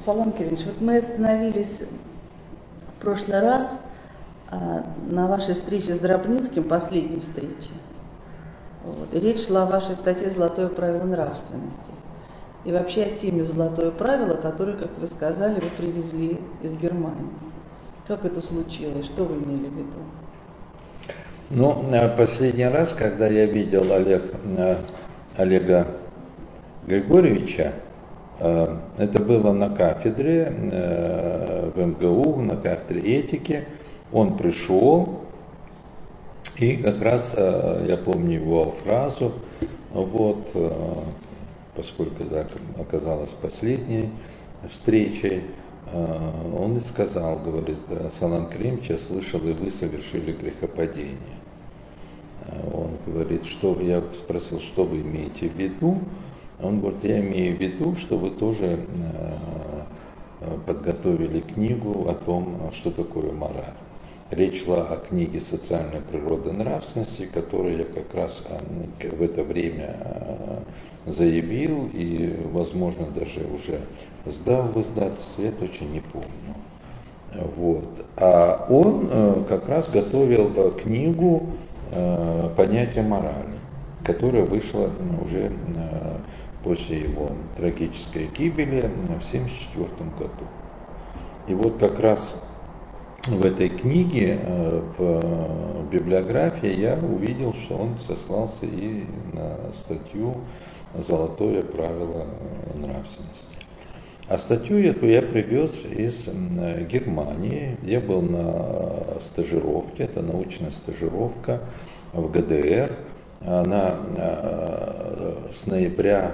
Салам Керимович, вот мы остановились в прошлый раз на вашей встрече с Дробницким, последней встрече. Вот. И речь шла о вашей статье «Золотое правило нравственности». И вообще о теме «Золотое правило», которое, как вы сказали, вы привезли из Германии. Как это случилось? Что вы имели в виду? Ну, последний раз, когда я видел Олега Григорьевича, это было на кафедре в МГУ, на кафедре этики. Он пришел, и как раз я помню его фразу, вот, поскольку да, оказалась последней встречей, он и сказал, говорит: Салам Керимович, я слышал, и вы совершили грехопадение. Он говорит, что я спросил, что вы имеете в виду? Он говорит, я имею в виду, что вы тоже подготовили книгу о том, что такое мораль. Речь шла о книге «Социальная природа нравственности», которую я как раз в это время заявил и, возможно, даже уже сдал в издательстве, я точно не помню. Вот. А он как раз готовил книгу «Понятие морали», которая вышла уже после его трагической гибели в 1974 году. И вот как раз в этой книге, в библиографии, я увидел, что он сослался и на статью «Золотое правило нравственности». А статью эту я привез из Германии. Я был на стажировке, это научная стажировка в ГДР. Она с ноября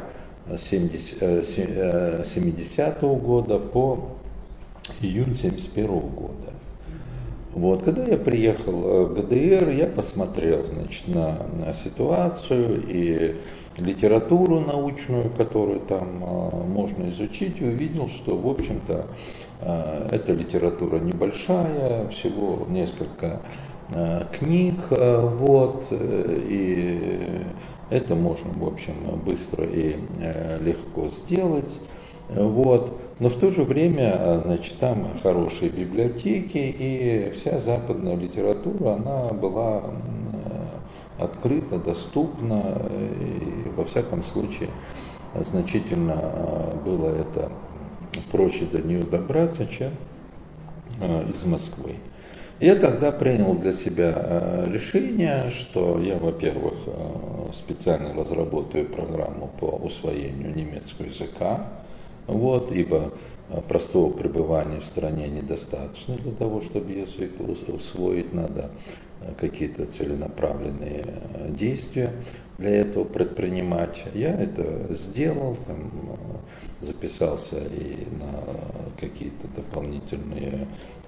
1970 года по июнь 1971 года. Вот. Когда я приехал в ГДР, я посмотрел, значит, на ситуацию и литературу научную, которую там можно изучить, и увидел, что, в общем-то, эта литература небольшая, всего несколько книг, вот, и это можно, в общем, быстро и легко сделать. Вот. Но в то же время, значит, там хорошие библиотеки, и вся западная литература, она была открыта, доступна, и во всяком случае значительно было это проще до нее добраться, чем из Москвы. Я тогда принял для себя решение, что я, во-первых, специально разработаю программу по усвоению немецкого языка, вот, ибо простого пребывания в стране недостаточно для того, чтобы язык усвоить, надо какие-то целенаправленные действия для этого предпринимать. Я это сделал, там, записался и на какие-то дополнительные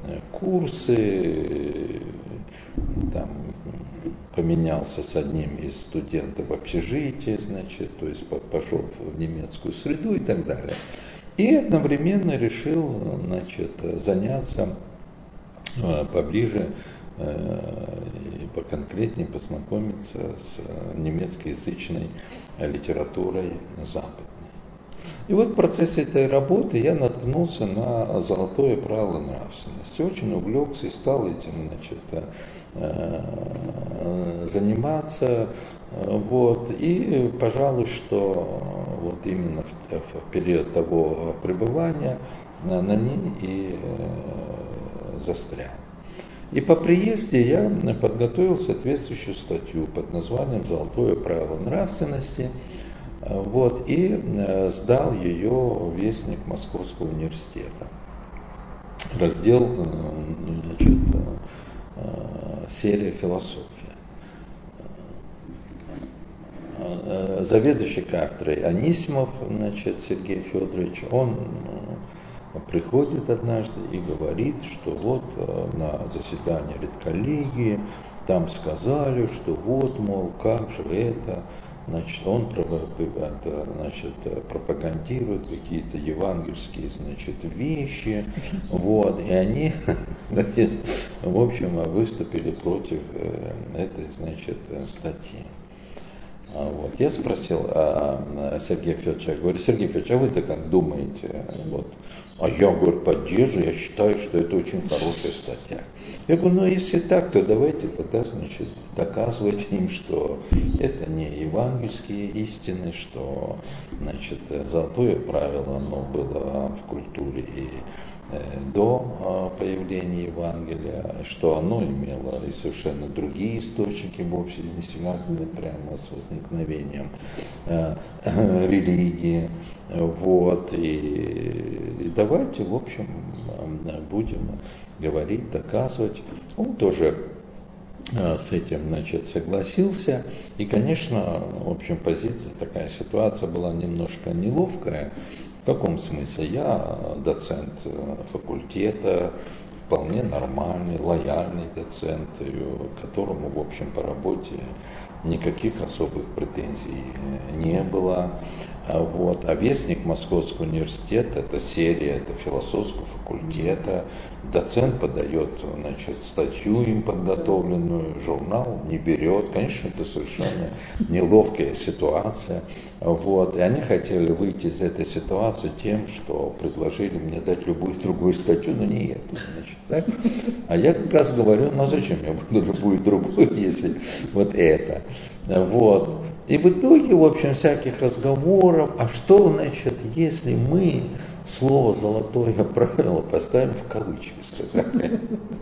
курсы, там, поменялся с одним из студентов в общежитии, значит, то есть пошел в немецкую среду и так далее. И одновременно решил, значит, заняться поближе и поконкретнее познакомиться с немецкоязычной литературой западной. И вот в процессе этой работы я наткнулся на золотое правило нравственности. Очень увлекся и стал этим, значит, заниматься. Вот. И, пожалуй, что вот именно в период того пребывания на ней и застрял. И по приезде я подготовил соответствующую статью под названием «Золотое правило нравственности». Вот, и сдал ее в Вестник Московского университета. Раздел, значит, серия «Философия». Заведующий кафедрой Анисимов, значит, Сергей Федорович, он приходит однажды и говорит, что вот на заседании редколлегии там сказали, что вот, мол, как же это, значит, он значит, пропагандирует какие-то евангельские, значит, вещи, вот, и они, значит, в общем, выступили против этой, значит, статьи. Вот. Я спросил Сергея Федоровича, говорю: Сергей Федорович, а вы-то как думаете? Вот. А я, говорю, поддерживаю, я считаю, что это очень хорошая статья. Я говорю, ну если так, то давайте тогда, значит, доказывать им, что это не евангельские истины, что, значит, золотое правило, оно было в культуре и до появления Евангелия, что оно имело и совершенно другие источники, вовсе не связанные прямо с возникновением религии. Вот, и давайте, в общем, будем говорить, доказывать. Он тоже с этим, значит, согласился. И, конечно, в общем, позиция, такая ситуация была немножко неловкая. В каком смысле? Я доцент факультета, вполне нормальный, лояльный доцент, к которому, в общем, по работе никаких особых претензий не было. Вот. А Вестник Московского университета, это серия, это философского факультета, доцент подает, значит, статью им подготовленную, журнал не берет. Конечно, это совершенно неловкая ситуация. Вот. И они хотели выйти из этой ситуации тем, что предложили мне дать любую другую статью, но не эту. Значит, так? А я как раз говорю, ну зачем я буду любую другую, если вот это. Вот. И в итоге, в общем, всяких разговоров, а что, значит, если мы слово «золотое правило» поставим в кавычки, сказали.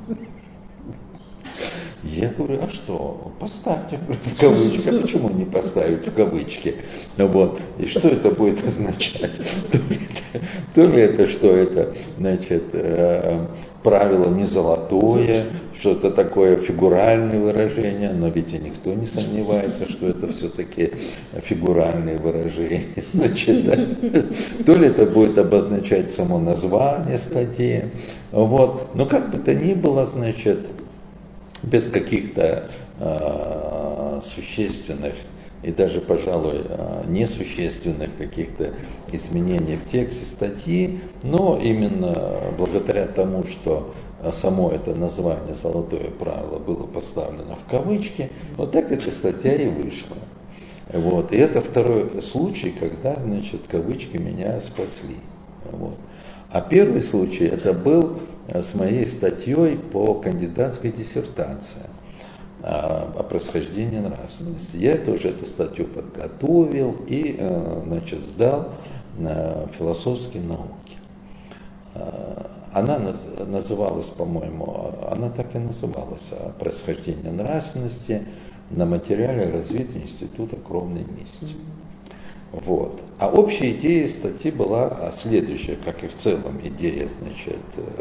Я говорю, а что, поставьте в кавычки, а почему не поставить в кавычки? Вот. И что это будет означать? То ли это, что это, значит, правило не золотое, что-то такое фигуральное выражение, но ведь и никто не сомневается, что это все-таки фигуральные выражения. Значит, да? То ли это будет обозначать само название статьи. Вот. Но как бы то ни было, значит, без каких-то существенных и даже, пожалуй, несущественных каких-то изменений в тексте статьи, но именно благодаря тому, что само это название «Золотое правило» было поставлено в кавычки, вот так эта статья и вышла. Вот. И это второй случай, когда, значит, кавычки меня спасли. Вот. А первый случай это был с моей статьей по кандидатской диссертации о происхождении нравственности. Я тоже эту статью подготовил и, значит, сдал на философские науки. Она называлась, по-моему, она так и называлась «О происхождении нравственности на материале развития Института кровной мести». Вот. А общая идея статьи была следующая, как и в целом идея, значит,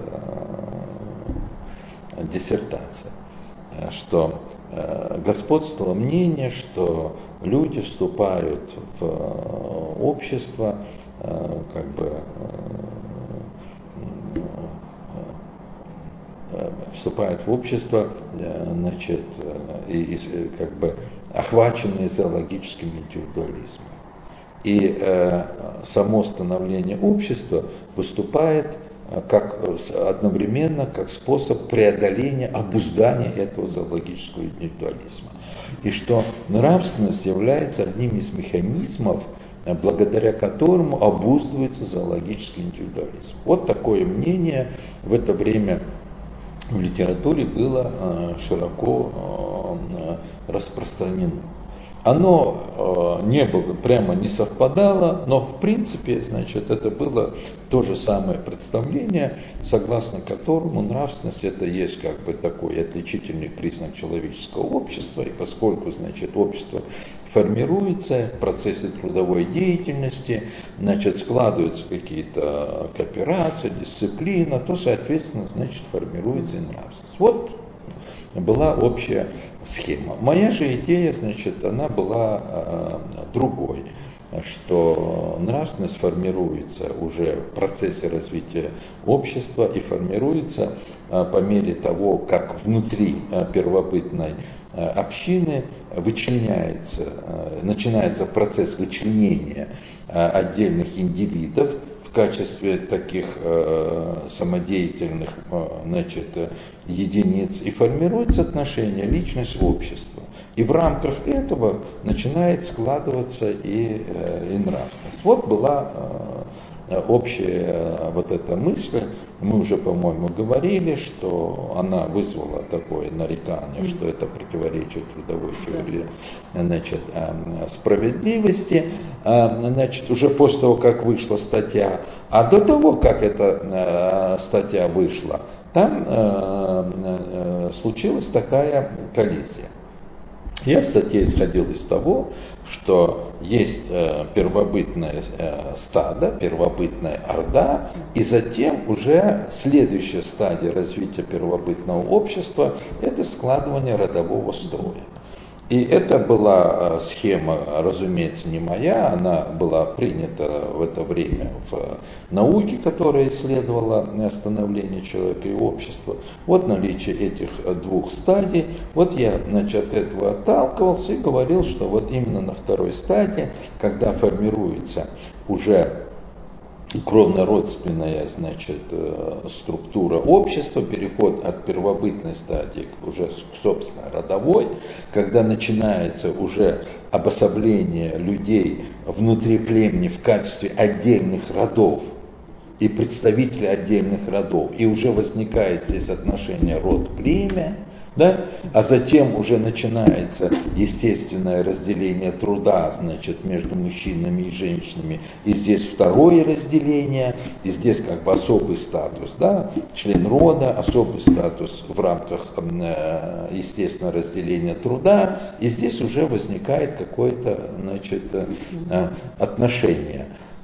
диссертации, что господствовало мнение, что люди вступают в общество, как бы вступают в общество, значит, и как бы охваченные зоологическим индивидуализмом. И само становление общества выступает как, одновременно как способ преодоления, обуздания этого зоологического индивидуализма. И что нравственность является одним из механизмов, благодаря которому обуздывается зоологический индивидуализм. Вот такое мнение в это время в литературе было широко распространено. Оно не было, прямо не совпадало, но в принципе, значит, это было то же самое представление, согласно которому нравственность это есть как бы такой отличительный признак человеческого общества, и поскольку, значит, общество формируется в процессе трудовой деятельности, значит, складываются какие-то кооперации, дисциплина, то, соответственно, значит, формируется и нравственность. Вот была общая схема. Моя же идея, значит, она была другой, что нравственность формируется уже в процессе развития общества и формируется по мере того, как внутри первобытной общины начинается процесс вычленения отдельных индивидов в качестве таких самодеятельных, значит, единиц, и формируется отношение личность общества. И в рамках этого начинает складываться и нравственность. Вот была общая вот эта мысль, мы уже, по-моему, говорили, что она вызвала такое нарекание, что это противоречит трудовой теории, значит, справедливости, значит, уже после того, как вышла статья, а до того, как эта статья вышла, там случилась такая коллизия. Я в статье исходил из того, что есть первобытное стадо, первобытная орда, и затем уже следующая стадия развития первобытного общества – это складывание родового строя. И это была схема, разумеется, не моя, она была принята в это время в науке, которая исследовала становление человека и общества. Вот наличие этих двух стадий. Вот я, значит, от этого отталкивался и говорил, что вот именно на второй стадии, когда формируется уже кровно-родственная, значит, структура общества, переход от первобытной стадии уже к собственно родовой, когда начинается уже обособление людей внутри племени в качестве отдельных родов и представителей отдельных родов, и уже возникает здесь отношение род-племя, да? А затем уже начинается естественное разделение труда, значит, между мужчинами и женщинами. И здесь второе разделение, и здесь как бы особый статус, да? Член рода, особый статус в рамках естественного разделения труда. И здесь уже возникает какое-то, значит, отношение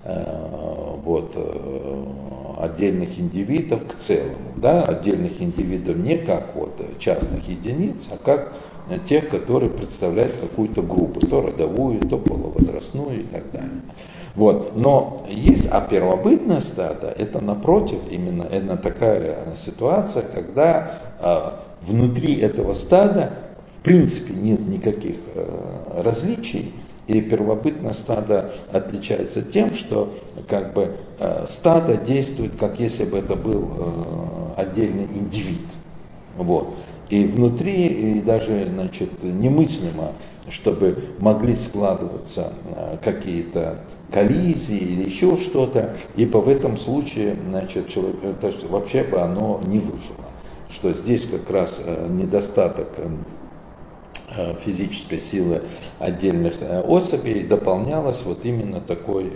вот, отдельных индивидов к целому, да, отдельных индивидов не как вот частных единиц, а как тех, которые представляют какую-то группу, то родовую, то полувозрастную и так далее. Вот. Но есть, а первобытное стадо, это напротив, именно такая ситуация, когда внутри этого стада в принципе нет никаких различий. И первобытное стадо отличается тем, что как бы стадо действует, как если бы это был отдельный индивид. Вот. И внутри и даже, значит, немыслимо, чтобы могли складываться какие-то коллизии или еще что-то, ибо в этом случае, значит, человек, то есть вообще бы оно не выжило. Что здесь как раз недостаток физической силы отдельных особей дополнялась вот именно такой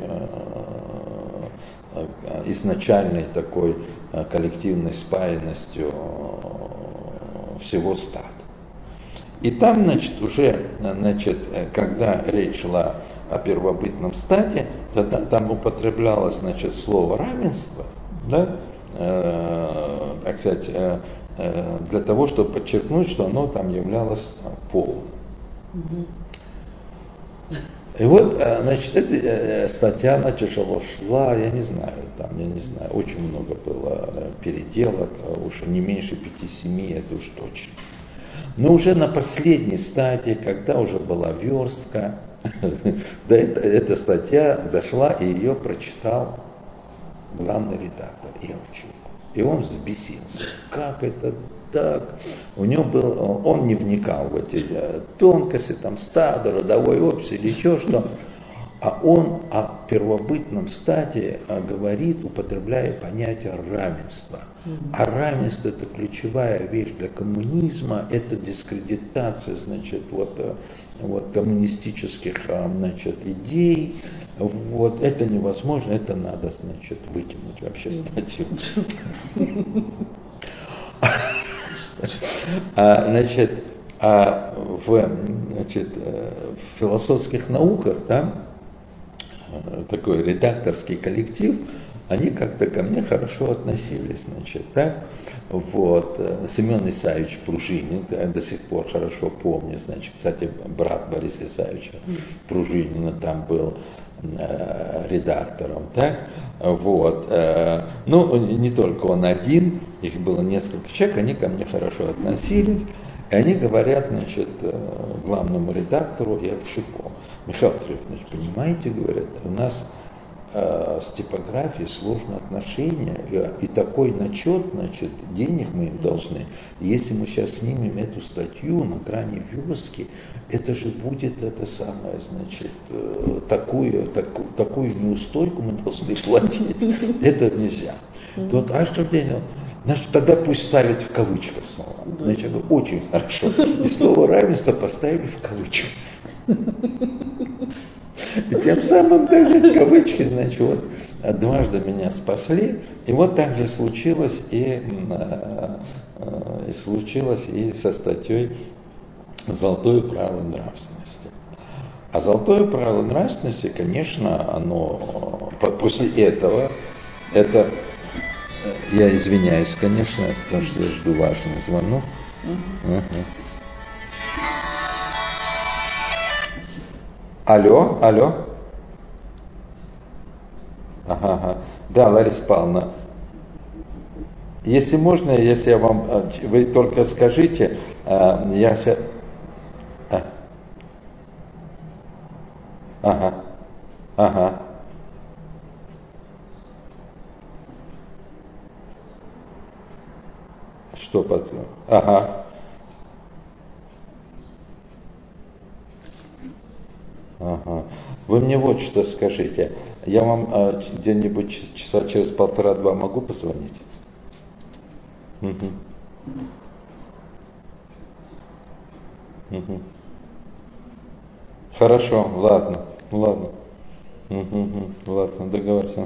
изначальной такой коллективной спаянностью всего стада. И там, значит, уже, значит, когда речь шла о первобытном стаде, тогда там употреблялось, значит, слово равенство, да, так сказать, для того, чтобы подчеркнуть, что оно там являлось полным. И вот, значит, эта статья, она тяжело шла, я не знаю, очень много было переделок, уж не меньше 5-7, это уж точно. Но уже на последней стадии, когда уже была верстка, да, эта статья дошла, и ее прочитал главный редактор Евчук. И он взбесился. Как это так? У него был, он не вникал в эти тонкости, там, стада, родовой общество или еще что. А он о первобытном стаде говорит, употребляя понятие равенства. А равенство — это ключевая вещь для коммунизма, это дискредитация, значит, вот коммунистических, значит, идей. Вот, это невозможно, это надо, значит, выкинуть вообще статью. Значит, в философских науках там такой редакторский коллектив, они как-то ко мне хорошо относились, значит, да? Вот, Семен Исаевич Пружинин, я до сих пор хорошо помню, значит, кстати, брат Бориса Исаевича Пружинина там был редактором, так? Вот, ну, не только он один, их было несколько человек, они ко мне хорошо относились, и они говорят, значит, главному редактору Евчуку: Михаил Трифонович, понимаете, говорят, у нас с типографией сложные отношения, и такой начет, значит, денег мы им должны. Если мы сейчас снимем эту статью на грани верстки, это же будет это самое, значит, такую неустойку мы должны платить. Это нельзя. Тот Ашров принял. Значит, тогда пусть ставят в кавычках слова. Значит, я говорю, очень хорошо. И слово равенство поставили в кавычках. И тем самым дали кавычки, значит, вот дважды меня спасли. И вот так же случилось и со статьей «Золотое правило нравственности». А золотое правило нравственности, конечно, оно после этого, это, я извиняюсь, конечно, потому что я жду важный звонок. Алло. Ага. Да, Лариса Павловна. Если можно, если я вам, вы только скажите, я сейчас... Ага. Что потом? Ага. Вы мне вот что скажите. Я вам где-нибудь часа через полтора-два могу позвонить? Хорошо, ладно. Ладно, договоримся.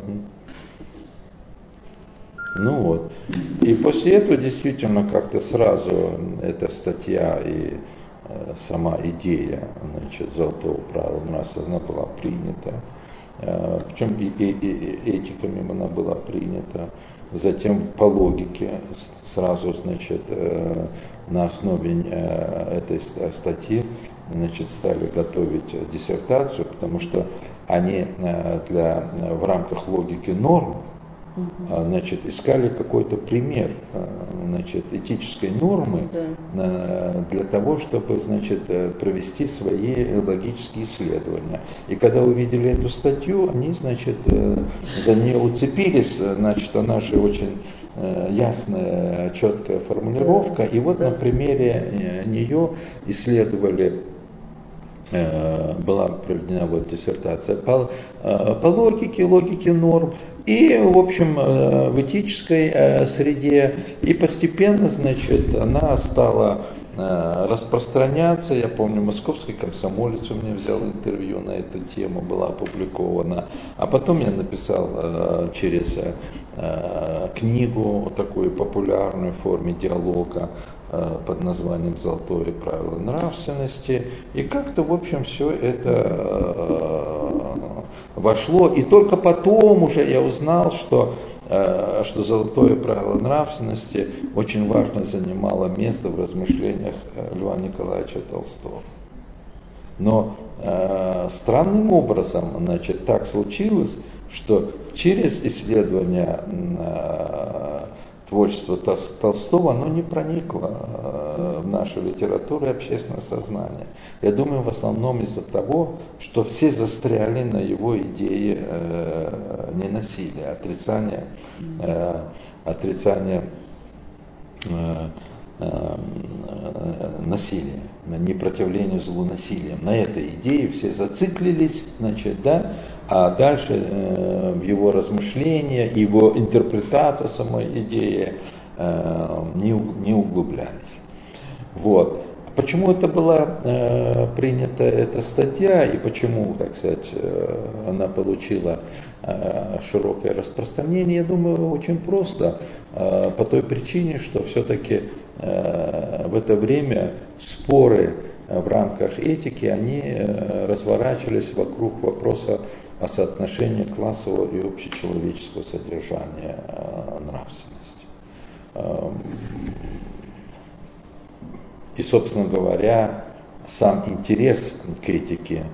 Ну вот. И после этого действительно как-то сразу эта статья и сама идея, значит, золотого правила нравственности была принята. Причем и этиками она была принята. Затем по логике сразу, значит, на основе этой статьи, значит, стали готовить диссертацию, потому что они в рамках логики норм, значит, искали какой-то пример, значит, этической нормы для того, чтобы, значит, провести свои логические исследования. И когда увидели эту статью, они, значит, за нее уцепились, значит, она же очень ясная, четкая формулировка. И вот на примере нее исследовали, была проведена вот диссертация по логике норм. И, в общем, в этической среде, и постепенно, значит, она стала распространяться. Я помню, Московский комсомолец у меня взял интервью на эту тему, была опубликована. А потом я написал через книгу, такую популярную в форме диалога, под названием «Золотое правило нравственности». И как-то, в общем, все это вошло. И только потом уже я узнал, что золотое правило нравственности очень важно занимало место в размышлениях Льва Николаевича Толстого. Но странным образом, значит, так случилось, что через исследование творчество Толстого, оно не проникло в нашу литературу и общественное сознание. Я думаю, в основном из-за того, что все застряли на его идее ненасилия, отрицания насилия, непротивления злу насилием. На этой идее все зациклились, значит, да, а дальше в его размышления, его интерпретацию самой идеи не углублялись. Вот. Почему это была принята эта статья и почему, так сказать, она получила широкое распространение, я думаю, очень просто. По той причине, что все-таки в это время споры в рамках этики, они разворачивались вокруг вопроса о соотношении классового и общечеловеческого содержания нравственности. И, собственно говоря, сам интерес к этике,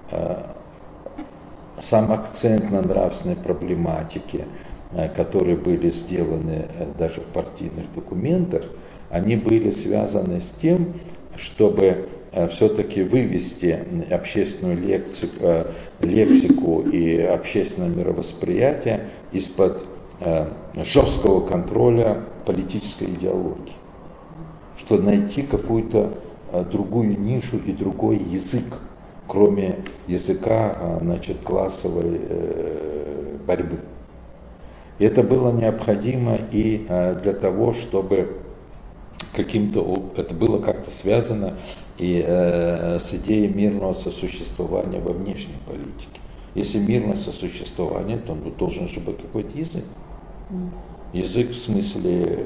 сам акцент на нравственной проблематике, которые были сделаны даже в партийных документах, они были связаны с тем, чтобы все-таки вывести общественную лексику и общественное мировосприятие из-под жесткого контроля политической идеологии, что найти какую-то другую нишу и другой язык, кроме языка, классовой борьбы. И это было необходимо и для того, чтобы это было как-то связано и с идеей мирного сосуществования во внешней политике. Если мирное сосуществование, то должен же быть какой-то язык. Язык в смысле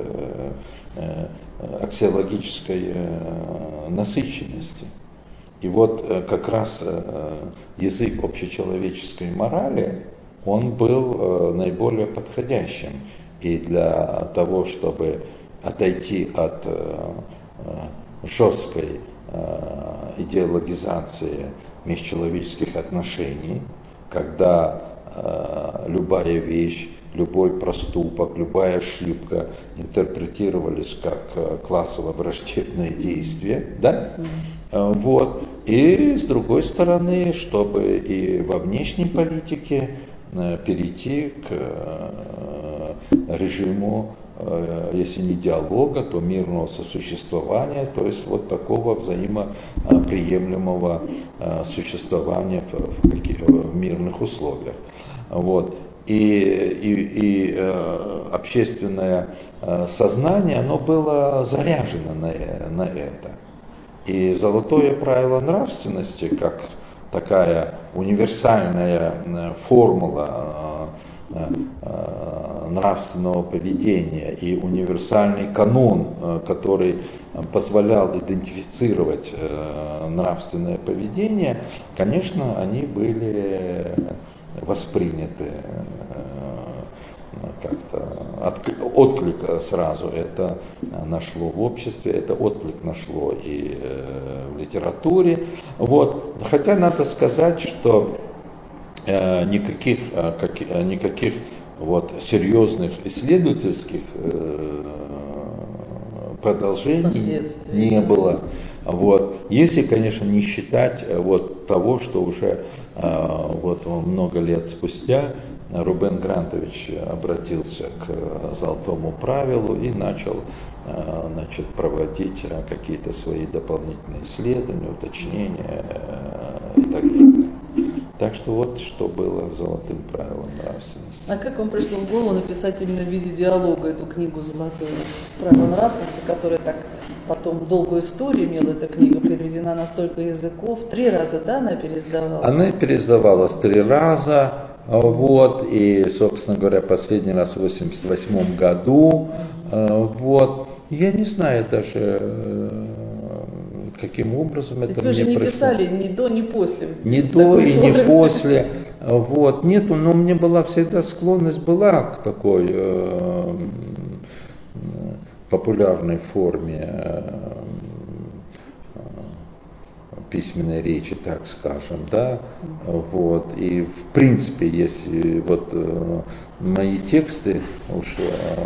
аксиологической насыщенности. И вот как раз язык общечеловеческой морали, он был наиболее подходящим и для того, чтобы отойти от жесткой идеологизации межчеловеческих отношений, когда любая вещь, любой проступок, любая ошибка интерпретировались как классово-враждебное действие, да? Вот. И с другой стороны, чтобы и во внешней политике перейти к режиму, если не диалога, то мирного сосуществования, то есть вот такого взаимоприемлемого существования в мирных условиях. Вот. И общественное сознание, оно было заряжено на это. И золотое правило нравственности, как такая универсальная формула нравственного поведения и универсальный канон, который позволял идентифицировать нравственное поведение, конечно, они были восприняты как-то, отклик сразу это нашло в обществе, это отклик нашло и в литературе. Вот. Хотя надо сказать, что никаких вот серьезных исследовательских продолжений не было. Вот. Если, конечно, не считать вот того, что уже вот много лет спустя Рубен Грантович обратился к золотому правилу и начал проводить какие-то свои дополнительные исследования, уточнения и так далее. Так что вот что было золотым правилом нравственности. А как вам пришло в голову написать именно в виде диалога эту книгу «Золотое правило нравственности», которая так потом долгую историю имела, эта книга, переведена на столько языков? 3 раза, да, она переиздавалась? Она переиздавалась 3 раза. Вот, и, собственно говоря, последний раз в 1988 году. Вот. Я не знаю даже, каким образом это мне пришло. Вы же не писали ни до, ни после. Ни до и ни после. Вот. Нету, но мне была всегда склонность к такой популярной форме письменной речи, так скажем, да, вот, и в принципе, если вот мои тексты уж,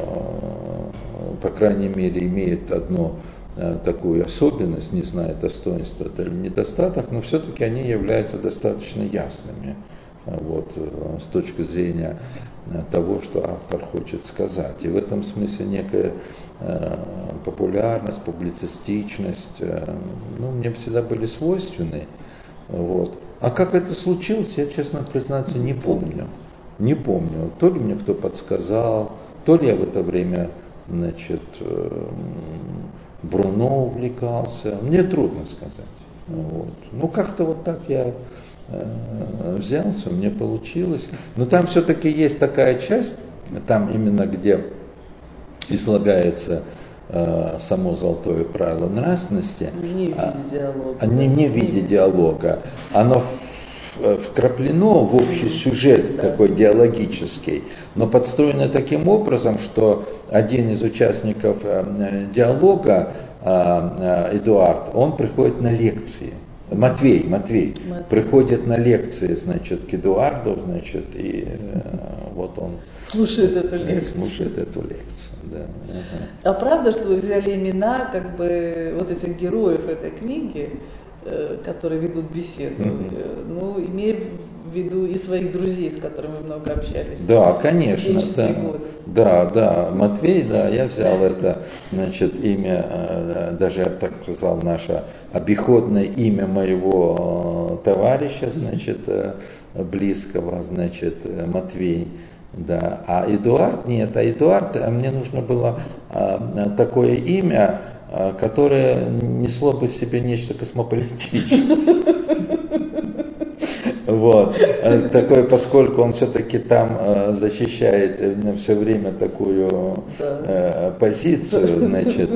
по крайней мере, имеют одну такую особенность, не знаю, достоинство это или недостаток, но все-таки они являются достаточно ясными, вот, с точки зрения того, что автор хочет сказать. И в этом смысле некая популярность, публицистичность, мне всегда были свойственны. Вот. А как это случилось, я, честно признаться, не помню. Не помню. То ли мне кто подсказал, то ли я в это время, Бруно увлекался. Мне трудно сказать. Вот. Как-то вот так я взялся, мне получилось. Но там все-таки есть такая часть, там именно где излагается само золотое правило нравственности, не в виде диалога, оно вкраплено в общий сюжет такой диалогический, но подстроено таким образом, что один из участников диалога, Эдуард, он приходит на лекции. Матвей приходит на лекции, значит, к Эдуарду, значит, и вот он слушает эту лекцию. Да. А правда, что вы взяли имена, как бы, вот этих героев этой книги, которые ведут беседу, ну, имея в виду и своих друзей, с которыми много общались? Да, конечно, да. Да, Матвей, да, я взял это, значит, имя, даже я так сказал, наше обиходное имя моего товарища, значит, близкого, значит, Матвей. Да, а Эдуард нет, мне нужно было такое имя, которое несло бы в себе нечто космополитичное. Вот. Такой, поскольку он все-таки там защищает все время такую позицию, значит,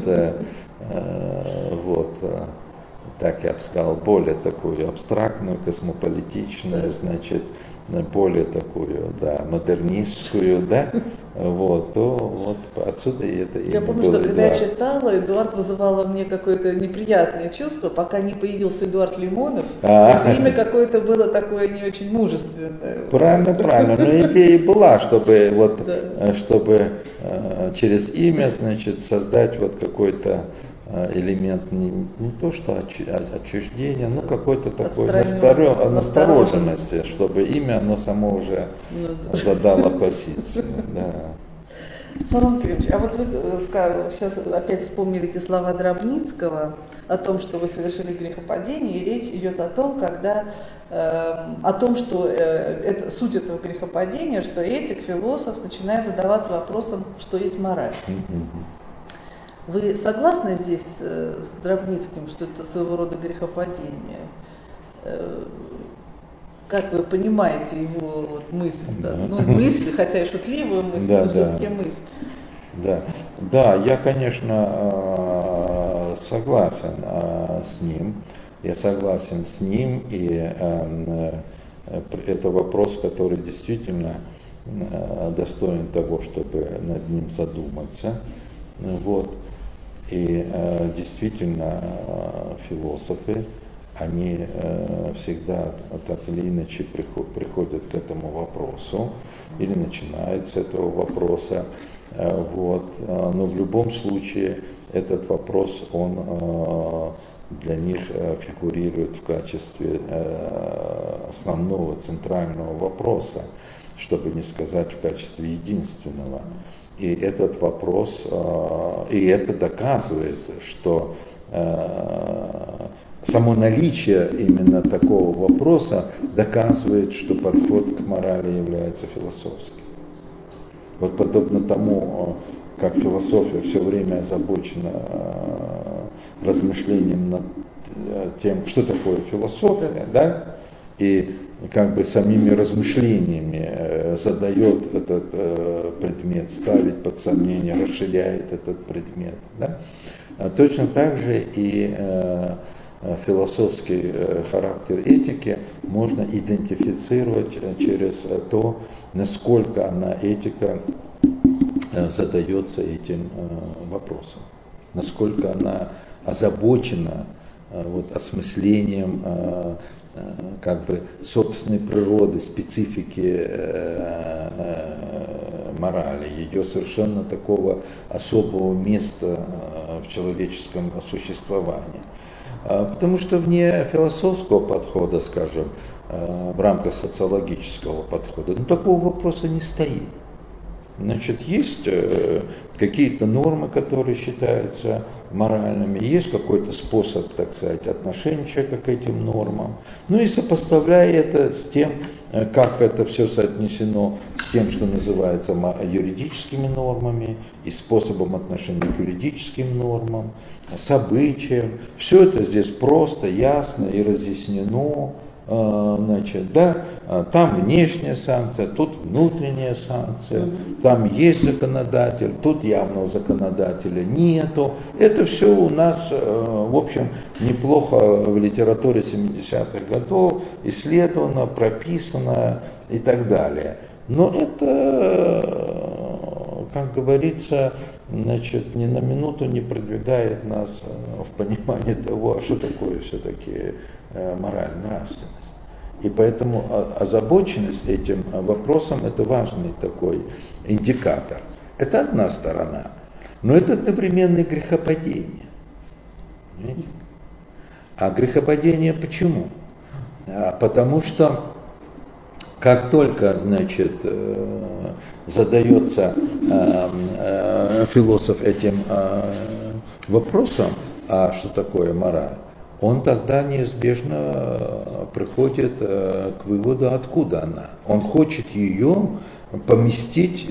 вот, так я бы сказал, более такую абстрактную, космополитичную, значит, более такую, да, модернистскую, да, вот, то вот отсюда и это имя. Я помню, что когда я читала, Эдуард вызывал во мне какое-то неприятное чувство, пока не появился Эдуард Лимонов. Имя какое-то было такое не очень мужественное. Правильно, но идея была, чтобы вот, чтобы через имя, значит, создать вот какой-то элемент не то что отчуждения, но какой-то такой настороженности, чтобы имя оно само уже задало позицию. Да. Сарван Кириллович, а вот вы сейчас опять вспомнили эти слова Драбницкого о том, что вы совершили грехопадение, и речь идет о том, что суть этого грехопадения, что этик, философ начинает задаваться вопросом, что есть мораль. Вы согласны здесь с Драбницким, что это своего рода грехопадение? Как вы понимаете его вот мысль? Да? Ну, мысль, хотя и шутливую мысль, но все-таки мысль. Да, я, конечно, согласен с ним. Я согласен с ним, и это вопрос, который действительно достоин того, чтобы над ним задуматься. Вот. И действительно философы, они всегда так или иначе приходят к этому вопросу или начинают с этого вопроса. Вот. Но в любом случае этот вопрос, он для них фигурирует в качестве основного центрального вопроса, чтобы не сказать в качестве единственного. И этот вопрос, и это доказывает, что само наличие именно такого вопроса доказывает, что подход к морали является философским. Вот подобно тому, как философия все время озабочена размышлением над тем, что такое философия, да, и как бы самими размышлениями задает этот предмет, ставит под сомнение, расширяет этот предмет. Да? Точно так же и философский характер этики можно идентифицировать через то, насколько она, этика, задается этим вопросом, насколько она озабочена вот, осмыслением как бы собственной природы, специфики морали, ее совершенно такого особого места в человеческом существовании. Потому что вне философского подхода, скажем, в рамках социологического подхода, такого вопроса не стоит. Значит, есть какие-то нормы, которые считаются моральными, есть какой-то способ, так сказать, отношения человека к этим нормам. Ну и сопоставляя это с тем, как это все соотнесено с тем, что называется юридическими нормами и способом отношения к юридическим нормам, с обычаем. Все это здесь просто, ясно и разъяснено. Значит, да, там внешняя санкция, тут внутренняя санкция, там есть законодатель, тут явного законодателя нету. Это все у нас, в общем, неплохо в литературе 70-х годов исследовано, прописано и так далее. Но это как говорится, значит, ни на минуту не продвигает нас в понимании того, что такое все-таки мораль, нравственность. И поэтому озабоченность этим вопросом – это важный такой индикатор. Это одна сторона, но это одновременно и грехопадение. Понимаете? А грехопадение почему? Потому что как только, значит, задается философ этим вопросом, а что такое мораль, он тогда неизбежно приходит к выводу, откуда она. Он хочет ее поместить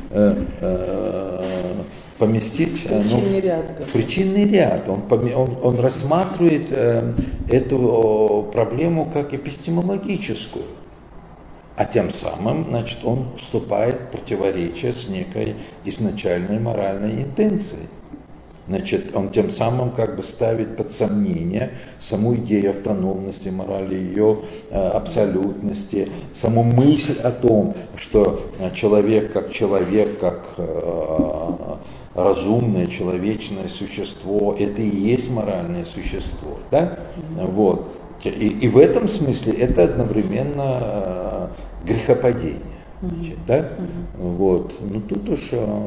причинный ряд. Он рассматривает эту проблему как эпистемологическую. А тем самым, значит, он вступает в противоречие с некой изначальной моральной интенцией. Значит, он тем самым как бы ставит под сомнение саму идею автономности морали, ее абсолютности, саму мысль о том, что человек, как разумное, человечное существо, это и есть моральное существо. Да? Вот. И в этом смысле это одновременно грехопадение. Значит, да? Вот. Но тут уж,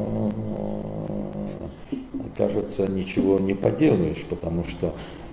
кажется, ничего не поделаешь, потому что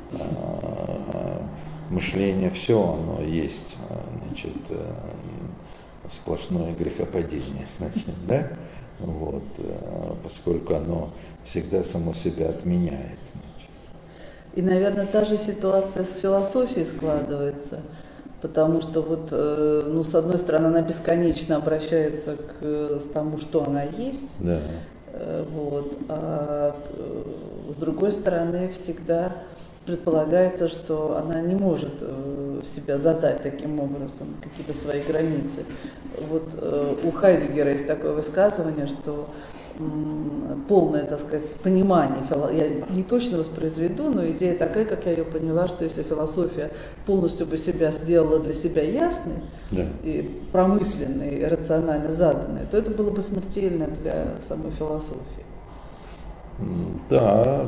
мышление все, оно есть, значит, сплошное грехопадение. Значит, да? Вот. Поскольку оно всегда само себя отменяет. И, наверное, та же ситуация с философией складывается, потому что вот, ну, с одной стороны, она бесконечно обращается к тому, что она есть, да. Вот, а с другой стороны, всегда предполагается, что она не может себя задать таким образом, какие-то свои границы. Вот у Хайдеггера есть такое высказывание, что полное, так сказать, понимание, я не точно воспроизведу, но идея такая, как я ее поняла, что если философия полностью бы себя сделала для себя ясной, да. и промысленной, и рационально заданной, то это было бы смертельно для самой философии. Да,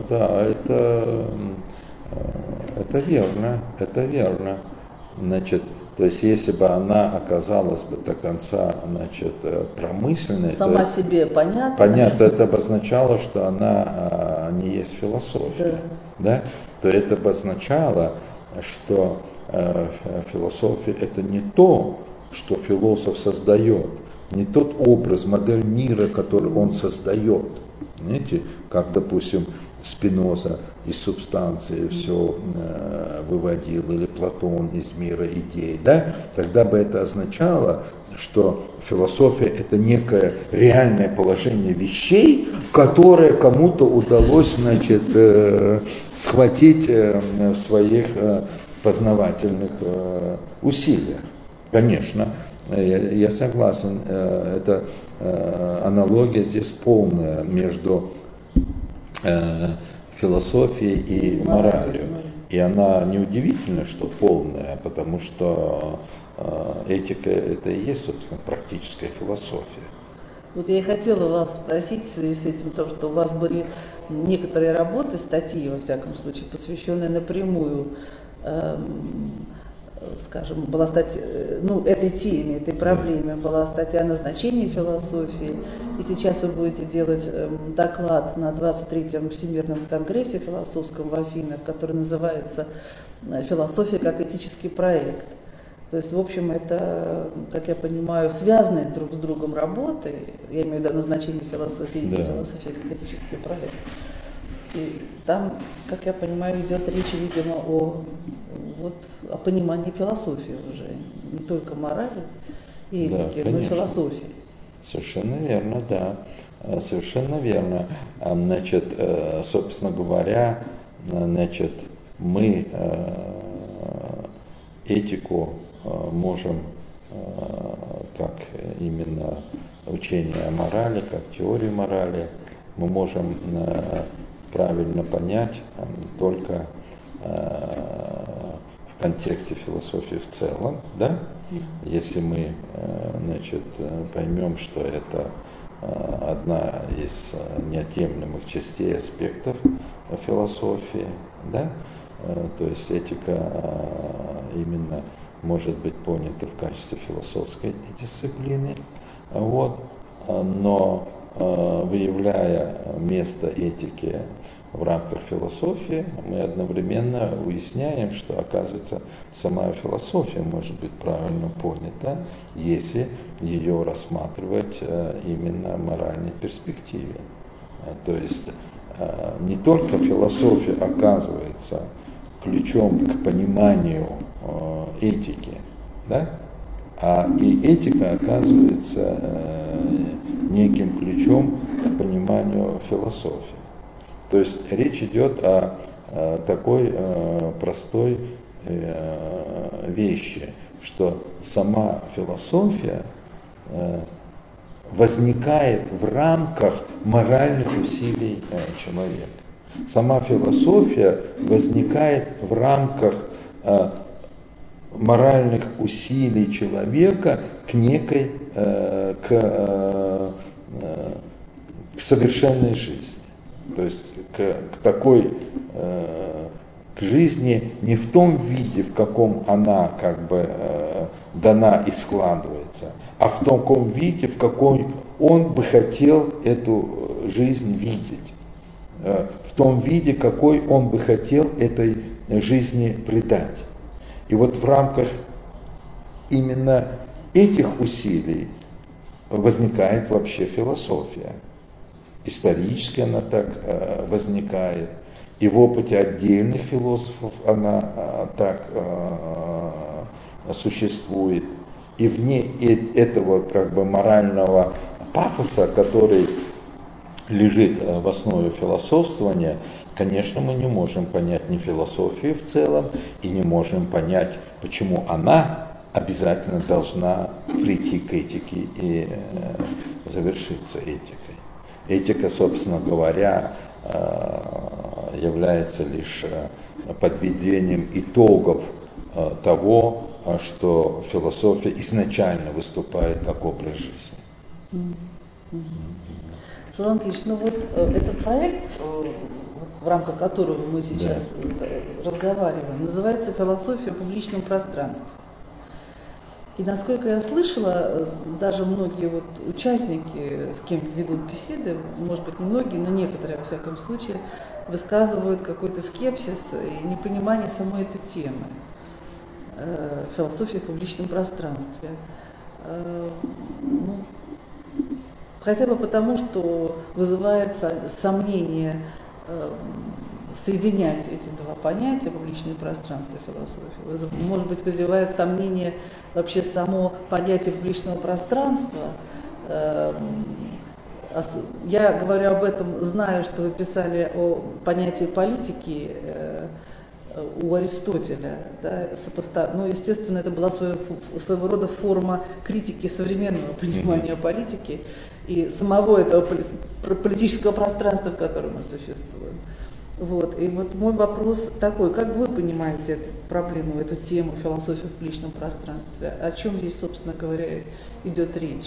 это верно. Значит, то есть, если бы она оказалась бы до конца, значит, промышленной, сама себе понятно. Понятно, это бы означало, что она не есть философия, да? То это бы означало, что философия это не то, что философ создает, не тот образ, модель мира, который он создает. Знаете, как, допустим, Спиноза из субстанции все выводил, или Платон из мира идей, да? Тогда бы это означало, что философия это некое реальное положение вещей, которое кому-то удалось, значит, схватить в своих познавательных усилиях. Конечно, я согласен, эта аналогия здесь полная между философией и моралью. И она неудивительна, что полная, потому что этика это и есть, собственно, практическая философия. Вот я и хотела вас спросить в связи с этим, потому что у вас были некоторые работы, статьи, во всяком случае, посвященные напрямую, скажем, была статья, ну, этой теме, этой проблеме, была статья о назначении философии, и сейчас вы будете делать доклад на 23-м Всемирном конгрессе философском в Афинах, который называется «Философия как этический проект». То есть, в общем, это, как я понимаю, связанные друг с другом работы, я имею в виду назначение философии и философия как этический проект. И там, как я понимаю, идет речь, видимо, о понимании философии уже, не только морали и этики, но и философии. Совершенно верно, да. Совершенно верно. Значит, собственно говоря, значит, мы этику можем, как именно учение о морали, как теорию морали, мы можем правильно понять только в контексте философии в целом, да? Если мы, значит, поймем, что это одна из неотъемлемых частей, аспектов философии, да? То есть этика именно может быть понята в качестве философской дисциплины, вот. Но выявляя место этики в рамках философии, мы одновременно уясняем, что, оказывается, сама философия может быть правильно понята, если ее рассматривать именно в моральной перспективе. То есть не только философия оказывается ключом к пониманию этики, да? А и этика оказывается неким ключом к пониманию философии. То есть речь идет о такой простой вещи, что сама философия возникает в рамках моральных усилий человека. Сама философия возникает в рамках моральных усилий человека к некой, к совершенной жизни. То есть к такой, к жизни не в том виде, в каком она как бы дана и складывается, а в таком виде, в каком он бы хотел эту жизнь видеть. В том виде, какой он бы хотел этой жизни придать. И вот в рамках именно этих усилий возникает вообще философия. Исторически она так возникает, и в опыте отдельных философов она так существует. И вне этого как бы морального пафоса, который лежит в основе философствования, конечно, мы не можем понять ни философию в целом, и не можем понять, почему она обязательно должна прийти к этике и завершиться этикой. Этика, собственно говоря, является лишь подведением итогов того, что философия изначально выступает как образ жизни. Салам Ильич, ну вот этот проект, в рамках которого мы сейчас разговариваем, называется «Философия в публичном пространстве». И насколько я слышала, даже многие вот участники, с кем ведут беседы, может быть не многие, но некоторые во всяком случае, высказывают какой-то скепсис и непонимание самой этой темы философии в публичном пространстве. Ну, хотя бы потому, что вызывает сомнение соединять эти два понятия, публичное пространство и философия. Может быть, вызывает сомнение вообще само понятие публичного пространства. Я говорю об этом, знаю, что вы писали о понятии политики у Аристотеля. Да, ну, естественно, это была своего рода форма критики современного понимания политики и самого этого политического пространства, в котором мы существуем. Вот. И вот мой вопрос такой: как вы понимаете эту проблему, эту тему философии в публичном пространстве? О чем здесь, собственно говоря, идет речь?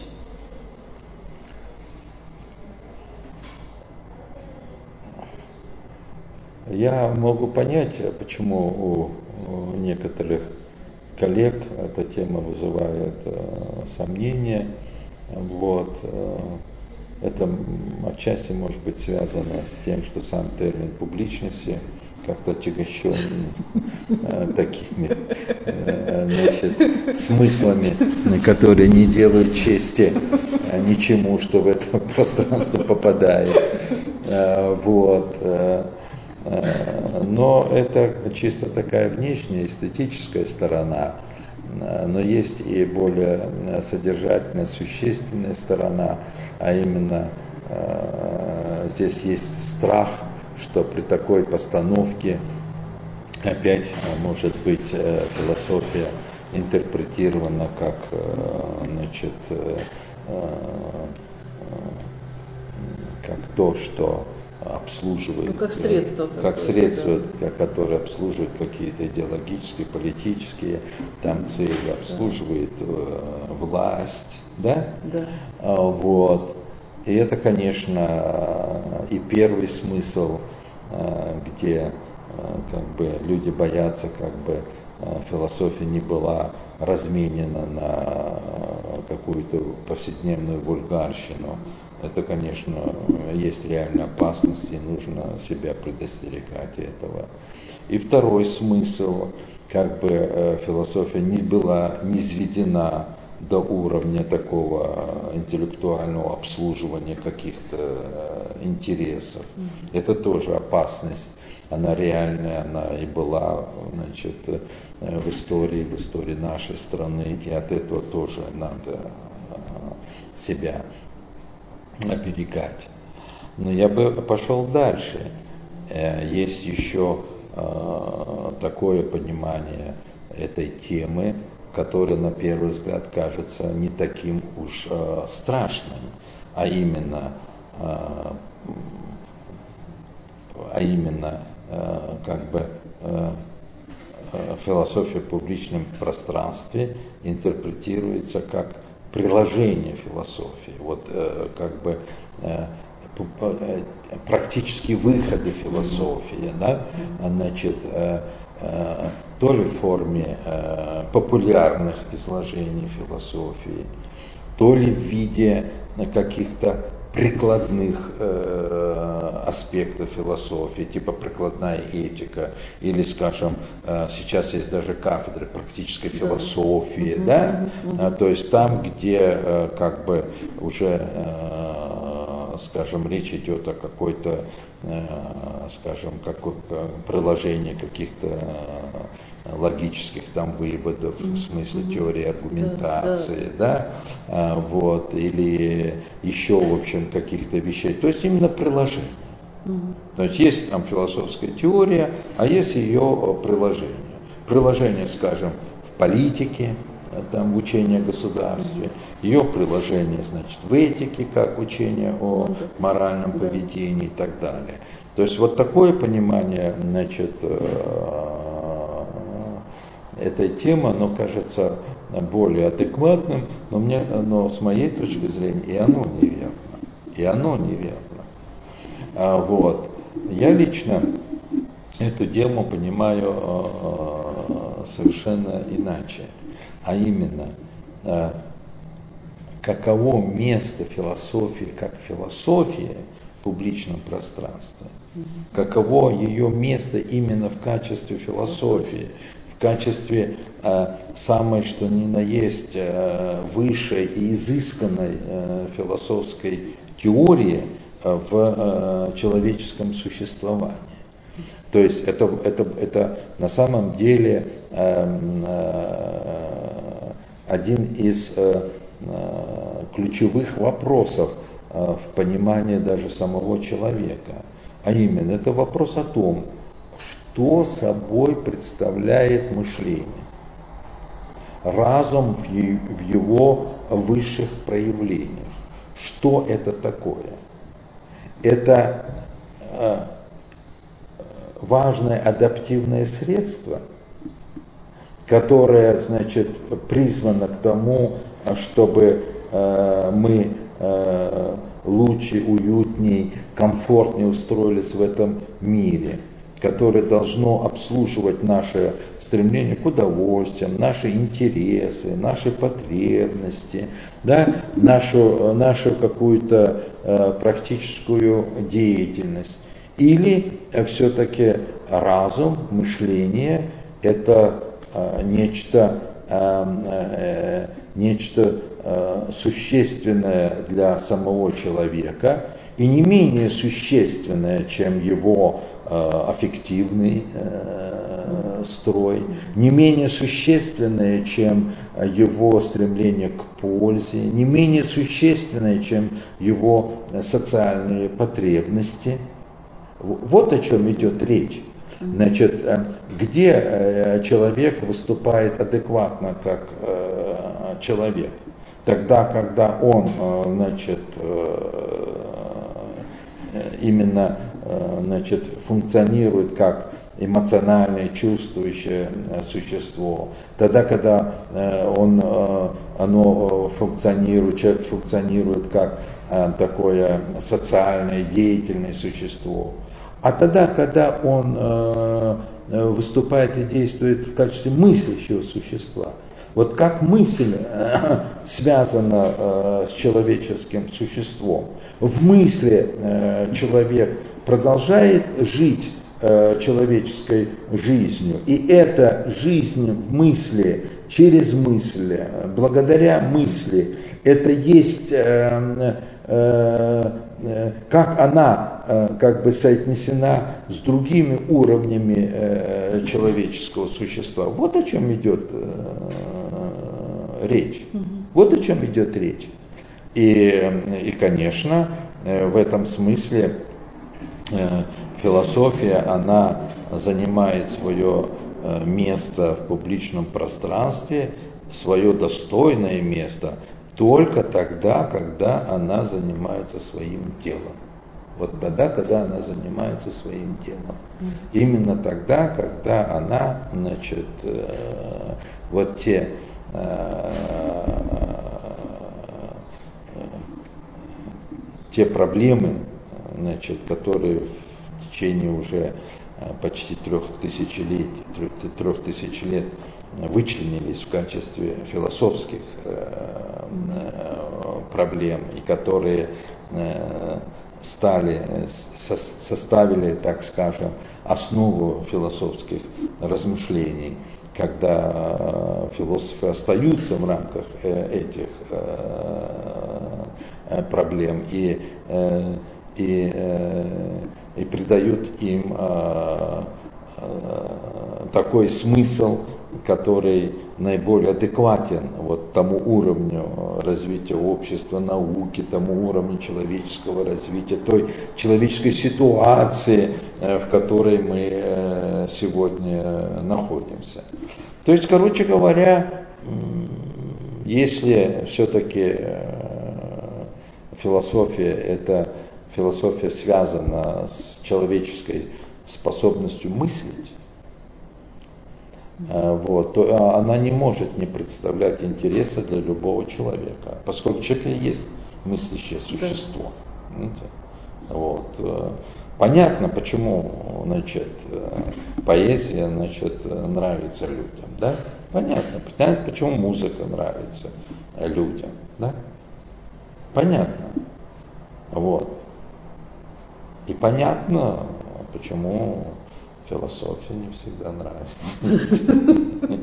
Я могу понять, почему у некоторых коллег эта тема вызывает сомнения. Вот. Это отчасти может быть связано с тем, что сам термин публичности как-то отягощен такими смыслами, которые не делают чести ничему, что в это пространство попадает. Вот. Но это чисто такая внешняя эстетическая сторона. Но есть и более содержательная, существенная сторона, а именно здесь есть страх, что при такой постановке опять может быть философия интерпретирована как, значит, как то, что обслуживает, как средство, которое обслуживает какие-то идеологические, политические там цели, обслуживает власть, да? Да. Вот. И это, конечно, и первый смысл, где как бы люди боятся, как бы философия не была разменена на какую-то повседневную вульгарщину. Это, конечно, есть реальная опасность, и нужно себя предостерегать этого. И второй смысл, как бы философия не была низведена до уровня такого интеллектуального обслуживания каких-то интересов. Это тоже опасность. Она реальная, она и была, значит, в истории нашей страны, и от этого тоже надо себя оберегать. Но я бы пошел дальше. Есть еще такое понимание этой темы, которое на первый взгляд кажется не таким уж страшным, а именно как бы философия в публичном пространстве интерпретируется как приложение философии, вот как бы практические выходы философии, да, значит, то ли в форме популярных изложений философии, то ли в виде каких-то прикладных аспектов философии, типа прикладная этика, или, скажем, сейчас есть даже кафедры практической философии, да, то есть там, где как бы уже, скажем, речь идет о какой-то, скажем, приложении каких-то логических там выводов, в смысле теории аргументации, да, вот, или еще, в общем, каких-то вещей, то есть именно приложение. То есть там философская теория, а есть ее приложение. Приложение, скажем, в политике, там, в учении о государстве, ее приложение, значит, в этике, как учение о моральном поведении и так далее. То есть вот такое понимание, значит, этой темы, оно кажется более адекватным, но с моей точки зрения и оно неверно. Вот. Я лично эту тему понимаю совершенно иначе, а именно, каково место философии как философии в публичном пространстве, каково ее место именно в качестве философии, в качестве самой, что ни на есть, высшей и изысканной философской теории в человеческом существовании. То есть это на самом деле один из ключевых вопросов в понимании даже самого человека. А именно, это вопрос о том, что собой представляет мышление, разум в его высших проявлениях. Что это такое? Это важное адаптивное средство, которое, значит, призвано к тому, чтобы мы лучше, уютней, комфортнее устроились в этом мире, которое должно обслуживать наше стремление к удовольствиям, наши интересы, наши потребности, да, нашу какую-то практическую деятельность. Или все-таки разум, мышление – это нечто существенное для самого человека и не менее существенное, чем его аффективный строй, не менее существенное, чем его стремление к пользе, не менее существенное, чем его социальные потребности. Вот о чем идет речь. Значит, где человек выступает адекватно как человек? Тогда, когда он, значит, именно, значит, функционирует как эмоциональное, чувствующее существо. Тогда, когда оно функционирует, человек функционирует как такое социальное, деятельное существо. А тогда, когда он выступает и действует в качестве мыслящего существа. Вот как мысль связана с человеческим существом. В мысли человек продолжает жить человеческой жизнью. И эта жизнь в мысли, через мысли, благодаря мысли, это есть, как она как бы соотнесена с другими уровнями человеческого существа. Вот о чем идет речь. Вот о чем идет речь. И конечно, в этом смысле философия, она занимает свое место в публичном пространстве, свое достойное место только тогда, когда она занимается своим делом. Вот тогда, когда она занимается своим делом. Именно тогда, когда она, значит, вот те проблемы, значит, которые в течение уже почти 3000 лет вычленились в качестве философских проблем, и которые составили, так скажем, основу философских размышлений, когда философы остаются в рамках этих проблем и придают им такой смысл, который наиболее адекватен вот тому уровню развития общества, науки, тому уровню человеческого развития, той человеческой ситуации, в которой мы сегодня находимся. То есть, короче говоря, если все-таки философия связана с человеческой способностью мыслить, вот, то она не может не представлять интереса для любого человека, поскольку человек и есть мыслящее существо. Вот. Понятно, почему, значит, поэзия, значит, нравится людям, да? Понятно, почему музыка нравится людям, да? Понятно. Вот. И понятно, почему философия не всегда нравится.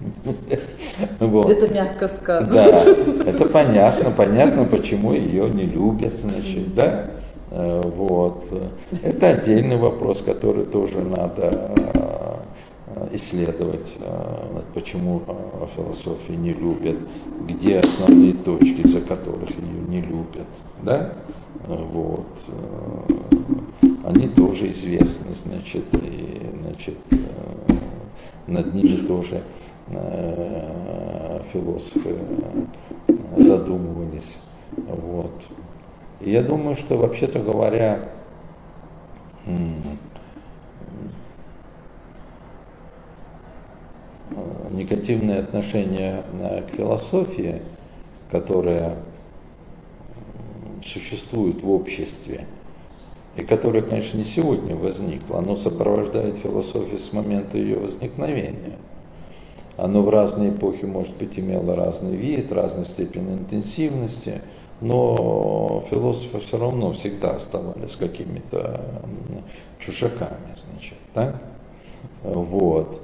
Это мягко сказано. Да, это понятно, почему ее не любят, значит, да? Вот. Это отдельный вопрос, который тоже надо исследовать, почему философию не любят, где основные точки, из-за которых ее не любят, да? Вот. Они тоже известны, значит, и, значит, над ними тоже философы задумывались. Вот. И я думаю, что, вообще-то говоря, негативное отношение к философии, которое существует в обществе, и которое, конечно, не сегодня возникло, оно сопровождает философию с момента ее возникновения. Оно в разные эпохи, может быть, имело разный вид, разную степень интенсивности, но философы все равно всегда оставались какими-то чужаками, значит, так? Вот.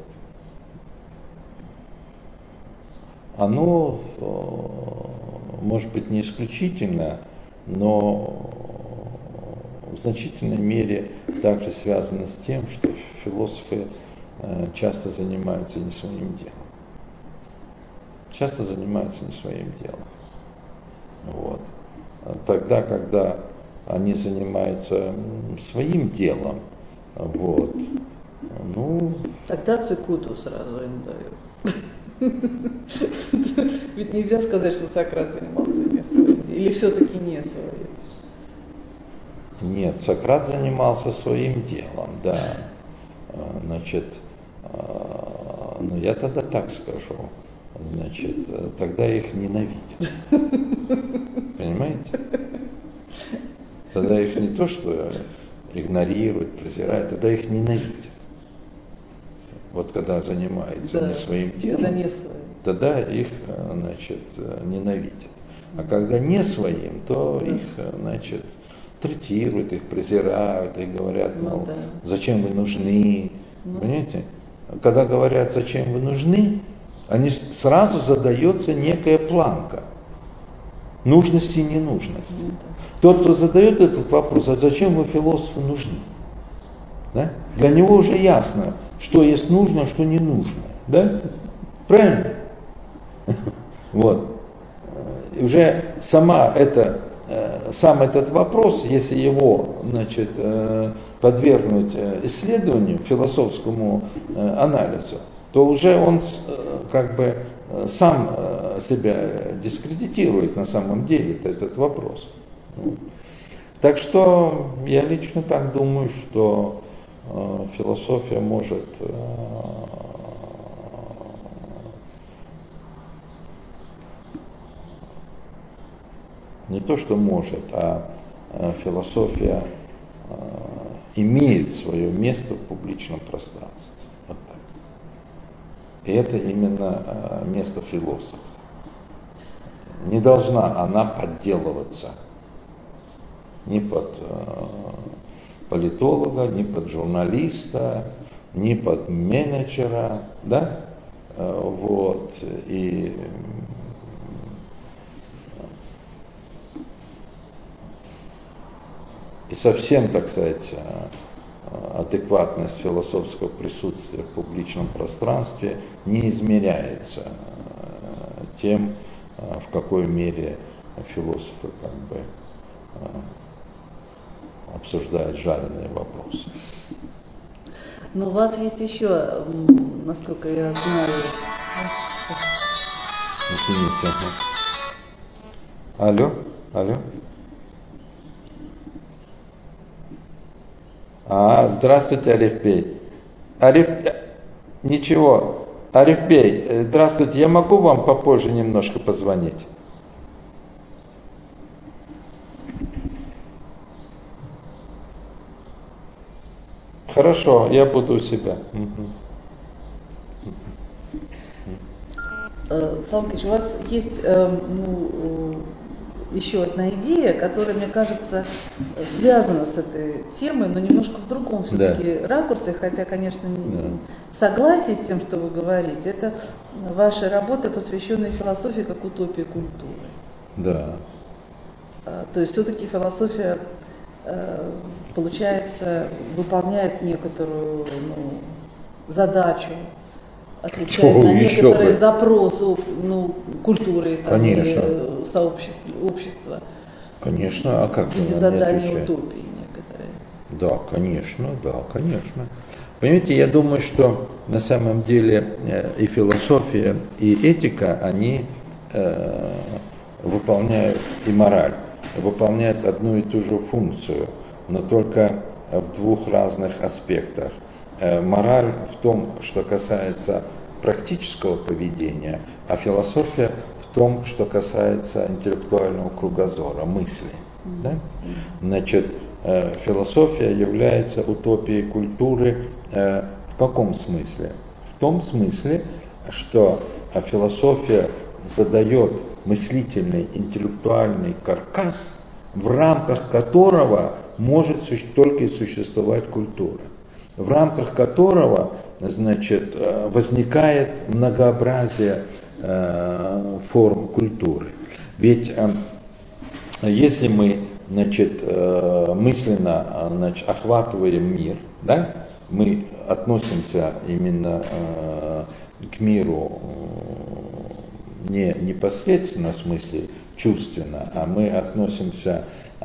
Оно, может быть, не исключительно, но в значительной мере также связано с тем, что философы часто занимаются не своим делом. Часто занимаются не своим делом. Вот. Тогда, когда они занимаются своим делом, вот, ну... Тогда цикуту сразу им дают. Ведь нельзя сказать, что Сократ занимался не своим делом. Или все-таки не своим? Нет, Сократ занимался своим делом, да. значит, ну я тогда так скажу, значит, тогда их ненавидят. Понимаете? Тогда их не то, что игнорируют, презирают, тогда их ненавидят. Вот когда занимаются не своим делом, тогда их, значит, ненавидят. А когда не своим, то их, значит, третируют, их презирают, и говорят, мол, зачем вы нужны, понимаете? Когда говорят, зачем вы нужны, они сразу задается некая планка нужности и ненужности. Тот, кто задает этот вопрос, а зачем вы философу нужны? Да? Для него уже ясно, что есть нужно, а что не нужно. Да? Правильно? Вот. И уже сам этот вопрос, если его, значит, подвергнуть исследованию, философскому анализу, то уже он как бы сам себя дискредитирует на самом деле этот вопрос. Так что я лично так думаю, что философия может не то, что может, а философия имеет свое место в публичном пространстве. Вот так. И это именно место философа. Не должна она подделываться ни под политолога, ни под журналиста, ни под менеджера, да? Вот. И совсем, так сказать, адекватность философского присутствия в публичном пространстве не измеряется тем, в какой мере философы как бы обсуждают жареные вопросы. Но у вас есть еще, насколько я знаю... Извините. Алло? Здравствуйте, Арифбей. Ничего. Арифбей, здравствуйте. Я могу вам попозже немножко позвонить? Хорошо, я буду у себя. Салкич, у вас есть еще одна идея, которая, мне кажется, связана с этой темой, но немножко в другом все-таки ракурсе, хотя, конечно, не согласие с тем, что вы говорите, это ваша работа, посвященная философии как утопии культуры. Да. То есть все-таки философия, получается, выполняет некоторую задачу, отвечает на некоторые запросы культуры и общества. Конечно, а как же? В виде задания утопии некоторые. Да, конечно. Понимаете, я думаю, что на самом деле и философия, и этика, они выполняют, и мораль, выполняют одну и ту же функцию, но только в двух разных аспектах. Мораль в том, что касается практического поведения, а философия в том, что касается интеллектуального кругозора, мысли. Да? Значит, философия является утопией культуры в каком смысле? В том смысле, что философия задает мыслительный, интеллектуальный каркас, в рамках которого может только и существовать культура, в рамках которого, значит, возникает многообразие форм культуры. Ведь если мы, значит, мысленно, охватываем мир, да, мы относимся именно к миру не непосредственно, в смысле чувственно, а мы относимся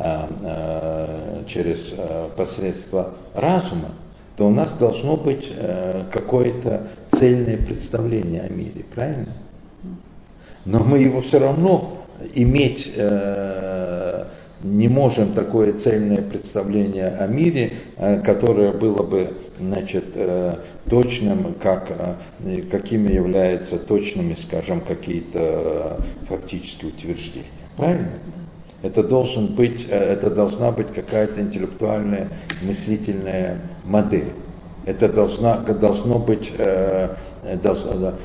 через посредство разума, то у нас должно быть какое-то цельное представление о мире, правильно? Но мы его все равно иметь не можем такое цельное представление о мире, которое было бы, значит, точным, какими являются точными, скажем, какие-то фактические утверждения. Правильно? Это должна быть какая-то интеллектуальная мыслительная модель. Это должно быть, это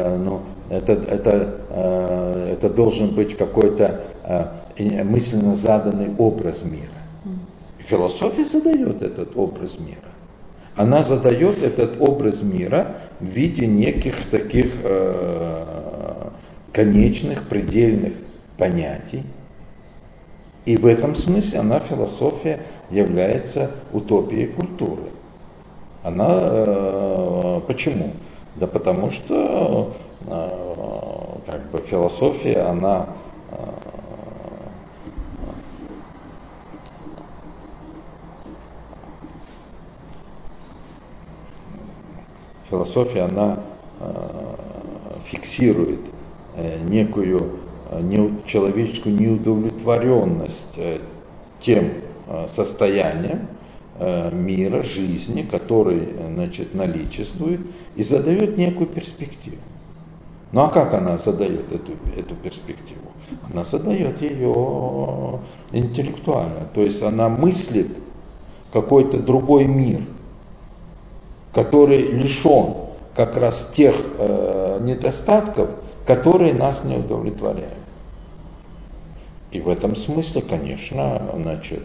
должен быть какой-то мысленно заданный образ мира. Философия задает этот образ мира. Она задает этот образ мира в виде неких таких конечных, предельных понятий. И в этом смысле философия является утопией культуры. Почему? Да потому что философия, она фиксирует некую человеческую неудовлетворенность тем состоянием мира, жизни, который, значит, наличествует, и задает некую перспективу. Ну а как она задает эту перспективу? Она задает ее интеллектуально, то есть она мыслит какой-то другой мир, который лишен как раз тех недостатков, которые нас не удовлетворяют. И в этом смысле, конечно, значит,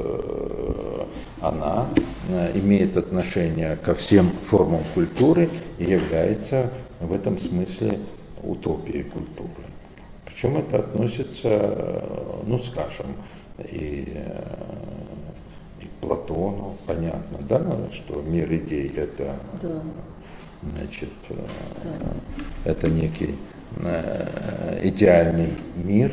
она имеет отношение ко всем формам культуры и является в этом смысле утопией культуры. Причем это относится, скажем, и к Платону, понятно, да, что мир идей это, значит, это некий идеальный мир,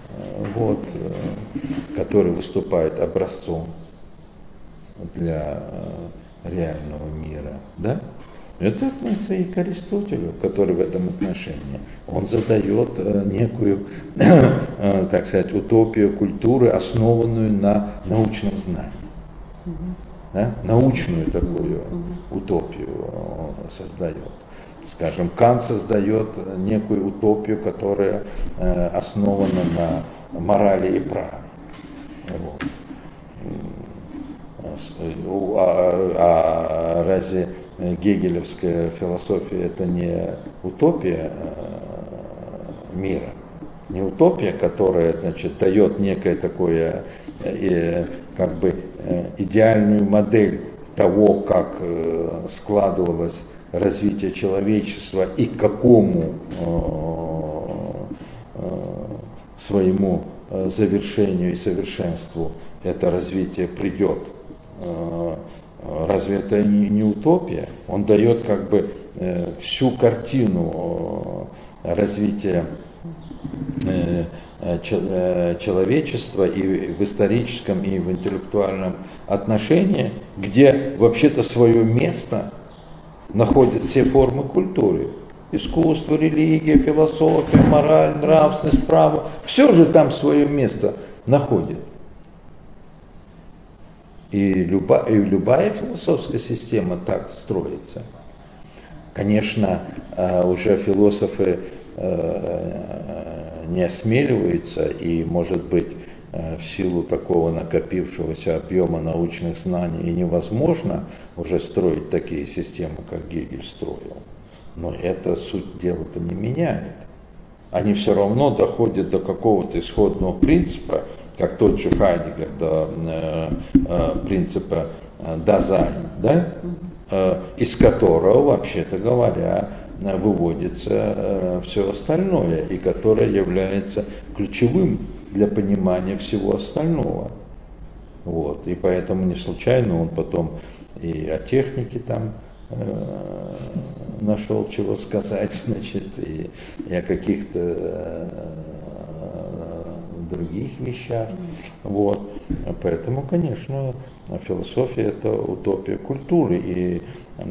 который выступает образцом для реального мира, да? Это относится и к Аристотелю, который в этом отношении. Он задает некую, так сказать, утопию культуры, основанную на научном знании. Да? Научную такую утопию создает. Скажем, Кант создает некую утопию, которая основана на морали и праве. Вот. А разве гегелевская философия это не утопия мира? Не утопия, которая, значит, дает некое такое, идеальную модель того, как складывалось развитие человечества и к какому своему завершению и совершенству это развитие придет. Разве это не утопия? Он дает всю картину развития человечества и в историческом, и в интеллектуальном отношении, где вообще-то свое место находят все формы культуры. Искусство, религия, философия, мораль, нравственность, право. Все же там свое место находит. И любая философская система так строится. Конечно, уже философы не осмеливаются, и, может быть, в силу такого накопившегося объема научных знаний и невозможно уже строить такие системы, как Гегель строил. Но это суть дела-то не меняет. Они все равно доходят до какого-то исходного принципа, как тот же Хайдеггер, до принципа Дазайн, да? Из которого, вообще-то говоря, выводится все остальное, и которое является ключевым для понимания всего остального. Вот. И поэтому не случайно он потом и о технике там нашел чего сказать, значит, и о каких-то других вещах. Вот. Поэтому, конечно, философия это утопия культуры. И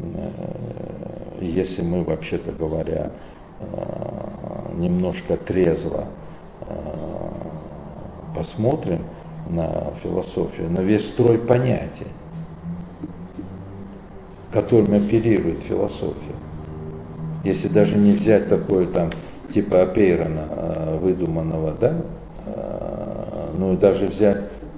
если мы, вообще-то говоря, немножко трезво посмотрим на философию, на весь строй понятий, которыми оперирует философия. Если даже не взять такое там типа Апейрона выдуманного, да, ну и даже взять,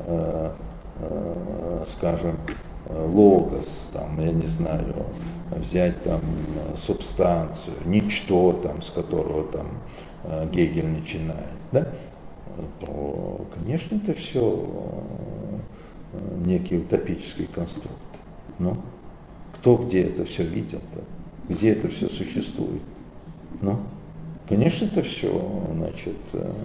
скажем, логос, там, я не знаю, взять там субстанцию, ничто, там, с которого там Гегель начинает, да, то, конечно, это все некий утопический конструкт. Ну, кто где это все видел-то? Где это все существует? Ну, конечно, это все, значит,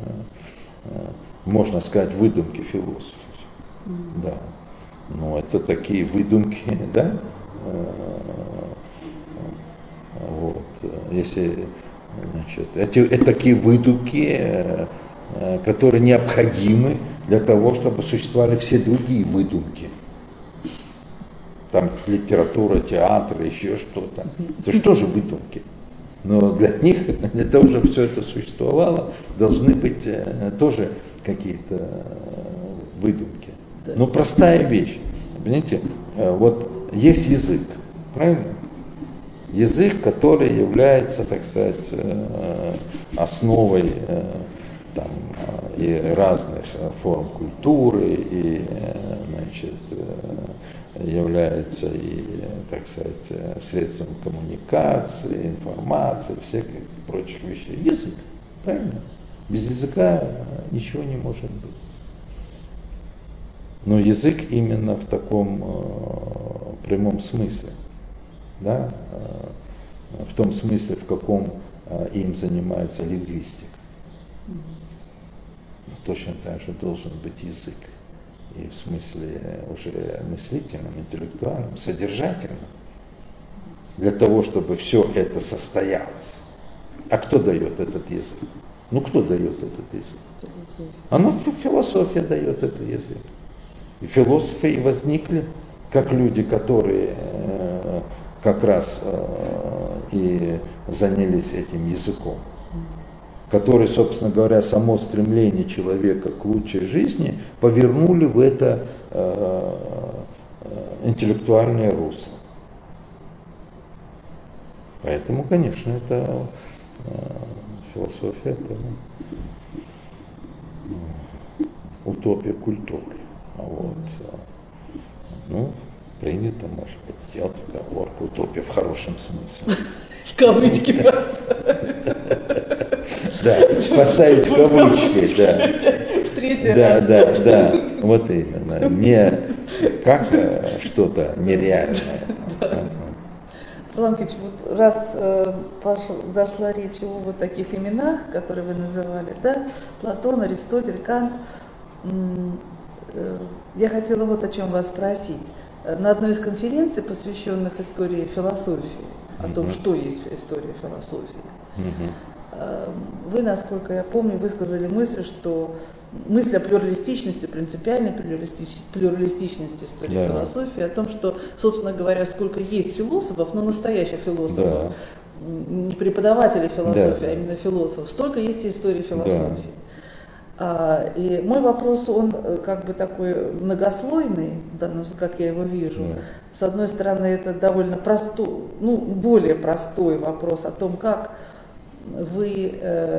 можно сказать, выдумки философов. Да. Но это такие выдумки, да? Вот. Если, значит, это такие выдумки, которые необходимы для того, чтобы существовали все другие выдумки. Там литература, театр, еще что-то. Это что же выдумки? Но для них, для того, чтобы все это существовало, должны быть тоже какие-то выдумки. Ну, простая вещь. Понимаете, вот есть язык, правильно? Язык, который является, так сказать, основой там, и разных форм культуры, и, значит, является и, так сказать, средством коммуникации, информации, всех прочих вещей. Язык, правильно? Без языка ничего не может быть. Но язык именно в таком прямом смысле, да, в том смысле, в каком им занимается лингвистика. Точно так же должен быть язык. И в смысле уже мыслительном, интеллектуальном, содержательном. Для того, чтобы все это состоялось. А кто дает этот язык? Ну, кто дает этот язык? Философия дает этот язык. И философы и возникли, как люди, которые как раз и занялись этим языком. Которые, собственно говоря, само стремление человека к лучшей жизни повернули в это интеллектуальное русло. Поэтому, конечно, это философия, это утопия культуры. Вот. Ну, принято, может быть, сделать оговорку утопия в хорошем смысле. Кавычки поставить. Да, поставить кавычки, да. В третий раз. Да, вот именно. Не как что-то нереальное. Салам Ильич, вот раз зашла речь о вот таких именах, которые вы называли, да, Платон, Аристотель, Кант, я хотела вот о чем вас спросить. На одной из конференций, посвященных истории философии, о том, что есть история философии, вы, насколько я помню, высказали мысль, что мысль о плюралистичности, принципиальной плюралистичности истории философии, о том, что, собственно говоря, сколько есть философов, но настоящих философов, не преподавателей философии, а именно философов, столько есть и истории философии. И мой вопрос, он как бы такой многослойный, да, ну, как я его вижу. С одной стороны, это довольно простой, ну, более простой вопрос о том, как вы,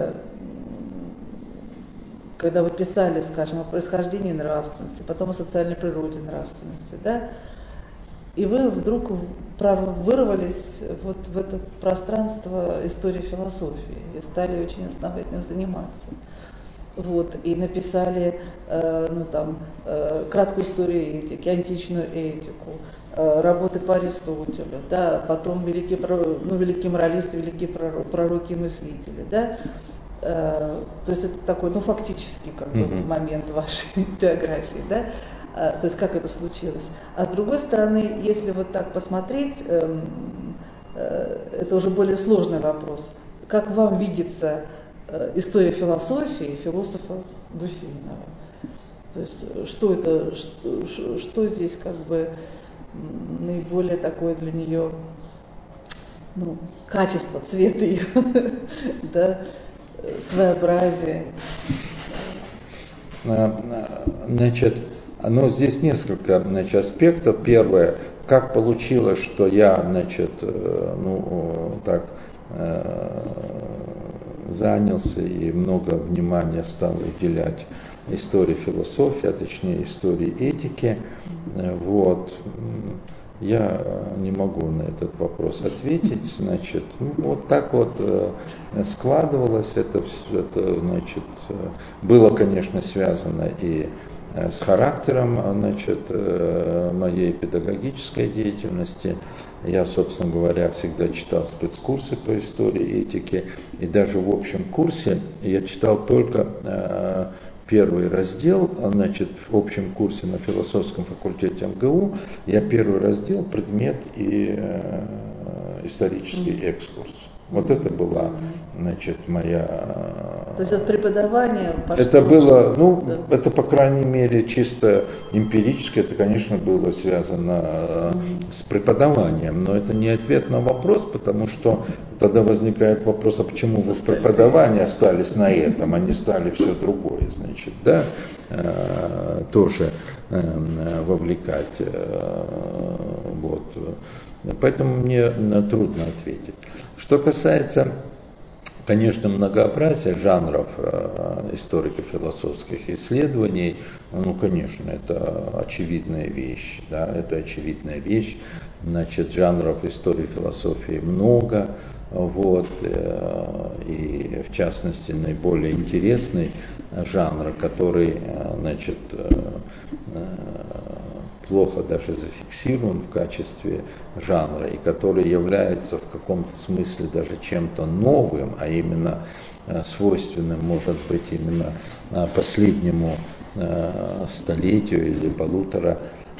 когда вы писали, скажем, о происхождении нравственности, потом о социальной природе нравственности, да, и вы вдруг вырвались вот в это пространство истории философии и стали очень основательно заниматься. Вот, и написали краткую историю этики, античную этику, работы по Аристотелю, да, потом великие моралисты, великие пророки и мыслители, да. То есть это такой, фактически как бы момент вашей биографии, да. То есть как это случилось. А с другой стороны, если вот так посмотреть, это уже более сложный вопрос. Как вам видится история философии философа Гусейнова? То есть что здесь как бы наиболее такое для нее, качество, цвет ее, да, своеобразие? Значит, но здесь несколько аспектов. Первое, как получилось, что я занялся и много внимания стал уделять истории философии, а точнее истории этики. Вот. Я не могу на этот вопрос ответить. Вот так вот складывалось это, было, конечно, связано и с характером, моей педагогической деятельности. Я, собственно говоря, всегда читал спецкурсы по истории этики, и даже в общем курсе я читал только первый раздел, в общем курсе на философском факультете МГУ, я первый раздел, предмет и исторический экскурс. Вот это была, моя... То есть от преподавания пошло... Это было, это, по крайней мере, чисто эмпирически, это, конечно, было связано с преподаванием, но это не ответ на вопрос, потому что тогда возникает вопрос, а почему вы в преподавании остались на этом, а не стали все другое, тоже вовлекать. Вот. Поэтому мне трудно ответить. Что касается, конечно, многообразия жанров историко-философских исследований, конечно, это очевидная вещь. Это очевидная вещь. Жанров истории философии много. Вот, и в частности наиболее интересный жанр, который плохо даже зафиксирован в качестве жанра, и который является в каком-то смысле даже чем-то новым, а именно свойственным, может быть, именно последнему столетию или полутора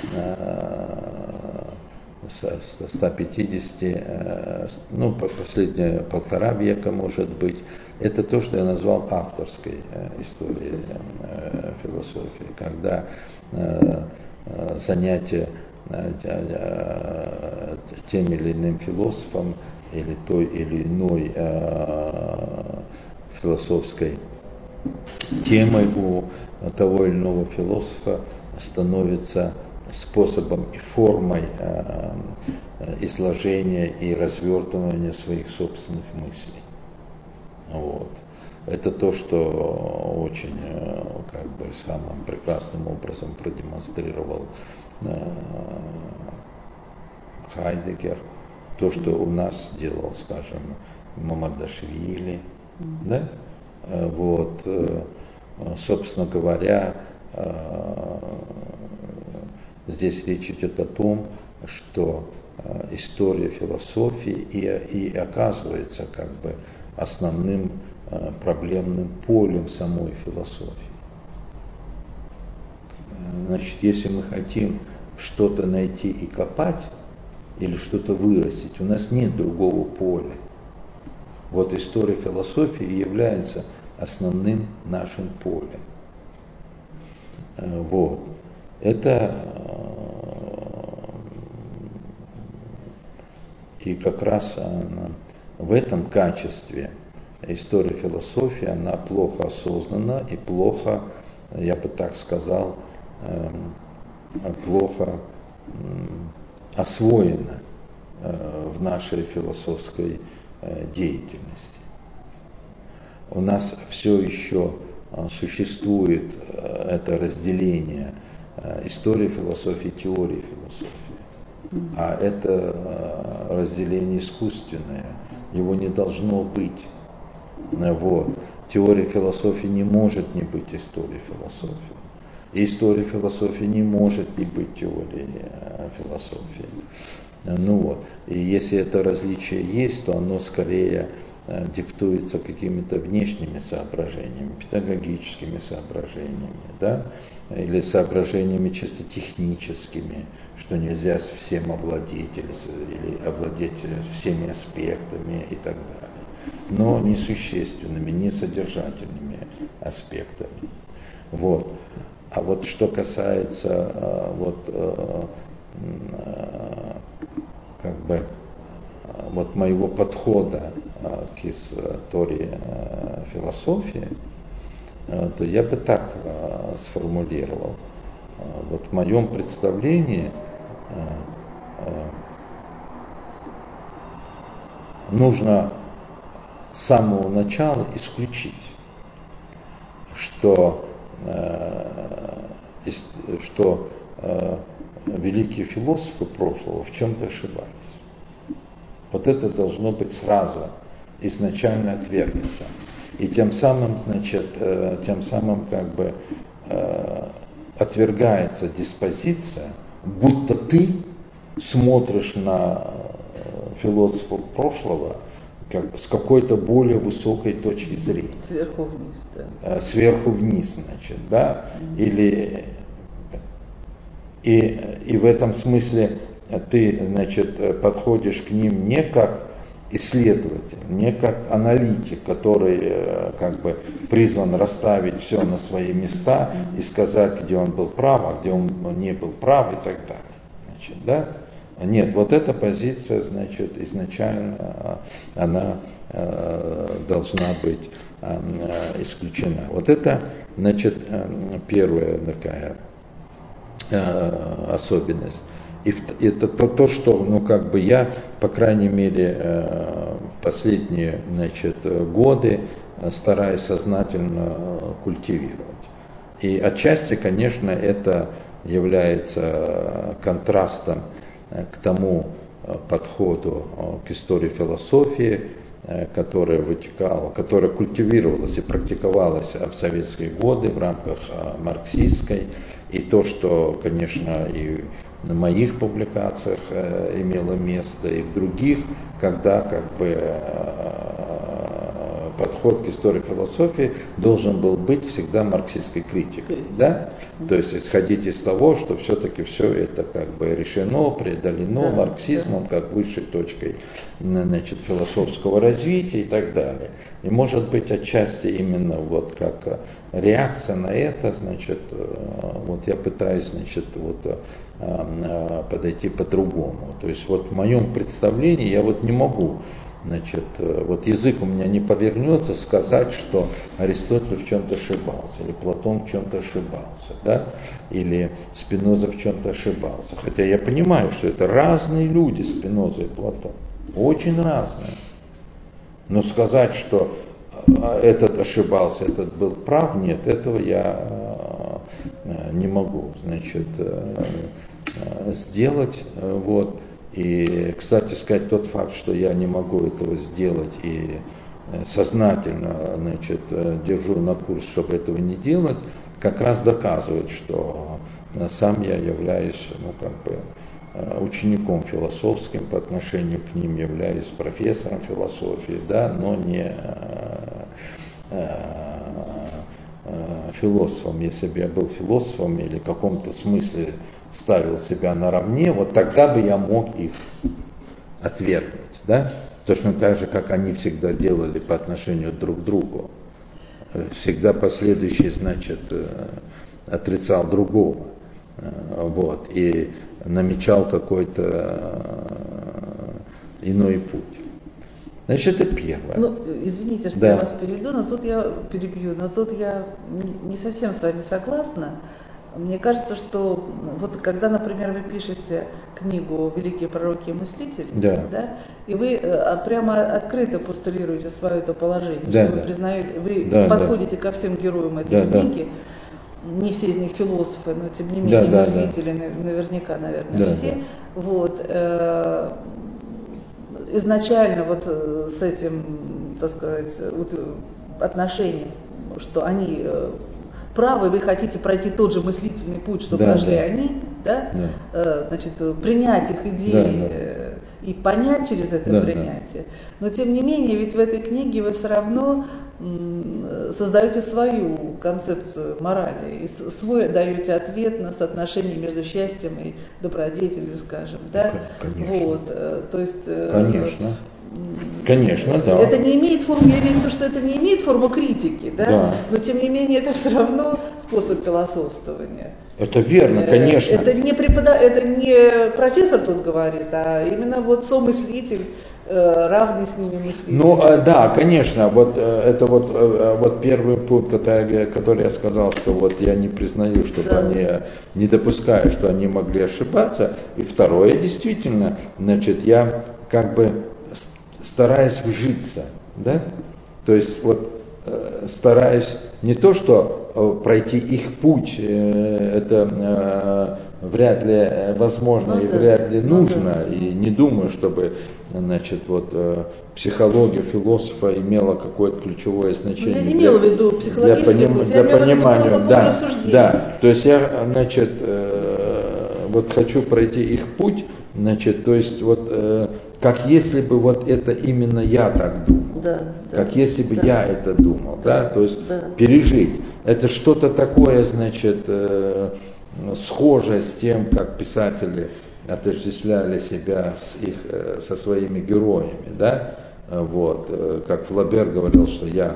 150, последние 1,5 века, может быть, это то, что я назвал авторской историей философии, когда занятие тем или иным философом или той или иной философской темой у того или иного философа становится способом и формой изложения и развертывания своих собственных мыслей. Вот. Это то, что очень самым прекрасным образом продемонстрировал Хайдеггер, то, что у нас делал, скажем, Мамардашвили, Вот, собственно говоря, здесь речь идет о том, что история философии и оказывается основным проблемным полем самой философии. Если мы хотим что-то найти и копать, или что-то вырастить, у нас нет другого поля. Вот история философии является основным нашим полем. Вот. Это и как раз в этом качестве история философии, она плохо осознана и плохо, я бы так сказал, плохо освоена в нашей философской деятельности. У нас все еще существует это разделение истории философии, теории философии. А это разделение искусственное, его не должно быть. Вот. Теория философии не может не быть историей философии. И история философии не может не быть теорией философии. И если это различие есть, то оно скорее диктуется какими-то внешними соображениями, педагогическими соображениями, или соображениями чисто техническими, что нельзя всем овладеть или овладеть всеми аспектами и так далее, но не существенными, не содержательными аспектами. Вот. А вот что касается моего подхода к истории философии, то я бы так сформулировал. Вот в моем представлении нужно с самого начала исключить, что великие философы прошлого в чем-то ошибались. Вот это должно быть сразу изначально отвергнуто. И тем самым, отвергается диспозиция, будто ты смотришь на философов прошлого с какой-то более высокой точки зрения. Сверху вниз, да. Сверху вниз, да. Или и в этом смысле ты, подходишь к ним не как исследователь, не как аналитик, который призван расставить все на свои места и сказать, где он был прав, а где он не был прав и так далее. Нет, вот эта позиция, изначально она должна быть исключена. Вот это, первая такая особенность. И это то, что, я, по крайней мере, последние, годы стараюсь сознательно культивировать. И отчасти, конечно, это является контрастом к тому подходу к истории философии, которая культивировалась и практиковалась в советские годы в рамках марксистской, и то, что, конечно, и на моих публикациях имело место, и в других, когда подход к истории философии должен был быть всегда марксистской критикой. Да? То есть исходить из того, что все-таки все это решено, преодолено марксизмом как высшей точкой философского развития и так далее. И может быть отчасти именно как реакция на это, я пытаюсь подойти по-другому. То есть в моем представлении я не могу, язык у меня не повернется сказать, что Аристотель в чем-то ошибался, или Платон в чем-то ошибался, да? Или Спиноза в чем-то ошибался. Хотя я понимаю, что это разные люди, Спиноза и Платон, очень разные. Но сказать, что этот ошибался, этот был прав, нет, этого я не могу, сделать. И, кстати сказать, тот факт, что я не могу этого сделать и сознательно, держу на курс, чтобы этого не делать, как раз доказывает, что сам я являюсь, учеником философским, по отношению к ним являюсь профессором философии, да, но не философом. Если бы я был философом или в каком-то смысле ставил себя наравне, вот тогда бы я мог их отвергнуть, да? Точно так же, как они всегда делали по отношению друг к другу. Всегда последующий, отрицал другого. И намечал какой-то иной путь. Это первое. Извините, что я вас перебью, но тут я не совсем с вами согласна. Мне кажется, что когда, например, вы пишете книгу «Великие пророки и мыслители», и вы прямо открыто постулируете свое это положение, что вы признаете, вы подходите ко всем героям этой книги, не все из них философы, но тем не менее мыслители наверняка, наверное, все. Изначально с этим, так сказать, отношением, что они правы, вы хотите пройти тот же мыслительный путь, что прошли они, принять их идеи и понять через это принятие. Но тем не менее, ведь в этой книге вы все равно создаете свою концепцию морали, и свой даете ответ на соотношение между счастьем и добродетелью, скажем, да? Конечно. То есть. Конечно, да. Это не имеет форму, я имею в виду, что это не имеет форму критики, но тем не менее это все равно способ философствования. Это верно, конечно. Это не профессор тут говорит, а именно somыслитель, равный с ними мыслитель. Ну да, конечно, вот это вот первый пункт, который я сказал, что вот я не признаю, что они, не допускаю, что они могли ошибаться. И второе, действительно, значит, я как бы стараюсь вжиться, да, то есть вот стараюсь не то, что пройти их путь, это вряд ли возможно и вряд ли нужно, и не думаю, чтобы, значит, вот психология философа имела какое-то ключевое значение. Я не имела в виду психологический путь, я имела в виду просто путь рассуждения. Да, то есть я, значит, вот хочу пройти их путь, значит, то есть вот как если бы вот это именно я так думал, как если бы я это думал, да, то есть пережить. Это что-то такое, значит, схожее с тем, как писатели отождествляли себя со своими героями, да, вот, как Флабер говорил, что я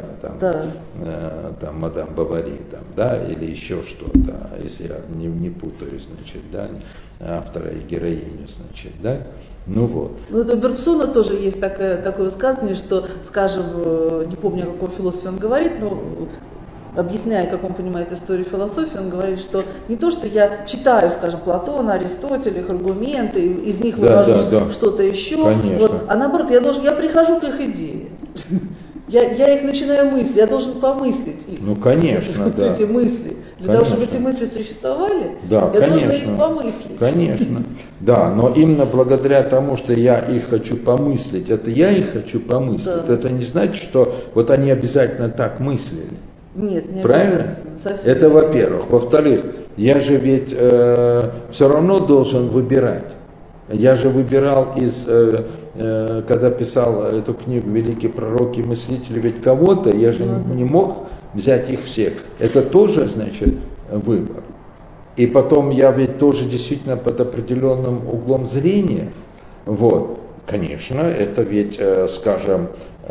там мадам Бавари, там, да, или еще что-то, если я не путаюсь, значит, да, автора и героиню, значит, да. Ну вот. Ну, это у Бергсона тоже есть такое высказывание, что, скажем, не помню, о каком философе он говорит, но объясняя, как он понимает историю философии, он говорит, что не то, что я читаю, скажем, Платона, Аристотеля, их аргументы, из них вывожу что-то еще, вот, а наоборот, я прихожу к их идее. Я их начинаю мыслить, я должен помыслить их. Ну, конечно, да. Эти мысли. Для того, чтобы эти мысли существовали, да, я должен их помыслить. Конечно, да, но именно благодаря тому, что я их хочу помыслить, это я их хочу помыслить, это не значит, что вот они обязательно так мыслили. Нет, не правильно? Это во-первых. Во-вторых, я же ведь все равно должен выбирать. Я же выбирал когда писал эту книгу «Великие пророки и мыслители», ведь кого-то, я же не мог взять их всех. Это тоже, значит, выбор. И потом я ведь тоже действительно под определенным углом зрения. Вот. Конечно, это ведь, скажем,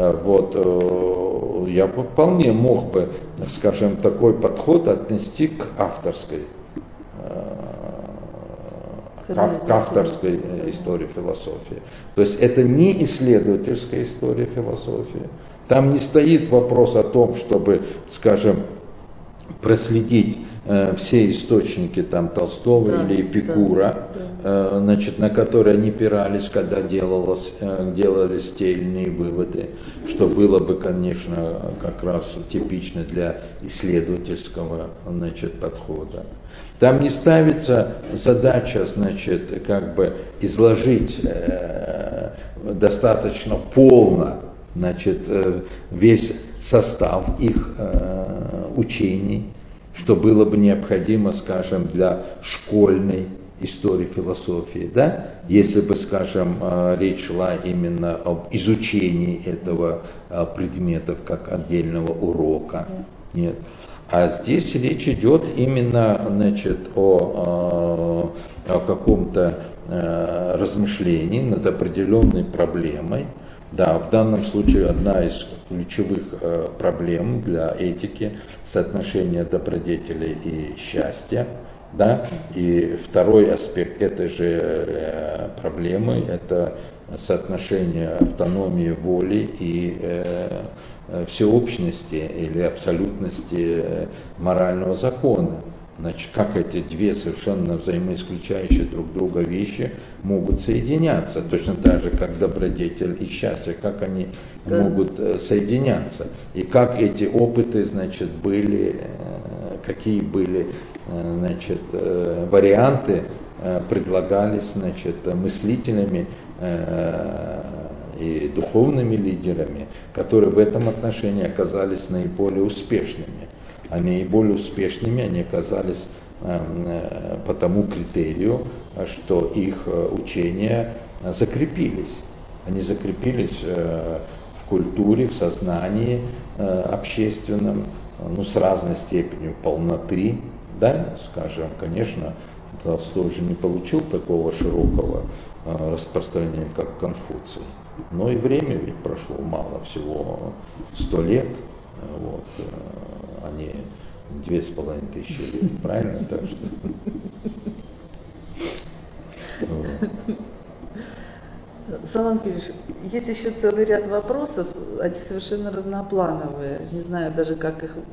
вот я бы вполне мог бы, скажем, такой подход отнести к авторской истории философии. То есть это не исследовательская история философии. Там не стоит вопрос о том, чтобы, скажем, проследить все источники там Толстого или Эпикура, значит, на которые они опирались, когда делались те или иные выводы, что было бы, конечно, как раз типично для исследовательского, значит, подхода. Там не ставится задача, значит, как бы изложить достаточно полно, значит, весь состав их учений, что было бы необходимо, скажем, для школьной истории философии, да, если бы, скажем, речь шла именно об изучении этого предмета как отдельного урока. Нет. А здесь речь идет именно, значит, о каком-то размышлении над определенной проблемой. Да, в данном случае одна из ключевых проблем для этики – соотношение добродетели и счастья. Да? И второй аспект этой же проблемы – это соотношение автономии воли и всеобщности или абсолютности морального закона. Значит, как эти две совершенно взаимоисключающие друг друга вещи могут соединяться, точно так же, как добродетель и счастье, как они могут соединяться, и как эти опыты, значит, были, какие были, значит, варианты предлагались, значит, мыслителями и духовными лидерами, которые в этом отношении оказались наиболее успешными. А наиболее успешными они оказались по тому критерию, что их учения закрепились. Они закрепились в культуре, в сознании общественном, ну, с разной степенью полноты. Да? Скажем, конечно, Толстой же не получил такого широкого распространения, как Конфуций. Но и время ведь прошло мало, всего 100 лет. Вот, а не 2500 лет, правильно? Так что. Салам Кириш, есть еще целый ряд вопросов, они совершенно разноплановые. Не знаю даже, как их,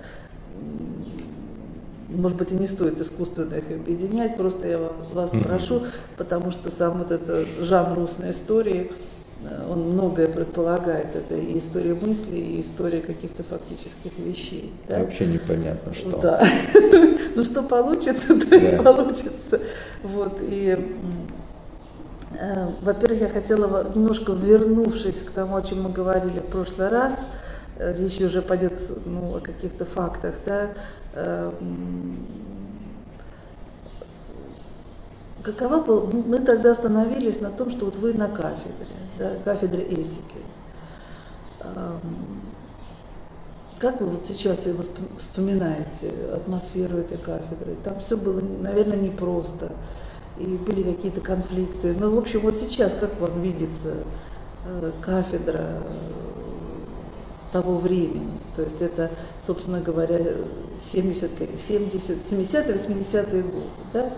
может быть, и не стоит искусственно их объединять, просто я вас прошу, потому что сам вот этот жанр устной истории, он многое предполагает. Это и история мыслей, и история каких-то фактических вещей. Да? Вообще непонятно, что. Да. Ну, что получится, то и получится. Вот, и, во-первых, я хотела, немножко вернувшись к тому, о чем мы говорили в прошлый раз, речь уже пойдет о каких-то фактах, да, какова была, мы тогда остановились на том, что вот вы на кафедре, да, кафедре этики. Как вы вот сейчас вспоминаете атмосферу этой кафедры? Там все было, наверное, непросто, и были какие-то конфликты. Но, в общем, вот сейчас как вам видится кафедра того времени? То есть это, собственно говоря, 70-80-е годы, да?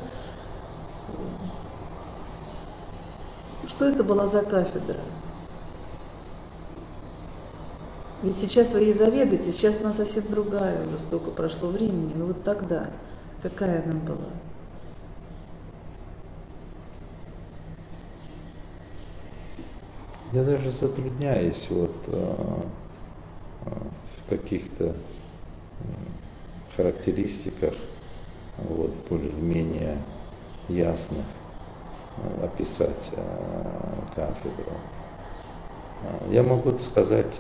Что это была за кафедра? Ведь сейчас вы ей заведуете, сейчас она совсем другая, уже столько прошло времени. Но вот тогда какая она была? Я даже затрудняюсь вот в каких-то характеристиках вот более-менее ясных описать кафедру. Я могу сказать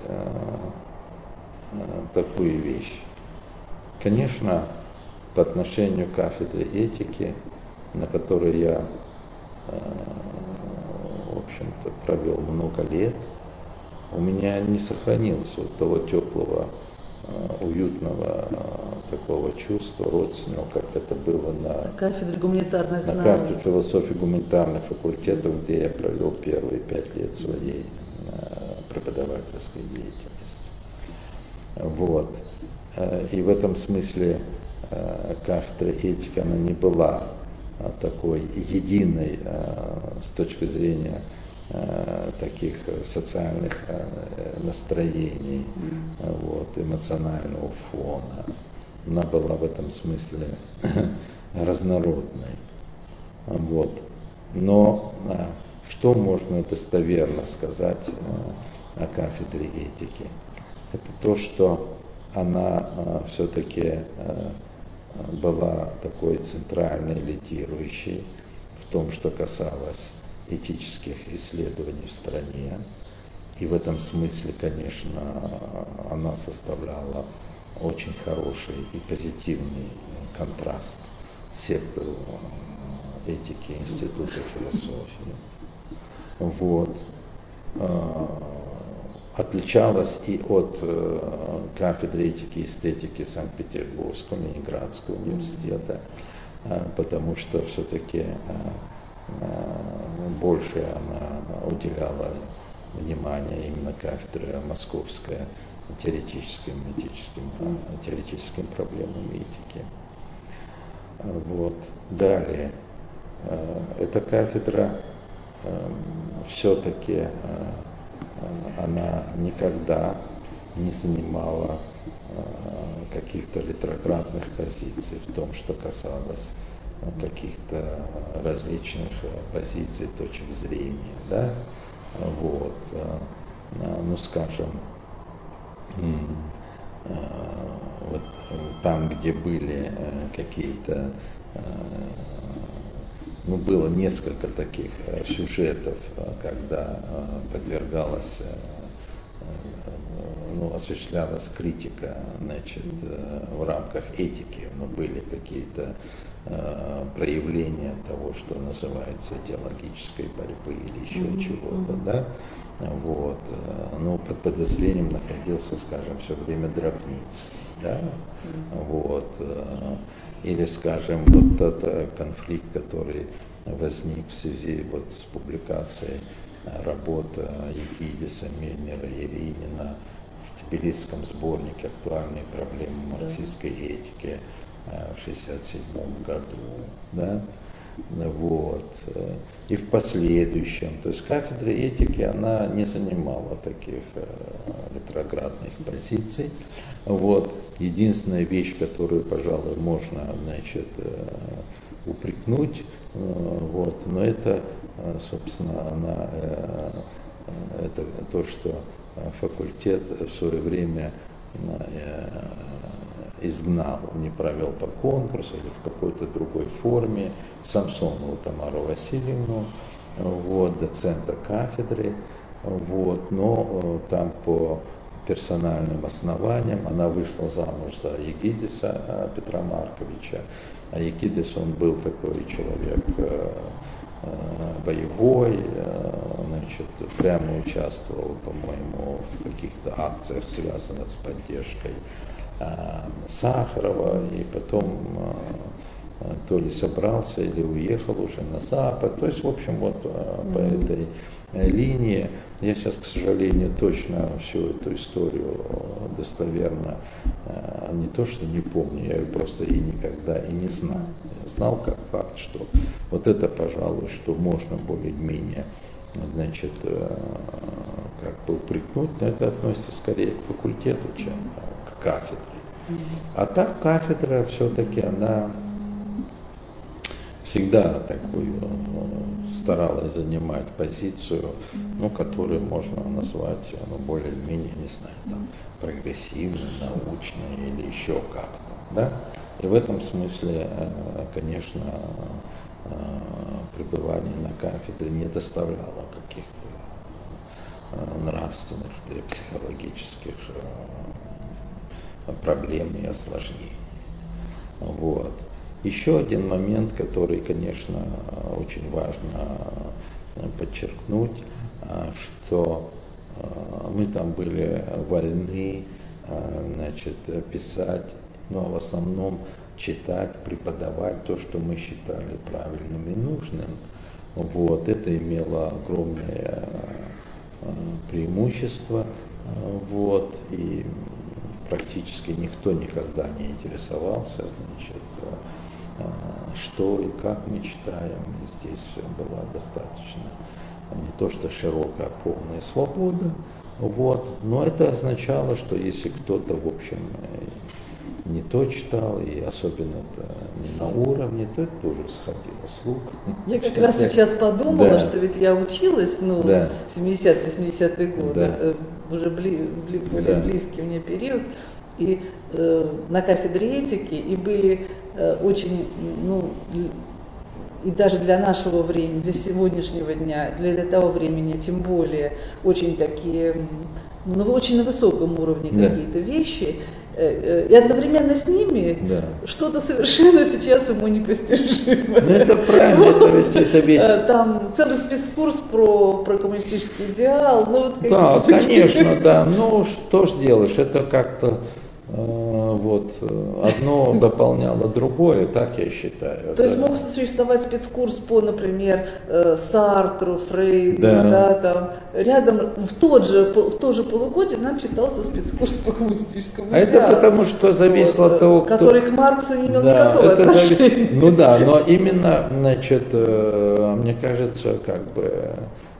такую вещь. Конечно, по отношению к кафедре этики, на которой я, в общем-то, провел много лет, у меня не сохранилось вот того теплого, уютного такого чувства родственного, как это было на кафедре гуманитарных наук. На кафедре философии гуманитарных факультетов, где я провел первые 5 лет своей преподавательской деятельности. Вот. И в этом смысле кафедра этики, она не была такой единой с точки зрения таких социальных настроений, вот, эмоционального фона. Она была в этом смысле разнородной. Вот. Но что можно достоверно сказать о кафедре этики? Это то, что она все-таки была такой центральной, лидирующей в том, что касалось этических исследований в стране. И в этом смысле, конечно, она составляла очень хороший и позитивный контраст сектору этики Института философии. Вот. Отличалась и от кафедры этики и эстетики Санкт-Петербургского, Ленинградского университета, потому что все-таки больше она уделяла внимание именно кафедре московской теоретическим проблемам этики. Вот. Далее. Эта кафедра все-таки она никогда не занимала каких-то ретроградных позиций в том, что касалось каких-то различных позиций, точек зрения, да, вот, ну, скажем, вот там, где были какие-то, ну, было несколько таких сюжетов, когда подвергалась, ну, осуществлялась критика, значит, в рамках этики, но были какие-то проявления того, что называется идеологической борьбы или еще чего-то, да, вот, ну, под подозрением находился, скажем, все время Дробницкий, да, вот, или, скажем, вот тот конфликт, который возник в связи вот с публикацией работы Евгидиса, Мильнера и Ринина в Тбилисском сборнике «Актуальные проблемы марксистской этики» в 1967 году, да, Вот. И в последующем, то есть кафедра этики, она не занимала таких ретроградных позиций. Вот. Единственная вещь, которую, пожалуй, можно, значит, упрекнуть, вот, но это, собственно, это то, что факультет в свое время изгнал, не провел по конкурсу или в какой-то другой форме Самсонову Тамару Васильевну, вот, доцента кафедры, вот, но там по персональным основаниям она вышла замуж за Егидиса Петра Марковича, а Егидис, он был такой человек боевой, значит, прямо участвовал, по-моему, в каких-то акциях, связанных с поддержкой Сахарова, и потом то ли собрался или уехал уже на Запад. То есть, в общем, вот по этой линии, я сейчас, к сожалению, точно всю эту историю достоверно не то, что не помню, я ее просто и никогда и не знал. Я знал как факт, что вот это, пожалуй, что можно более-менее, значит, как бы упрекнуть, но это относится скорее к факультету, чем к кафедре. А так кафедра все-таки она всегда такую старалась занимать позицию, ну, которую можно назвать, ну, более-менее, не знаю, там, прогрессивной, научной или еще как-то, да. И в этом смысле, конечно, пребывание на кафедре не доставляло каких-то нравственных или психологических проблем и осложнений. Вот. Еще один момент, который, конечно, очень важно подчеркнуть, что мы там были вольны, значит, писать, но в основном читать, преподавать то, что мы считали правильным и нужным. Вот. Это имело огромное преимущество. Вот. И практически никто никогда не интересовался, значит, что и как мы читаем. Здесь была достаточно не то что широкая, полная свобода, вот, но это означало, что если кто-то, в общем, не то читал, и особенно-то не на уровне, то это тоже сходило с рук. Я как раз сейчас подумала, да, что ведь я училась, ну, да, 70-80-е годы, да, уже более близкий мне период, и на кафедре этики, и были очень, ну, и даже для нашего времени, для сегодняшнего дня, для того времени тем более, очень такие, ну, очень на высоком уровне, да, какие-то вещи, и одновременно с ними, да, что-то совершенно сейчас ему непостижимо. Ну это правильно, это ведь... Там целый спецкурс про коммунистический идеал. Ну, вот да, конечно, да. Ну что ж делаешь, это как-то вот одно дополняло другое, так я считаю. То есть мог существовать спецкурс по, например, Сартру, Фрейду, да, там рядом в то же полугодие нам читался спецкурс по коммунистическому идеалу. А это потому, что зависело от того, кто... Который к Марксу не имел никакого отношения. Ну да, но именно, значит, мне кажется, как бы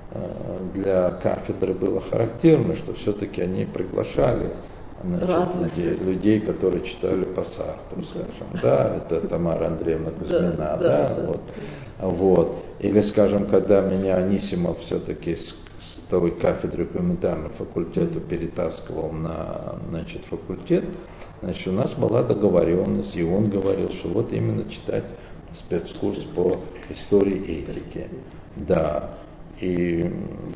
для кафедры было характерно, что все-таки они приглашали, значит, людей, которые читали по Сартру, скажем, да, это Тамара Андреевна Кузьмина, да, вот. Или, скажем, когда меня Анисимов все-таки с той кафедры гуманитарного факультета перетаскивал на, значит, факультет, значит, у нас была договоренность, и он говорил, что вот именно читать спецкурс по истории этики, да, и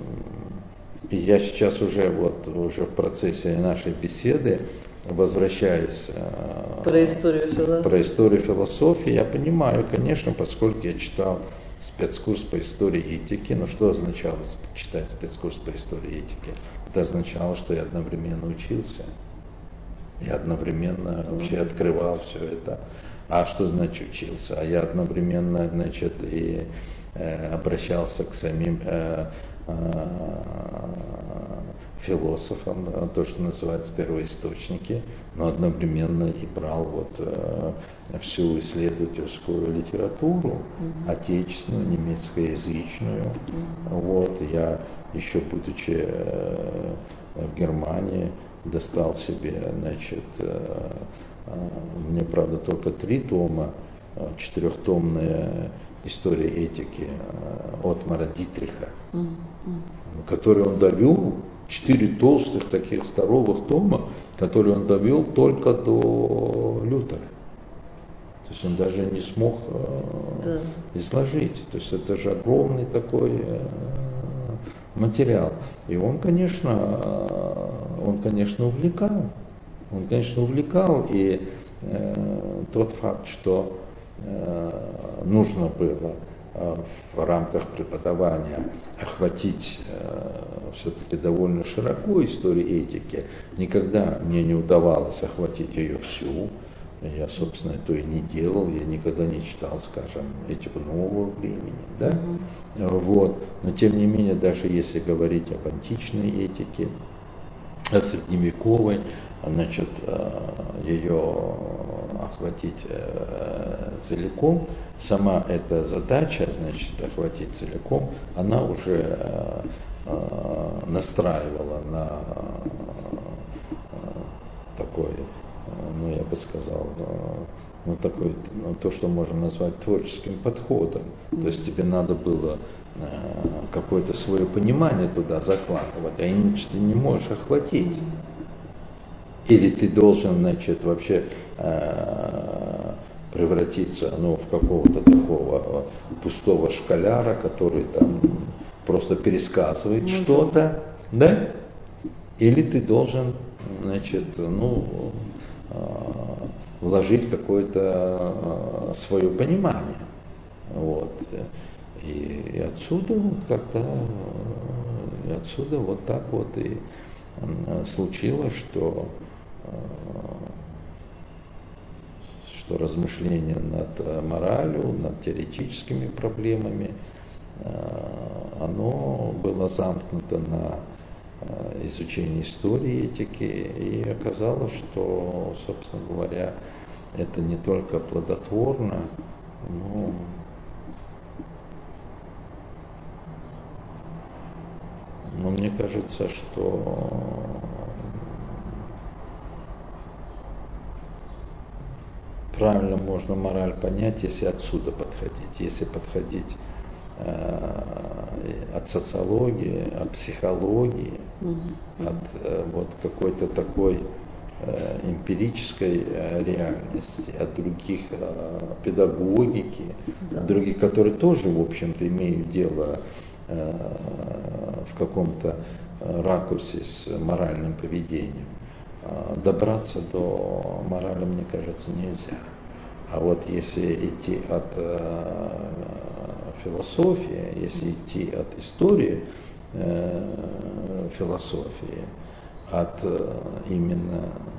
я сейчас уже в процессе нашей беседы, возвращаясь про историю философии, я понимаю, конечно, поскольку я читал спецкурс по истории этики, но что означало читать спецкурс по истории этики? Это означало, что я одновременно учился, я одновременно вообще открывал все это. А что значит учился? А я одновременно, значит, и обращался к самим философом, то, что называется первоисточники, но одновременно и брал всю исследовательскую литературу, отечественную, немецкоязычную. Я еще будучи в Германии достал себе, мне, правда, только 3 тома, 4-томная история этики Отмара Дитриха, который он довел, 4 толстых таких здоровых тома, которые он довел только до Лютера. То есть он даже не смог изложить. То есть это же огромный такой материал. И он, конечно, увлекал. И тот факт, что нужно было в рамках преподавания охватить все-таки довольно широко историю этики, никогда мне не удавалось охватить ее всю. Я, собственно, это и не делал, я никогда не читал, скажем, этику нового времени, да? Но тем не менее, даже если говорить об античной этике, о средневековой, ее охватить целиком, сама эта задача, охватить целиком, она уже настраивала на такой, я бы сказал, то, что можно назвать творческим подходом. То есть тебе надо было какое-то свое понимание туда закладывать, а иначе ты не можешь охватить. Или ты должен, вообще превратиться в какого-то такого пустого школяра, который там просто пересказывает что-то, да? Или ты должен, вложить какое-то свое понимание. И отсюда и случилось, что размышление над моралью, над теоретическими проблемами, оно было замкнуто на изучение истории этики, и оказалось, что, собственно говоря, это не только плодотворно, но мне кажется, что правильно можно мораль понять, если отсюда подходить, если подходить от социологии, от психологии, от какой-то такой эмпирической реальности, от других педагогики, других, которые тоже, в общем-то, имеют дело в каком-то ракурсе с моральным поведением. Добраться до морали, мне кажется, нельзя. А если идти от философии, если идти от истории философии, от именно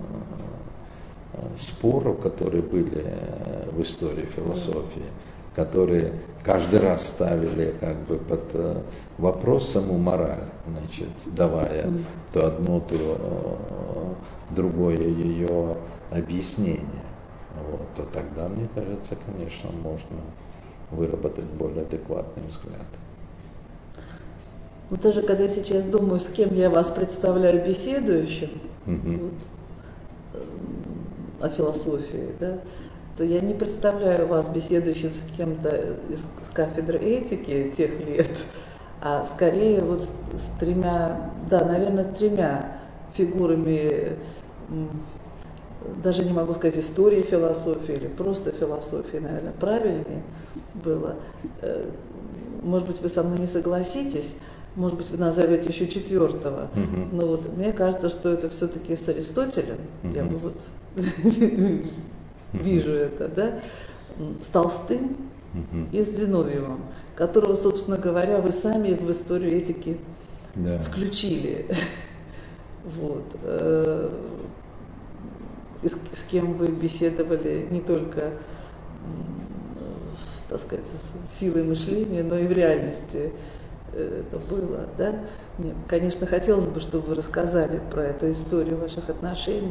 споров, которые были в истории философии, которые каждый раз ставили под вопрос саму мораль, давая то одно, то другое ее объяснение. То тогда, мне кажется, конечно, можно выработать более адекватный взгляд. Даже когда я сейчас думаю, с кем я вас представляю беседующим о философии, то я не представляю вас беседующим с кем-то с кафедры этики тех лет, а скорее с 3, наверное, 3 фигурами, даже не могу сказать истории философии или просто философии, наверное, правильнее было. Может быть, вы со мной не согласитесь, может быть, вы назовете еще 4-го, но мне кажется, что это все-таки с Аристотелем, я бы вижу это, с Толстым и с Зиновьевым, которого, собственно говоря, вы сами в историю этики включили. И с кем вы беседовали не только, так сказать, силой мышления, но и в реальности это было, да? Мне, конечно, хотелось бы, чтобы вы рассказали про эту историю ваших отношений.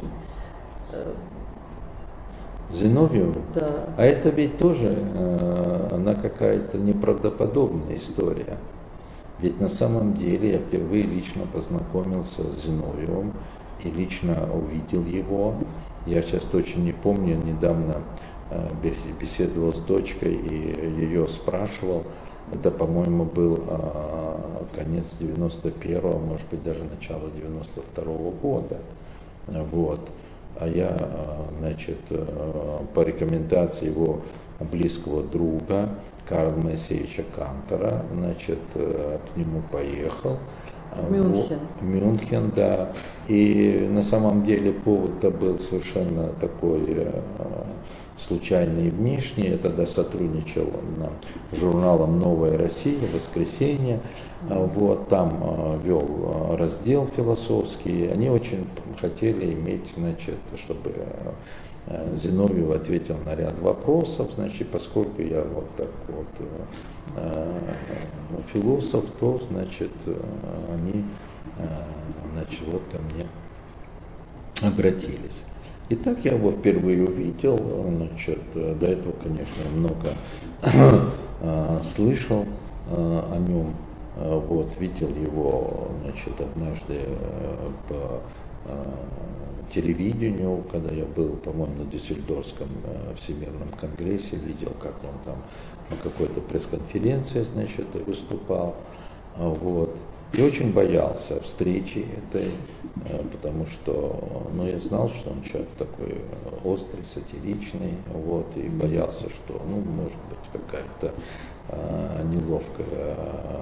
Зиновьевым? Да. А это ведь тоже, она какая-то неправдоподобная история. Ведь на самом деле я впервые лично познакомился с Зиновьевым и лично увидел его. Я сейчас точно не помню, недавно беседовал с дочкой и ее спрашивал. Это, по-моему, был конец 91-го, может быть, даже начало 92-го года. Вот. А я, значит, по рекомендации его близкого друга Карла Моисеевича Кантора, значит, к нему поехал. Мюнхен. Мюнхен, да. И на самом деле повод-то был совершенно такой случайный и внешний. Я тогда сотрудничал с журналом «Новая Россия», «Воскресенье». Вот, там вел раздел философский. Они очень хотели иметь, значит, чтобы Зиновьев ответил на ряд вопросов, значит, поскольку я вот так вот философ, то, значит, они, значит, вот ко мне обратились. И так я его впервые увидел, значит, до этого, конечно, много слышал о нем, вот, видел его, значит, однажды по телевидению, когда я был, по-моему, на Дюссельдорфском всемирном конгрессе, видел, как он там на какой-то пресс-конференции, значит, выступал, вот. И очень боялся встречи этой, потому что, ну, я знал, что он человек такой острый, сатиричный, вот, и боялся, что, ну, может быть, какая-то неловкая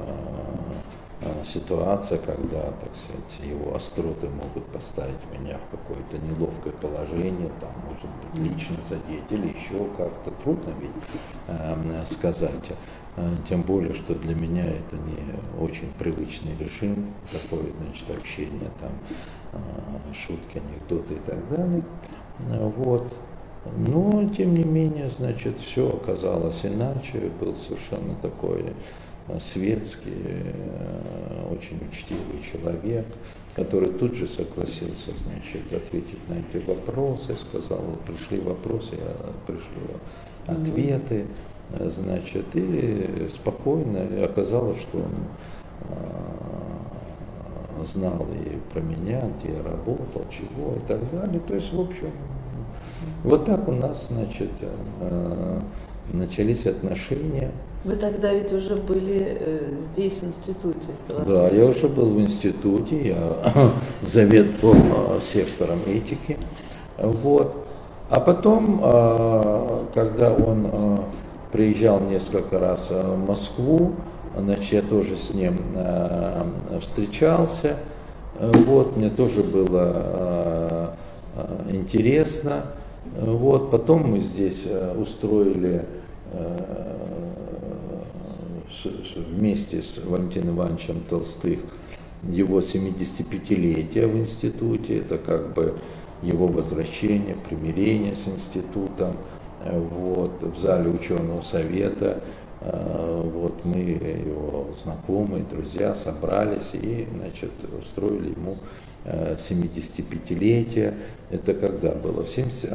ситуация, когда, так сказать, его остроты могут поставить меня в какое-то неловкое положение, там, может быть, лично задеть или еще как-то. Трудно ведь сказать. Тем более, что для меня это не очень привычный режим, такое, значит, общение, там, шутки, анекдоты и так далее. Вот. Но, тем не менее, значит, все оказалось иначе, был совершенно такой светский, очень учтивый человек, который тут же согласился, значит, ответить на эти вопросы, сказал, вот пришли вопросы, пришли ответы, значит, и спокойно оказалось, что он знал и про меня, где я работал, чего и так далее. То есть, в общем, вот так у нас, значит, начались отношения. Вы тогда ведь уже были здесь, в институте. Да, я уже был в институте, я заведовал сектором этики. Вот. А потом, когда он приезжал несколько раз в Москву, значит, я тоже с ним встречался. Вот, мне тоже было интересно. Вот, потом мы здесь устроили вместе с Валентином Ивановичем Толстых его 75-летие в институте. Это как бы его возвращение, примирение с институтом. Вот, в зале ученого совета. Вот мы, его знакомые, друзья, собрались и, значит, устроили ему 75-летие. Это когда было? В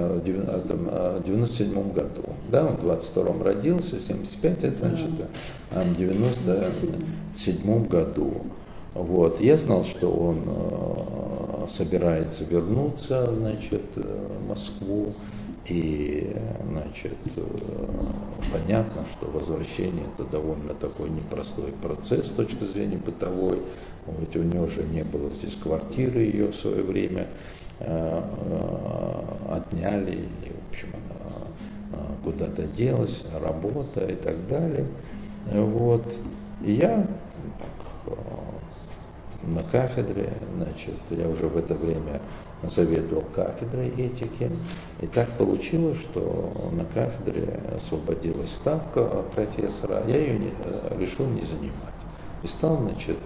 97 году. Да, он в 22-м родился, 75, это значит в 97 году. Вот. Я знал, что он собирается вернуться, значит, в Москву. И, значит, понятно, что возвращение это довольно такой непростой процесс с точки зрения бытовой. Ведь у него уже не было здесь квартиры, ее в свое время отняли, и, в общем, она куда-то делась, работа и так далее. Вот. И я на кафедре, значит, я уже в это время заведовал кафедрой этики. И так получилось, что на кафедре освободилась ставка профессора, а я ее решил не занимать. и стал, значит,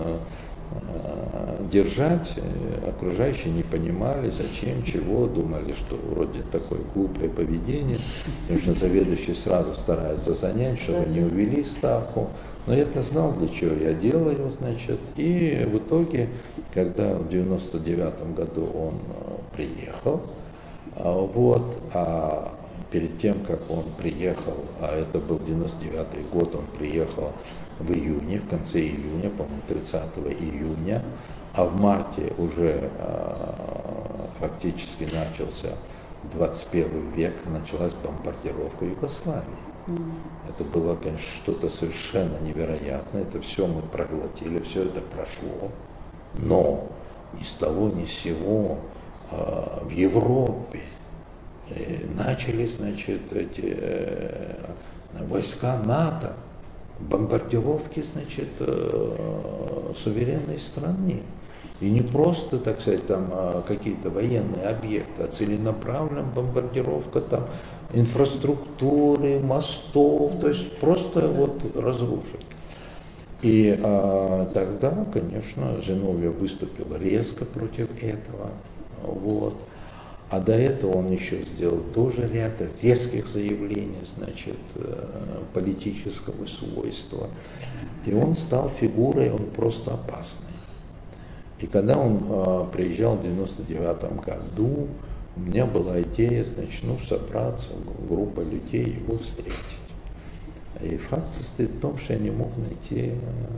держать. Окружающие не понимали, зачем, чего, думали, что вроде такое глупое поведение, потому что заведующий сразу старается занять, чтобы не увели ставку. Но я-то знал, для чего я делаю, значит, и в итоге, когда в 99 году он приехал, вот, а перед тем, как он приехал, а это был 99 год, он приехал в июне, в конце июня, по-моему, 30 июня, а в марте уже фактически начался 21 век, началась бомбардировка Югославии. Это было, конечно, что-то совершенно невероятное, это все мы проглотили, все это прошло, но ни с того ни с сего в Европе начали, значит, эти войска НАТО, бомбардировки, значит, суверенной страны. И не просто, так сказать, там какие-то военные объекты, а целенаправленная бомбардировка там инфраструктуры, мостов, то есть просто вот разрушить. И тогда, конечно, Зиновьев выступил резко против этого. Вот. А до этого он еще сделал тоже ряд резких заявлений, значит, политического свойства. И он стал фигурой, он просто опасный. И когда он приезжал в 99 году, у меня была идея, значит, собраться, группа людей, его встретить. И факт состоит в том, что я не мог найти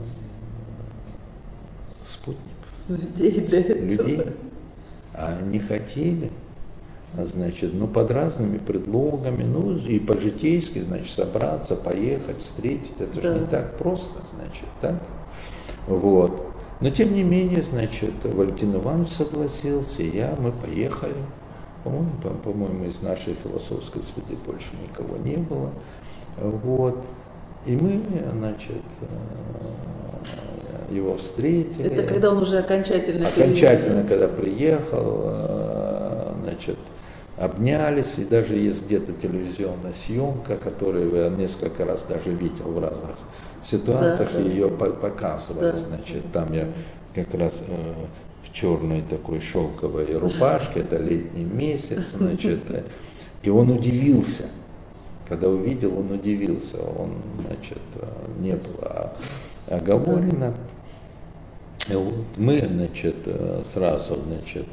спутник. Людей для этого. Людей. А они хотели, значит, под разными предлогами, и по-житейски, значит, собраться, поехать, встретить. Это же не так просто, значит, так? Вот. Но тем не менее, значит, Валентин Иванович согласился, мы поехали. По-моему, из нашей философской среды больше никого не было. Вот. И мы, значит, его встретили. Это когда он уже окончательно когда приехал, значит, обнялись, и даже есть где-то телевизионная съемка, которую я несколько раз даже видел в разных ситуациях, и ее показывали, значит, там я как раз в черной такой шелковой рубашке, это летний месяц, значит, и он удивился. Когда увидел, он удивился, значит, не было оговорено. Вот. Мы, значит, сразу, значит,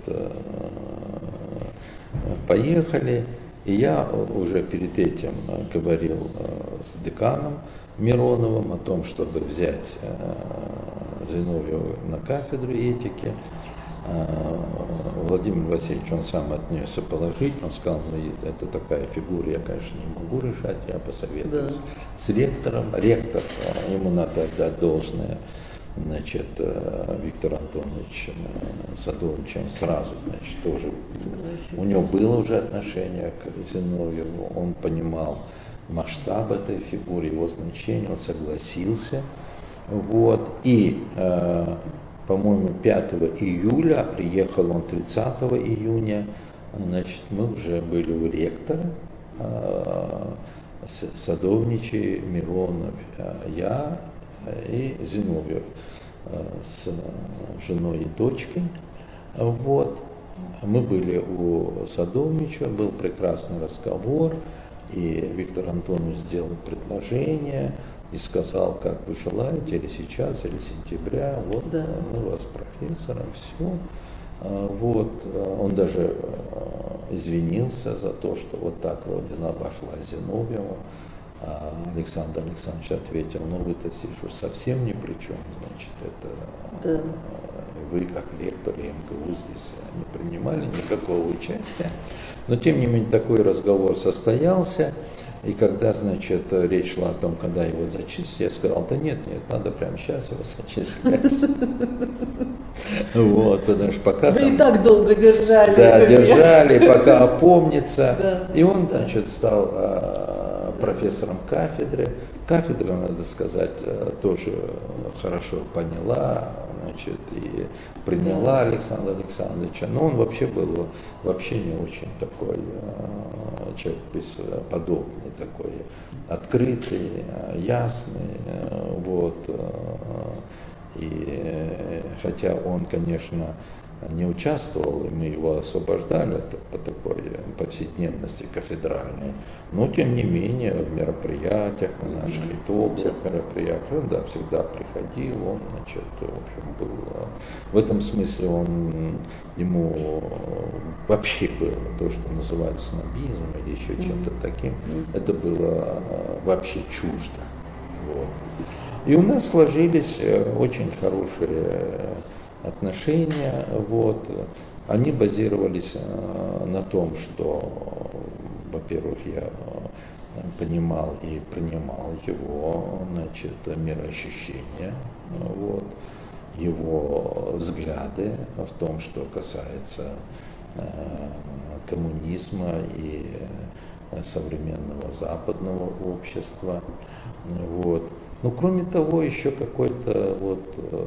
поехали, и я уже перед этим говорил с деканом Мироновым о том, чтобы взять Зиновьева на кафедру этики. Владимир Васильевич, он сам отнесся положительно, он сказал, это такая фигура, я, конечно, не могу решать, я посоветуюсь с ректором. Ректор, ему надо отдать должное, значит, Виктор Антонович Садович, он сразу, значит, тоже, у него было уже отношение к Зиновьеву, он понимал масштаб этой фигуры, его значение, он согласился, вот, и по-моему, 5 июля, приехал он 30 июня, значит, мы уже были у ректора, Садовничий, Миронов, я и Зиновьев с женой и дочкой. Вот. Мы были у Садовнича, был прекрасный разговор, и Виктор Антонович сделал предложение, и сказал, как вы желаете, или сейчас, или сентября, вот, мы вас профессором, все. Вот, он даже извинился за то, что вот так Родина обошла Зиновьева. А Александр Александрович ответил, вы-то здесь уж совсем ни при чем, значит, это вы как ректор МГУ здесь не принимали никакого участия. Но тем не менее такой разговор состоялся. И когда, значит, речь шла о том, когда его зачислить, я сказал, да нет, надо прямо сейчас его зачислять. Вот, потому что пока вы и так долго держали. Да, держали, пока опомнится. И он, значит, стал профессором кафедры. Кафедра, надо сказать, тоже хорошо поняла, значит, и приняла Александра Александровича. Но он вообще был вообще не очень такой человек бесподобный, такой открытый, ясный. вот, и хотя он, конечно, не участвовал, и мы его освобождали по такой повседневности кафедральной, но тем не менее в мероприятиях, на наших итоговых мероприятиях, он да, всегда приходил, он, значит, в общем, был, в этом смысле ему вообще было то, что называется снобизм или еще чем-то таким, это было вообще чуждо. Вот. И у нас сложились очень хорошие отношения, вот. Они базировались на том, что, во-первых, я понимал и принимал его, значит, мироощущения, вот, его взгляды в том, что касается коммунизма и современного западного общества, вот. Но кроме того, еще какой-то вот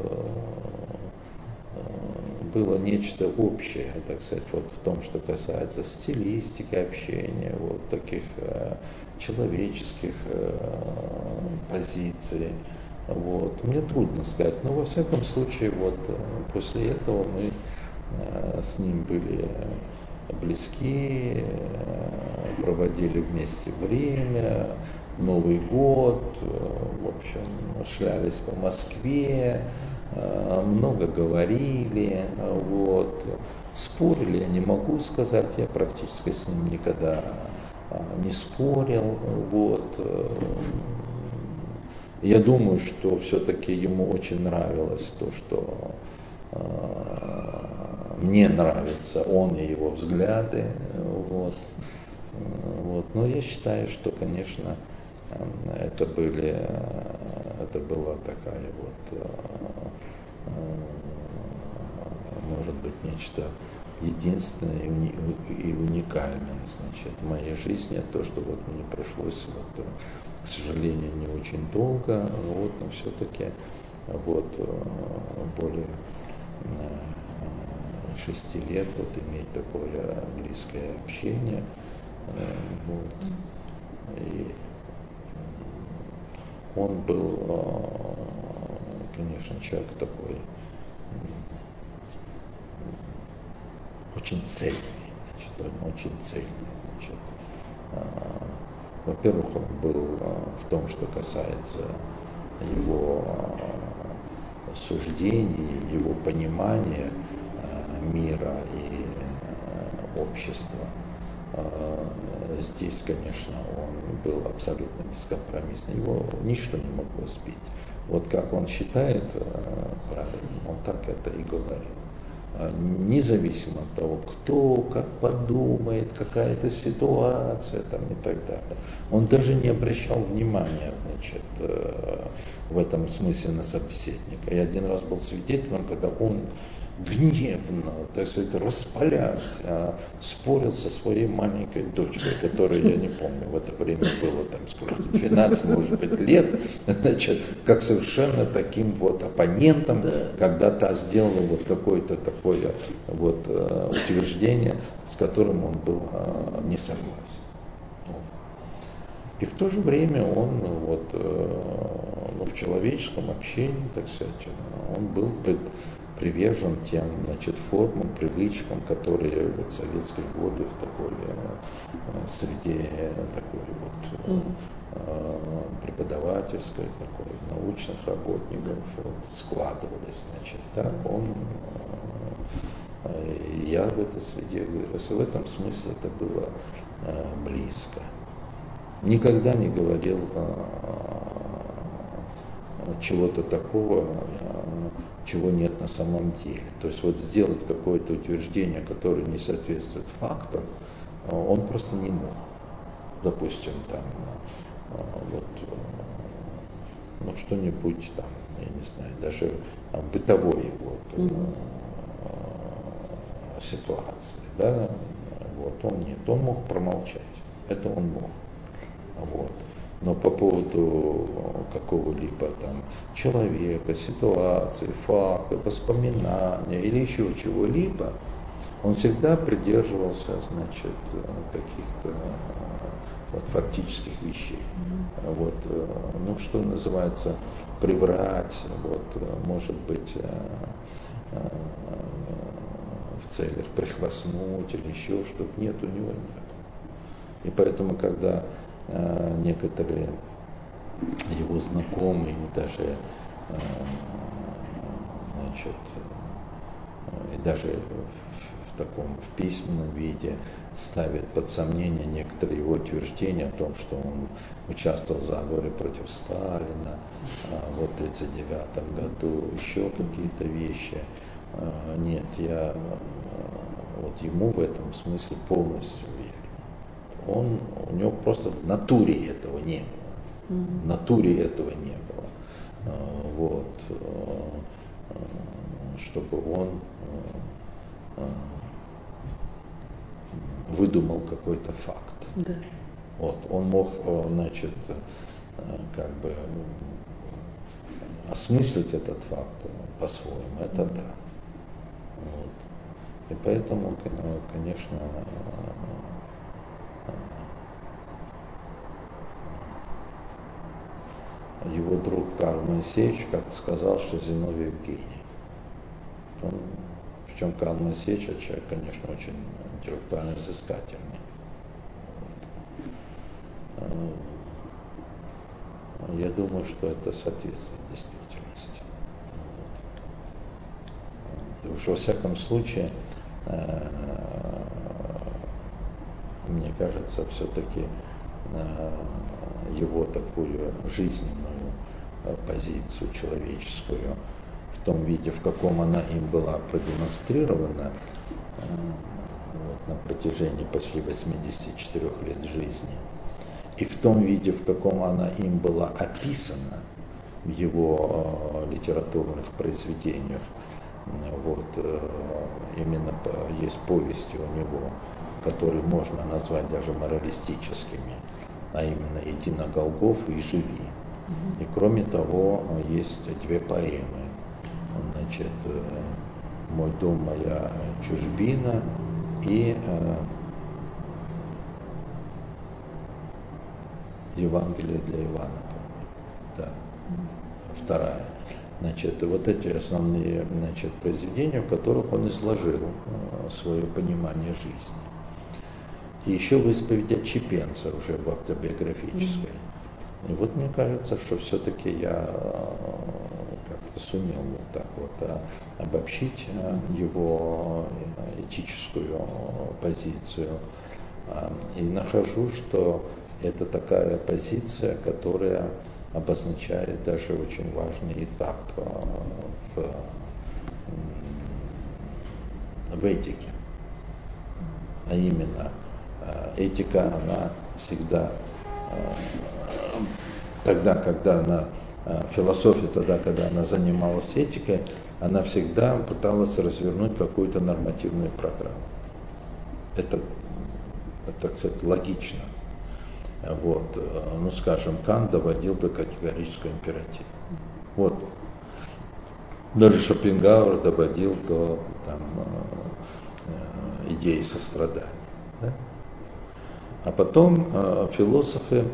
было нечто общее, так сказать, вот в том, что касается стилистики общения, вот таких человеческих позиций. Вот. Мне трудно сказать, но во всяком случае, вот после этого мы с ним были близки, проводили вместе время, Новый год, в общем, шлялись по Москве, много говорили, вот. Спорили, я не могу сказать, я практически с ним никогда не спорил, вот. Я думаю, что все-таки ему очень нравилось то, что мне нравится он и его взгляды, вот. Вот. Но я считаю, что, конечно, это была такая вот, может быть, нечто единственное и уникальное, значит, в моей жизни, то, что вот мне пришлось, вот, к сожалению, не очень долго, вот, но все-таки вот более 6 лет вот иметь такое близкое общение, вот. И он был, конечно, человек такой очень цельный, значит, он очень цельный, значит. Во-первых, он был в том, что касается его суждений, его понимания мира и общества. Здесь, конечно, он был абсолютно бескомпромиссный, его ничто не могло сбить. Вот как он считает правильно, он так это и говорит. Независимо от того, кто, как подумает, какая-то ситуация там, и так далее. Он даже не обращал внимания, значит, в этом смысле на собеседника. Я один раз был свидетелем, когда он гневно, так сказать, распалясь, спорил со своей маленькой дочкой, которой, я не помню, в это время было там сколько, 12, может быть, лет, значит, как совершенно таким вот оппонентом, когда та сделала вот какое-то такое вот утверждение, с которым он был не согласен. И в то же время он вот, в человеческом общении, так сказать, он был привержен тем, значит, формам, привычкам, которые вот в советские годы в такой среде такой вот преподавательской, такой научных работников вот, складывались, значит, так он, я в этой среде вырос, и в этом смысле это было близко. Никогда не говорил чего-то такого, чего нет на самом деле. То есть вот сделать какое-то утверждение, которое не соответствует фактам, он просто не мог. Допустим, там, вот, ну, что-нибудь там, я не знаю, даже бытовой вот, ситуации, да, вот, он нет, он мог промолчать, это он мог. Вот. Но по поводу какого-либо там человека, ситуации, факта, воспоминания или еще чего-либо, он всегда придерживался, значит, каких-то вот, фактических вещей. Вот, ну, что называется, приврать, вот, может быть, в целях прихвастнуть или еще что-то. Нет, у него нет. И поэтому, когда некоторые его знакомые, даже, значит, и даже в таком в письменном виде ставят под сомнение некоторые его утверждения о том, что он участвовал в заговоре против Сталина, вот в 1939 году, еще какие-то вещи. Нет, я вот ему в этом смысле полностью верю. У него просто в натуре этого не было. В натуре этого не было. Вот, чтобы он выдумал какой-то факт. Да. Вот, он мог, значит, как бы осмыслить этот факт по-своему, это да. Вот. И поэтому, конечно, его друг Карл Моисеевич как-то сказал, что Зиновьев гений. Причем Карл Моисеевич, человек, конечно, очень интеллектуально взыскательный. Вот. Я думаю, что это соответствует действительности. Вот. Потому что, во всяком случае, мне кажется, все-таки его такую жизненную позицию человеческую в том виде, в каком она им была продемонстрирована вот, на протяжении почти 84 лет жизни, и в том виде, в каком она им была описана в его литературных произведениях. Вот, именно есть повести у него, которые можно назвать даже моралистическими, а именно «Иди на Голгофу и живи». И кроме того, есть две поэмы. Значит, «Мой дом, моя чужбина» и «Евангелие для Ивана», да, вторая. Значит, вот эти основные, значит, произведения, в которых он изложил свое понимание жизни. И еще в исповеди Отщепенца, уже в автобиографической. И вот мне кажется, что все-таки я как-то сумел вот так вот обобщить его этическую позицию. И нахожу, что это такая позиция, которая обозначает даже очень важный этап в этике. А именно, этика, она всегда, тогда, когда она, философия тогда, когда она занималась этикой, она всегда пыталась развернуть какую-то нормативную программу. Это, так сказать, логично. Вот, ну, скажем, Кант доводил до категорического императива. Вот. Даже Шопенгауэр доводил до там, идеи сострадания. Да? А потом философы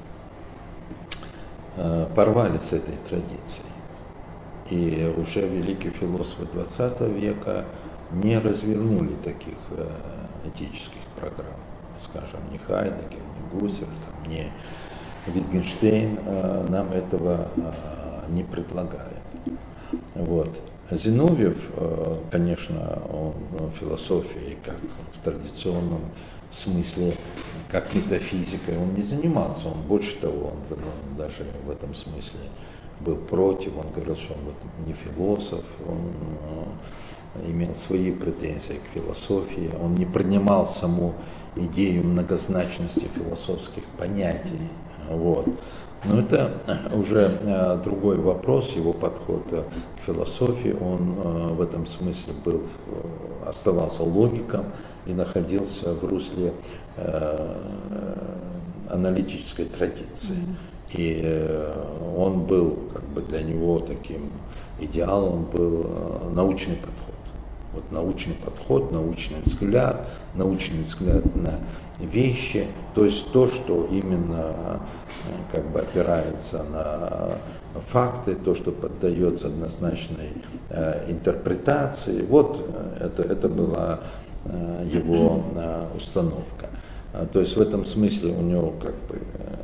порвали с этой традицией. И уже великие философы XX века не развернули таких этических программ. Скажем, ни Хайдеггер, ни Гуссерль, ни Wittgenstein нам этого не предлагает. Вот. Зиновьев, конечно, он в философии, как в традиционном смысле, как метафизикой, он не занимался. Он больше того, он даже в этом смысле был против. Он говорил, что он не философ, он имел свои претензии к философии. Он не принимал саму идею многозначности философских понятий. Вот. Но это уже другой вопрос, его подход к философии, он в этом смысле оставался логиком и находился в русле аналитической традиции. И он был, как бы для него таким идеалом был научный подход. Вот научный подход, научный взгляд на вещи, то есть то, что именно как бы опирается на факты, то, что поддается однозначной интерпретации. Вот это была его установка. То есть в этом смысле у него как бы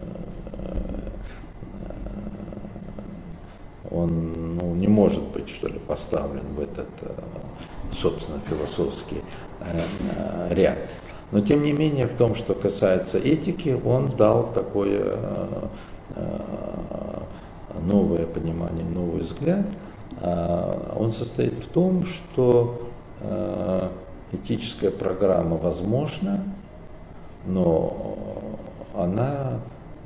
он не может быть, что ли, поставлен в этот, собственно, философский ряд. Но тем не менее, в том, что касается этики, он дал такое новое понимание, новый взгляд. Он состоит в том, что этическая программа возможна, но она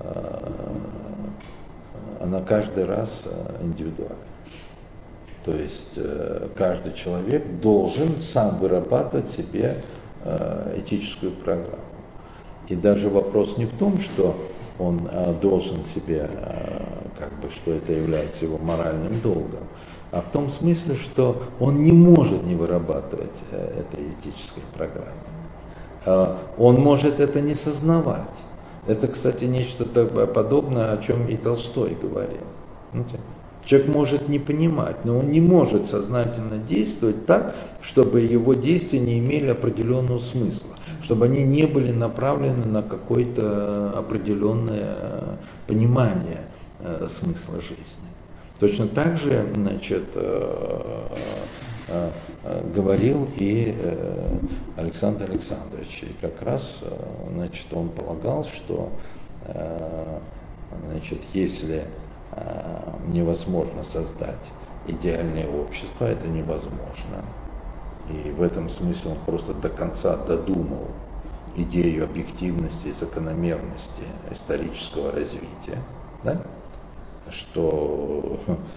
каждый раз индивидуальна. То есть каждый человек должен сам вырабатывать себе этическую программу. И даже вопрос не в том, что он должен себе, как бы, что это является его моральным долгом, а в том смысле, что он не может не вырабатывать этой этической программы. Он может это не сознавать. Это, кстати, нечто подобное, о чем и Толстой говорил. Человек может не понимать, но он не может сознательно действовать так, чтобы его действия не имели определенного смысла, чтобы они не были направлены на какое-то определенное понимание смысла жизни. Точно так же, говорил и Александр Александрович. И как раз, он полагал, что, если невозможно создать идеальное общество, это невозможно. И в этом смысле он просто до конца додумал идею объективности и закономерности исторического развития, да? Что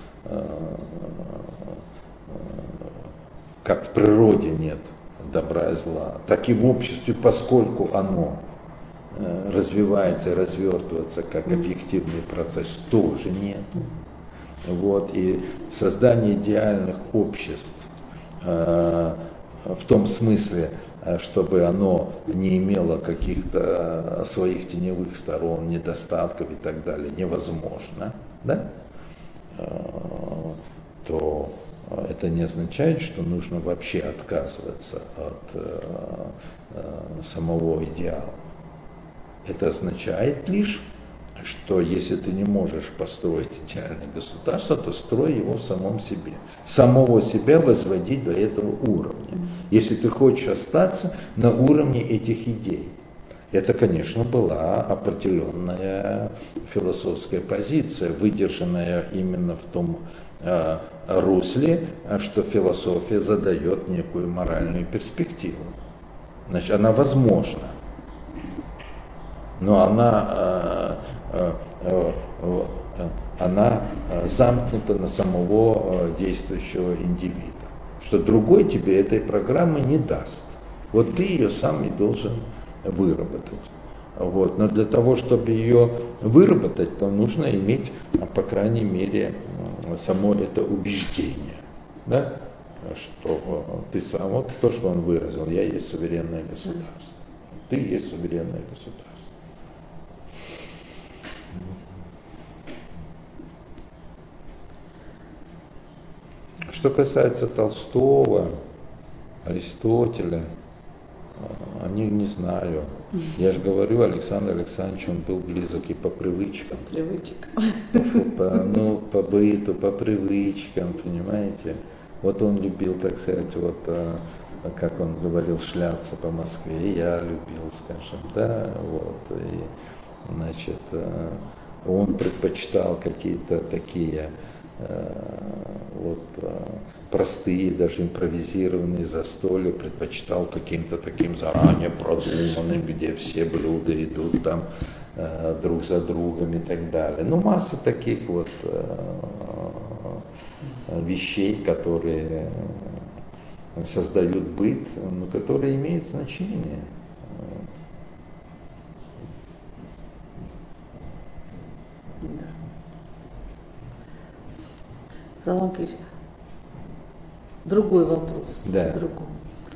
как в природе нет добра и зла, так и в обществе, поскольку оно развивается и развертывается как объективный процесс, тоже нет. Вот, и создание идеальных обществ в том смысле, чтобы оно не имело каких-то своих теневых сторон, недостатков и так далее, невозможно, да? То это не означает, что нужно вообще отказываться от самого идеала. Это означает лишь, что если ты не можешь построить идеальное государство, то строй его в самом себе. Самого себя возводить до этого уровня. Если ты хочешь остаться на уровне этих идей. Это, конечно, была определенная философская позиция, выдержанная именно в том русле, что философия задает некую моральную перспективу. Значит, она возможна. Но она замкнута на самого действующего индивида, что другой тебе этой программы не даст. Вот ты ее сам и должен выработать. Вот. Но для того, чтобы ее выработать, то нужно иметь, по крайней мере, само это убеждение, да? Что ты сам, вот то, что он выразил, я есть суверенное государство, ты есть суверенное государство. Что касается Толстого, Аристотеля, они не знаю. Я же говорю, Александр Александрович, он был близок и по привычкам. По быту, по привычкам, понимаете. Вот он любил, так сказать, вот, как он говорил, шляться по Москве. И я любил, скажем, да, вот. И, он предпочитал какие-то такие простые, даже импровизированные застолья, предпочитал каким-то таким заранее продуманным, где все блюда идут там друг за другом и так далее. Ну, масса таких вот вещей, которые создают быт, но которые имеют значение. Салам Крич, другой вопрос. Да. Другой.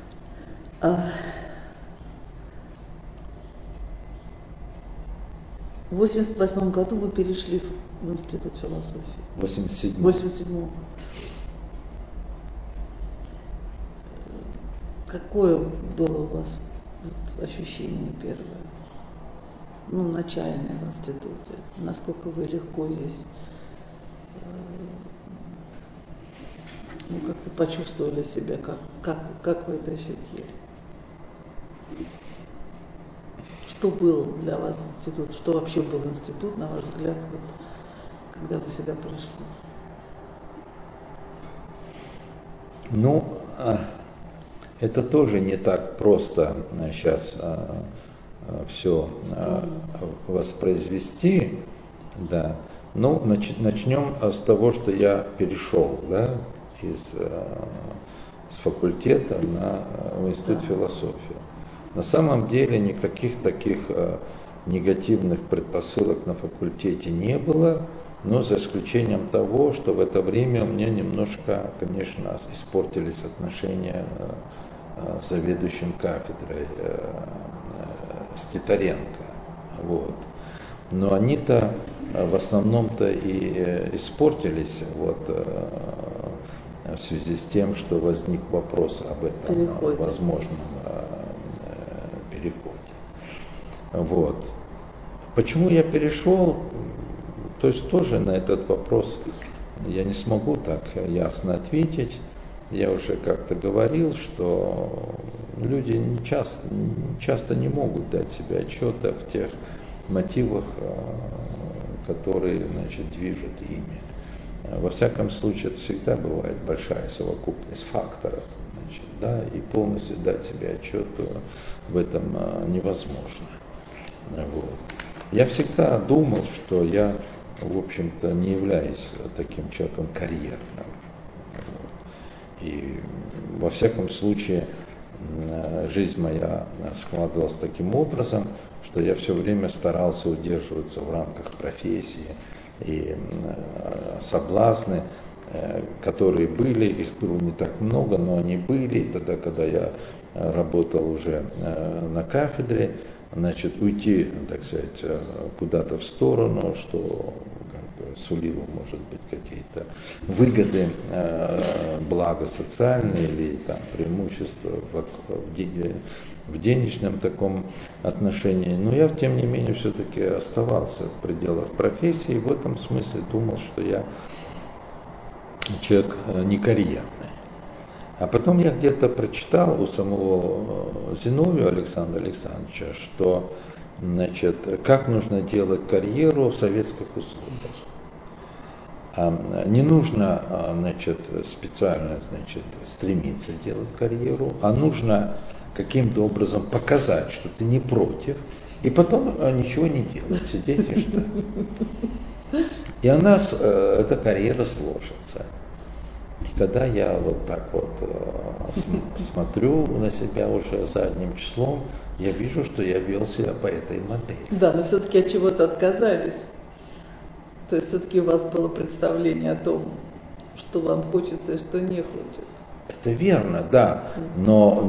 В 1988 году вы перешли в Институт философии. В 87. 87. Какое было у вас ощущение первое? Начальное в институте. Насколько вы легко здесь, как-то почувствовали себя, как вы это ощутили? Что был для вас институт? Что вообще был институт, на ваш взгляд, когда вы сюда пришли? Это тоже не так просто сейчас все воспроизвести, да. Начнем с того, что я перешел, да, с факультета в Институт философии. На самом деле никаких таких негативных предпосылок на факультете не было, но за исключением того, что в это время у меня немножко, конечно, испортились отношения с заведующим кафедрой с Титаренко. Вот. Но они-то в основном-то и испортились в связи с тем, что возник вопрос об этом возможном переходе. Вот. Почему я перешел? То есть тоже на этот вопрос я не смогу так ясно ответить. Я уже как-то говорил, что люди часто не могут дать себе отчета в тех мотивах, которые, движут ими. Во всяком случае, это всегда бывает большая совокупность факторов, и полностью дать себе отчет в этом невозможно. Вот. Я всегда думал, что я, в общем-то, не являюсь таким человеком карьерным. И во всяком случае жизнь моя складывалась таким образом, что я все время старался удерживаться в рамках профессии, и соблазны, которые были, их было не так много, но они были. И тогда, когда я работал уже на кафедре, уйти, так сказать, куда-то в сторону, что сулило, может быть, какие-то выгоды, блага социальные или там преимущества в денежном таком отношении. Но я, тем не менее, все-таки оставался в пределах профессии и в этом смысле думал, что я человек не карьерный. А потом я где-то прочитал у самого Зиновьева Александра Александровича, что, как нужно делать карьеру в советских условиях. Не нужно, специально, стремиться делать карьеру, а нужно каким-то образом показать, что ты не против, и потом ничего не делать, сидеть и ждать. И у нас эта карьера сложится. И когда я вот так вот смотрю на себя уже задним числом, я вижу, что я вел себя по этой модели. Да, но все-таки от чего-то отказались. То есть все-таки у вас было представление о том, что вам хочется и что не хочется. Это верно, да. Но,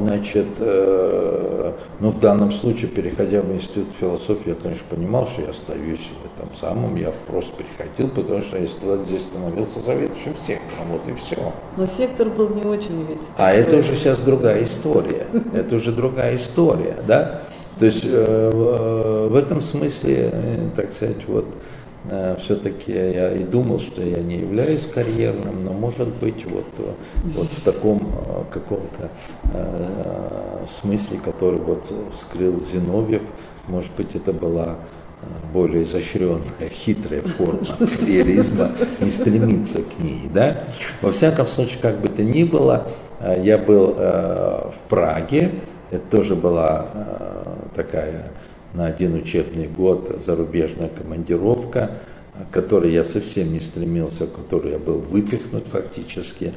в данном случае, переходя в Институт философии, я, конечно, понимал, что я остаюсь в этом самом. Я просто переходил, потому что я здесь становился заведующим сектором. Вот и все. Но сектор был не очень ведь. А это уже сейчас другая история. Это уже другая история, да. То есть в этом смысле, так сказать, все-таки я и думал, что я не являюсь карьерным, но может быть вот в таком каком-то смысле, который вскрыл Зиновьев, может быть, это была более изощренная, хитрая форма карьеризма, не стремиться к ней, да. Во всяком случае, как бы то ни было, я был в Праге, это тоже была такая на один учебный год зарубежная командировка, к которой я совсем не стремился, в которой я был выпихнут фактически,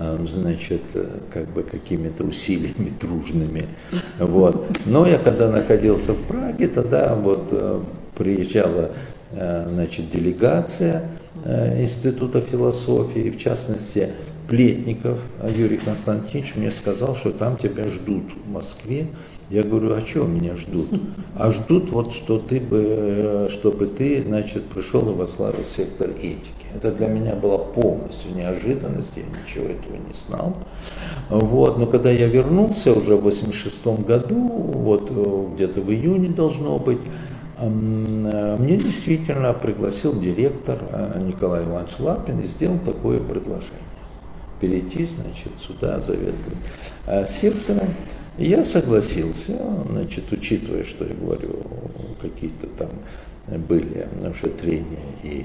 какими-то усилиями дружными. Вот. Но я когда находился в Праге, тогда приезжала делегация Института философии, в частности, Плетников Юрий Константинович мне сказал, что там тебя ждут в Москве. Я говорю, а чего меня ждут? А ждут вот, чтобы ты, значит, пришел и возглавил сектор этики. Это для меня была полностью неожиданность, я ничего этого не знал. Вот. Но когда я вернулся уже в 1986 году, вот где-то в июне должно быть, мне действительно пригласил директор Николай Иванович Лапин и сделал такое предложение. Перейти, значит, сюда заведовать сектором. И я согласился, значит, учитывая, что я говорю, какие-то там были уже трения и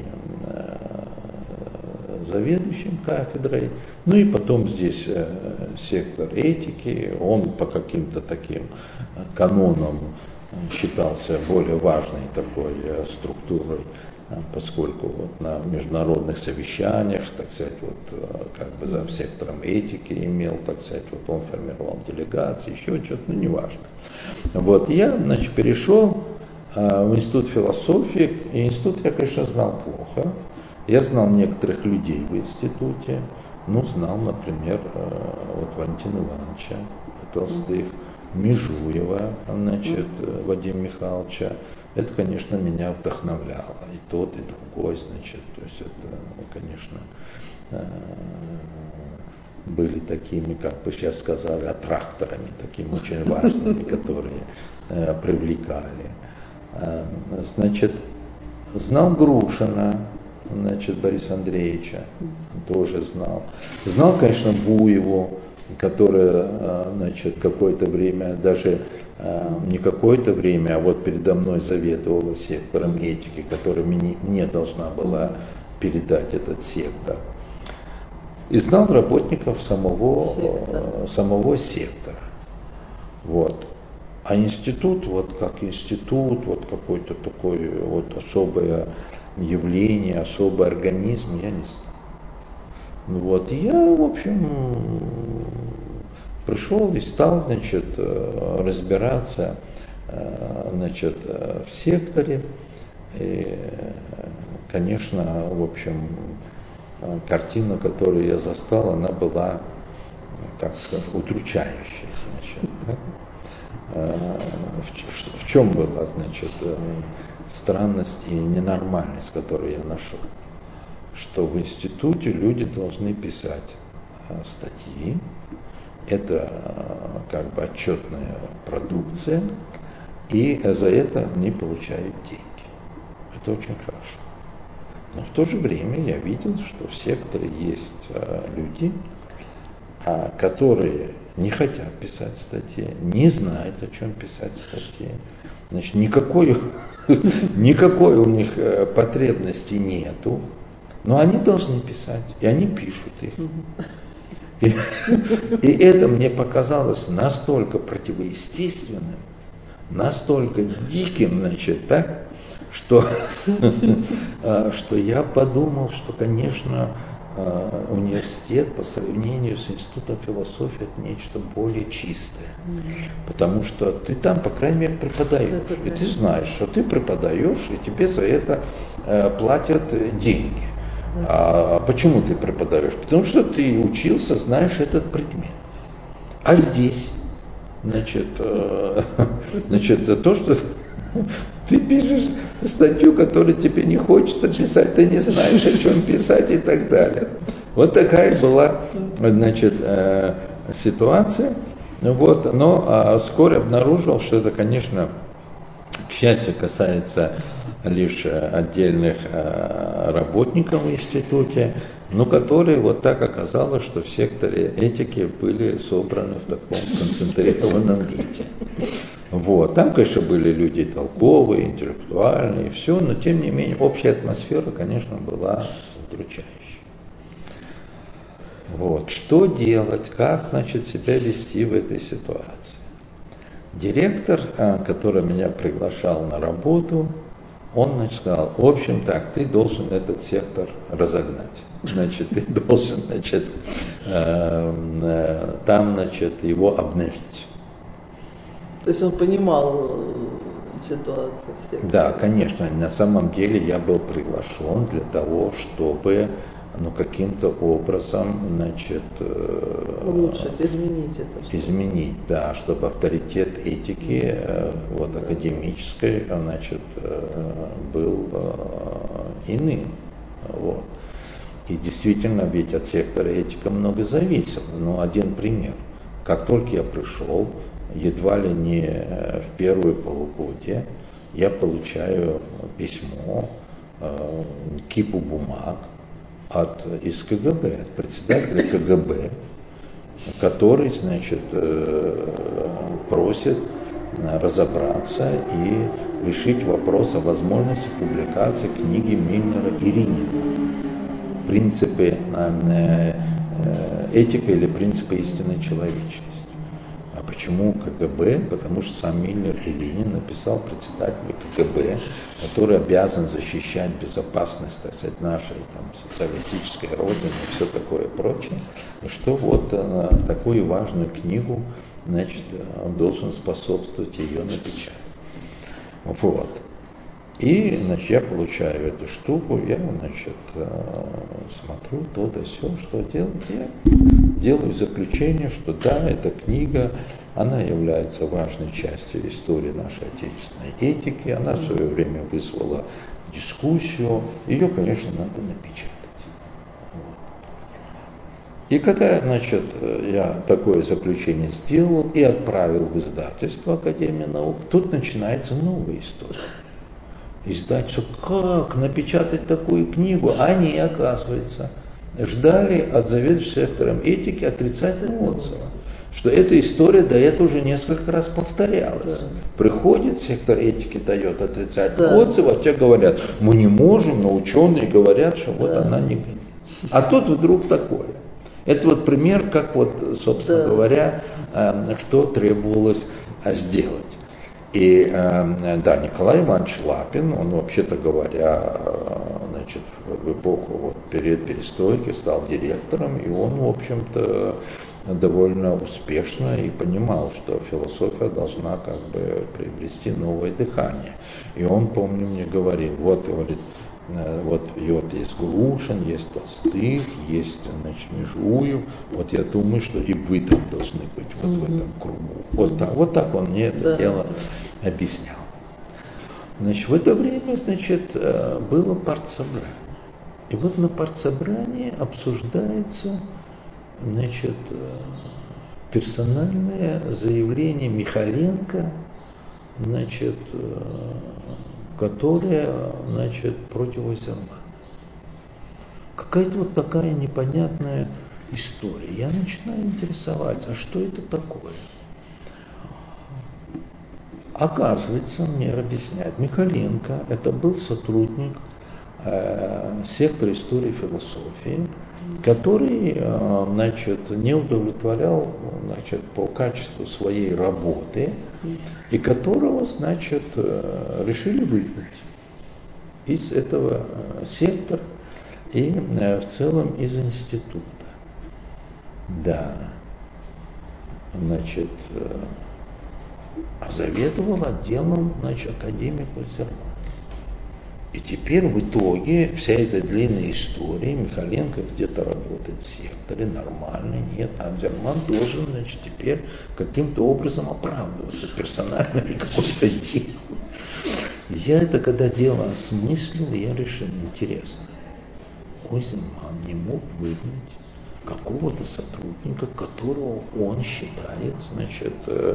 заведующим кафедрой, ну и потом здесь сектор этики, он по каким-то таким канонам считался более важной такой структурой, поскольку вот на международных совещаниях, так сказать, вот как бы за сектором этики имел, так сказать, вот он формировал делегации, еще что-то, ну неважно. Вот я, значит, перешел в институт философии, и институт я, конечно, знал плохо. Я знал некоторых людей в институте, ну, знал, например, вот Валентина Ивановича Толстых, Межуева, значит, Вадима Михайловича. Это, конечно, меня вдохновляло. И тот, и другой, значит, то есть это, конечно, были такими, как бы сейчас сказали, аттракторами, такими очень важными, которые привлекали. Значит, знал Грушина, значит, Бориса Андреевича, тоже знал. Знал, конечно, Буеву, которая, значит, какое-то время, даже не какое-то время, а вот передо мной заведовала сектором этики, которая мне должна была передать этот сектор. И знал работников самого сектора. Вот. А институт, вот как институт, вот какой-то такой вот особое явление, особый организм, я не знал. Вот. И я, в общем, пришел и стал, значит, разбираться, значит, в секторе. И, конечно, в общем, картина, которую я застал, она была, так сказать, удручающей, значит. Да? В чем была, значит, странность и ненормальность, которую я нашел? Что в институте люди должны писать статьи, это как бы отчетная продукция, и за это они получают деньги. Это очень хорошо. Но в то же время я видел, что в секторе есть люди, которые не хотят писать статьи, не знают, о чем писать статьи. Значит, никакой у них потребности нету, но они должны писать, и они пишут их. И это мне показалось настолько противоестественным, настолько диким, значит, так, что я подумал, что, конечно, университет по сравнению с институтом философии это нечто более чистое. Потому что ты там, по крайней мере, преподаешь. И ты знаешь, что ты преподаешь, и тебе за это платят деньги. А почему ты преподаешь? Потому что ты учился, знаешь этот предмет. А здесь, значит, то, что ты пишешь статью, которую тебе не хочется писать, ты не знаешь, о чем писать и так далее. Вот такая была, значит, ситуация. Вот, но вскоре обнаружил, что это, конечно, к счастью, касается лишь отдельных работников в институте, но которые вот так оказалось, что в секторе этики были собраны в таком концентрированном виде. Вот. Там, конечно, были люди толковые, интеллектуальные, все, но тем не менее общая атмосфера, конечно, была удручающей. Вот. Что делать, как, значит, себя вести в этой ситуации? Директор, который меня приглашал на работу, он, значит, сказал, в общем так, ты должен этот сектор разогнать. Значит, ты должен, значит, там, значит, его обновить. То есть он понимал ситуацию в секторе? Да, конечно, на самом деле я был приглашен для того, чтобы ну, каким-то образом, значит, улучшить, изменить это. Изменить, да, чтобы авторитет этики, вот, академической, значит, был иным. Вот. И действительно, ведь от сектора этика много зависело. Но один пример. Как только я пришел, едва ли не в первое полугодие, я получаю письмо, кипу бумаг из КГБ, от председателя КГБ, который, значит, просит разобраться и решить вопрос о возможности публикации книги Мильнера Иринина «Принципы этика или принципы истинной человечности». А почему КГБ? Потому что сам Мильнер Иринин написал председателю КГБ, который обязан защищать безопасность, так сказать, нашей там, социалистической родины и все такое прочее, что вот такую важную книгу, значит, он должен способствовать ее напечатанию. Вот. И, значит, я получаю эту штуку, я, значит, смотрю то да сё, что делать. Я делаю заключение, что да, эта книга, она является важной частью истории нашей отечественной этики, она в свое время вызвала дискуссию, ее, конечно, надо напечатать. И когда, значит, я такое заключение сделал и отправил в издательство Академии наук, тут начинается новая история. Издательство, как напечатать такую книгу? Они, оказывается, ждали от заведующего сектором этики отрицательного отзыва. Что эта история до этого уже несколько раз повторялась. Да. Приходит сектор этики, дает отрицательный отзыв, а те говорят, мы не можем, но ученые говорят, что вот она не годится. А тут вдруг такое. Это вот пример, как вот, собственно говоря, что требовалось сделать. И да, Николай Иванович Лапин, он, вообще-то говоря, значит, в эпоху вот, перед перестройки стал директором, и он, в общем-то, довольно успешно и понимал, что философия должна как бы приобрести новое дыхание. И он, помню, мне говорил, вот, говорит, вот есть Глушин, есть Толстых, есть, значит, Межуев, вот я думаю, что и вы там должны быть вот в этом кругу. Вот так он мне это дело объяснял. Значит, в это время, значит, было партсобрание. И вот на партсобрании обсуждается, значит, персональное заявление Михаленко, значит, которая, значит, против Ойзермана. Какая-то вот такая непонятная история. Я начинаю интересоваться, а что это такое? Оказывается, мне объясняют, Михаленко, это был сотрудник сектора истории и философии, который, значит, не удовлетворял, значит, по качеству своей работы, и которого, значит, решили выгнать из этого сектора и в целом из института. Да, значит, заведовал отделом, значит, академик Ойзерман. И теперь в итоге вся эта длинная история, Михаленко где-то работает в секторе, нормально, нет, а Ойзерман должен, значит, теперь каким-то образом оправдываться персонально или какое-то дело. Я это когда дело осмыслил, я решил, интересно, Ойзерман не мог выгнать какого-то сотрудника, которого он считает, значит,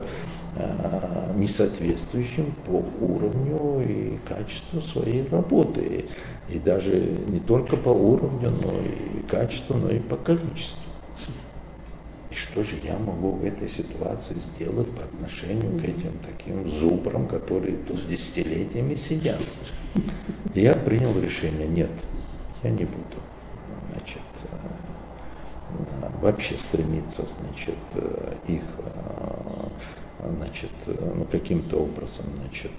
несоответствующим по уровню и качеству своей работы. И даже не только по уровню, но и качеству, но и по количеству. И что же я могу в этой ситуации сделать по отношению к этим таким зубрам, которые тут десятилетиями сидят? И я принял решение, нет, я не буду, значит, вообще стремиться, значит, их, значит, ну, каким-то образом, значит,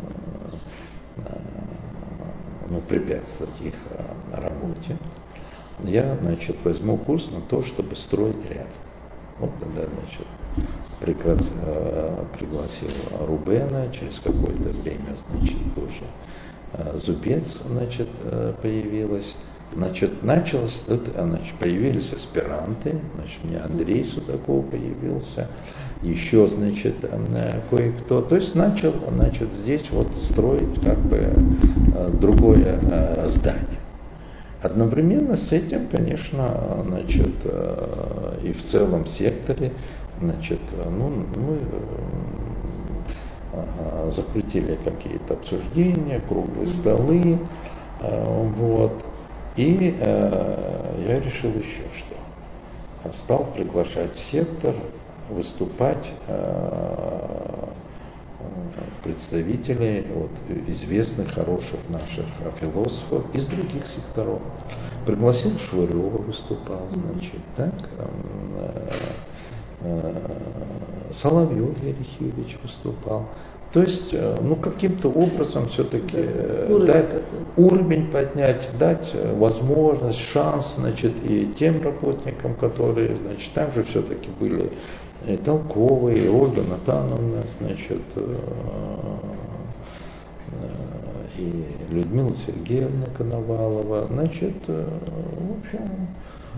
ну, препятствовать их работе. Я, значит, возьму курс на то, чтобы строить ряд. Вот тогда, значит, пригласил Рубена, через какое-то время, значит, тоже Зубец, значит, появилась. Значит, появились аспиранты, значит, у меня Андрей Судаков появился, еще, значит, кое-кто. То есть начал, здесь вот строить как бы другое здание. Одновременно с этим, конечно, значит, и в целом секторе, значит, мы закрутили какие-то обсуждения, круглые столы, вот. И я решил еще что. Стал приглашать в сектор выступать представителей вот, известных, хороших наших философов из других секторов. Пригласил Швырева, выступал, значит, так, Соловьев Юрий Юрьевич выступал. То есть, каким-то образом все-таки уровень поднять, дать возможность, шанс, значит, и тем работникам, которые, значит, там же все-таки были и Толковые, и Ольга Натановна, значит, и Людмила Сергеевна Коновалова, значит, в общем,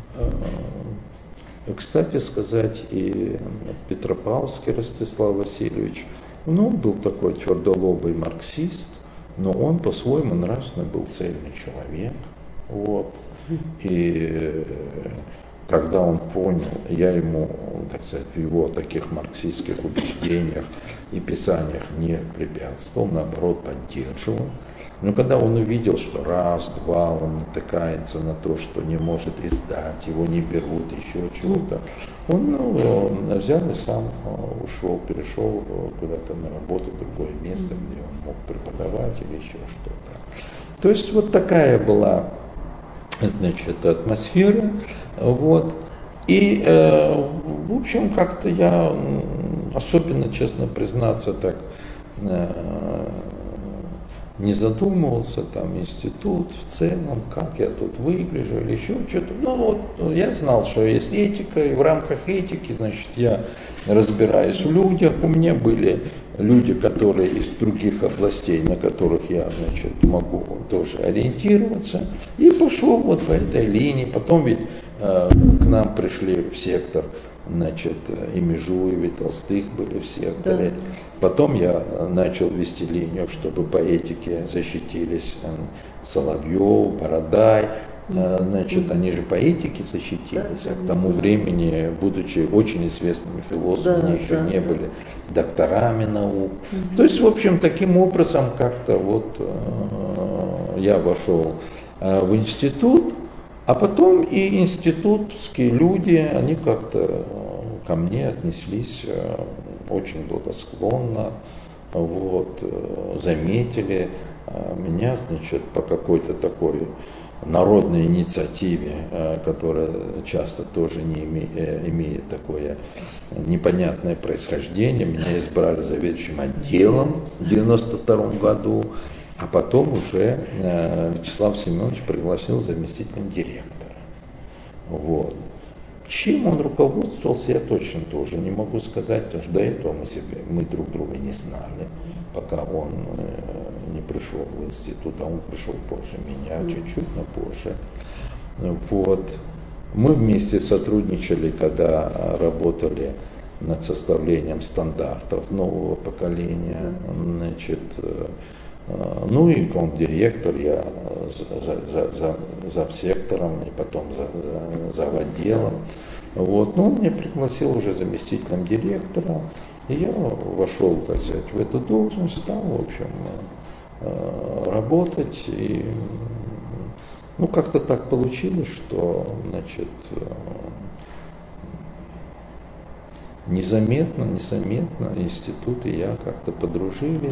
кстати сказать, и Петропавловский Ростислав Васильевич, он был такой твердолобый марксист, но он по-своему нравственно был цельный человек. Вот. И когда он понял, я ему, так сказать, в его таких марксистских убеждениях и писаниях не препятствовал, наоборот, поддерживал. Но когда он увидел, что раз-два он натыкается на то, что не может издать, его не берут, еще чего-то, он взял и сам ушел, перешел куда-то на работу в другое место, где он мог преподавать или еще что-то. То есть вот такая была, значит, атмосфера. Вот. И, в общем, как-то я особенно, честно признаться, так не задумывался, там, институт в целом, как я тут выгляжу или еще что-то. Я знал, что есть этика, и в рамках этики, значит, я разбираюсь в людях. У меня были люди, которые из других областей, на которых я, значит, могу тоже ориентироваться. И пошел вот по этой линии. Потом ведь к нам пришли в сектор, значит, и Межуев, и Толстых были в секторе. Да. Потом я начал вести линию, чтобы по этике защитились Соловьев, Бородай. Значит, они же по этике защитились, а к тому времени, будучи очень известными философами, они еще не были докторами наук. То есть, в общем, таким образом как-то вот я вошел в институт, а потом и институтские люди, они как-то ко мне отнеслись очень благосклонно, вот, заметили меня, значит, по какой-то такой народной инициативе, которая часто тоже не имеет такое непонятное происхождение. Меня избрали заведующим отделом в 1992 году, а потом уже Вячеслав Семенович пригласил заместителем директора. Вот. Чем он руководствовался, я точно тоже не могу сказать, потому что до этого мы друг друга не знали, пока он не пришел в институт, а он пришел позже меня, чуть-чуть, но позже. Вот. Мы вместе сотрудничали, когда работали над составлением стандартов нового поколения, значит, ну и директор, я за сектором и потом за отделом. Вот. Но он меня пригласил уже заместителем директора, и я вошел, так сказать, в эту должность, стал, в общем, работать. И, как-то так получилось, что, значит, незаметно институт и я как-то подружились,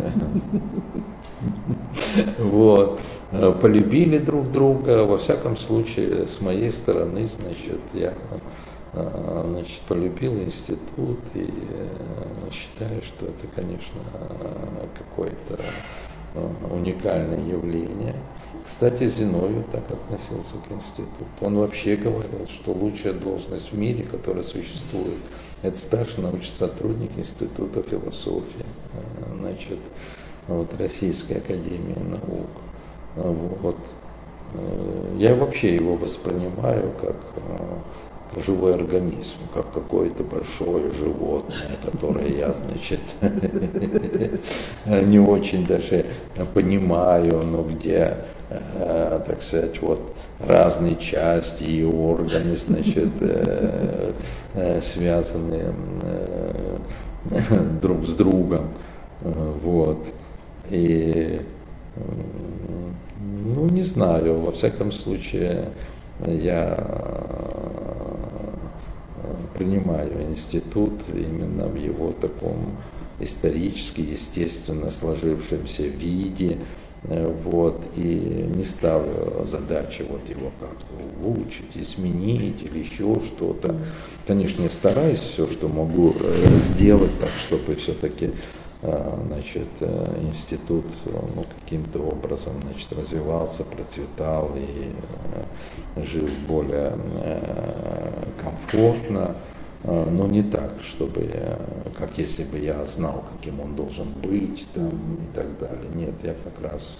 вот, полюбили друг друга. Во всяком случае, с моей стороны, значит, я, значит, полюбил институт и считаю, что это, конечно, какое-то уникальное явление. Кстати, Зиновьев так относился к институту. Он вообще говорил, что лучшая должность в мире, которая существует, это старший научный сотрудник Института философии, значит, вот, Российской академии наук. Вот. я вообще его воспринимаю как живой организм, как какое-то большое животное, которое я, значит, не очень даже понимаю, но где, так сказать, вот разные части и органы, значит, связаны друг с другом, вот. И, ну, не знаю, во всяком случае, я принимаю институт именно в его таком исторически, естественно сложившемся виде, вот, и не ставлю задачи вот его как-то улучшить, изменить или еще что-то. Конечно, я стараюсь все, что могу сделать так, чтобы все-таки, значит, институт, ну, каким-то образом, значит, развивался, процветал и жил более комфортно, но не так, чтобы, как если бы я знал, каким он должен быть, там, и так далее. Нет, я как раз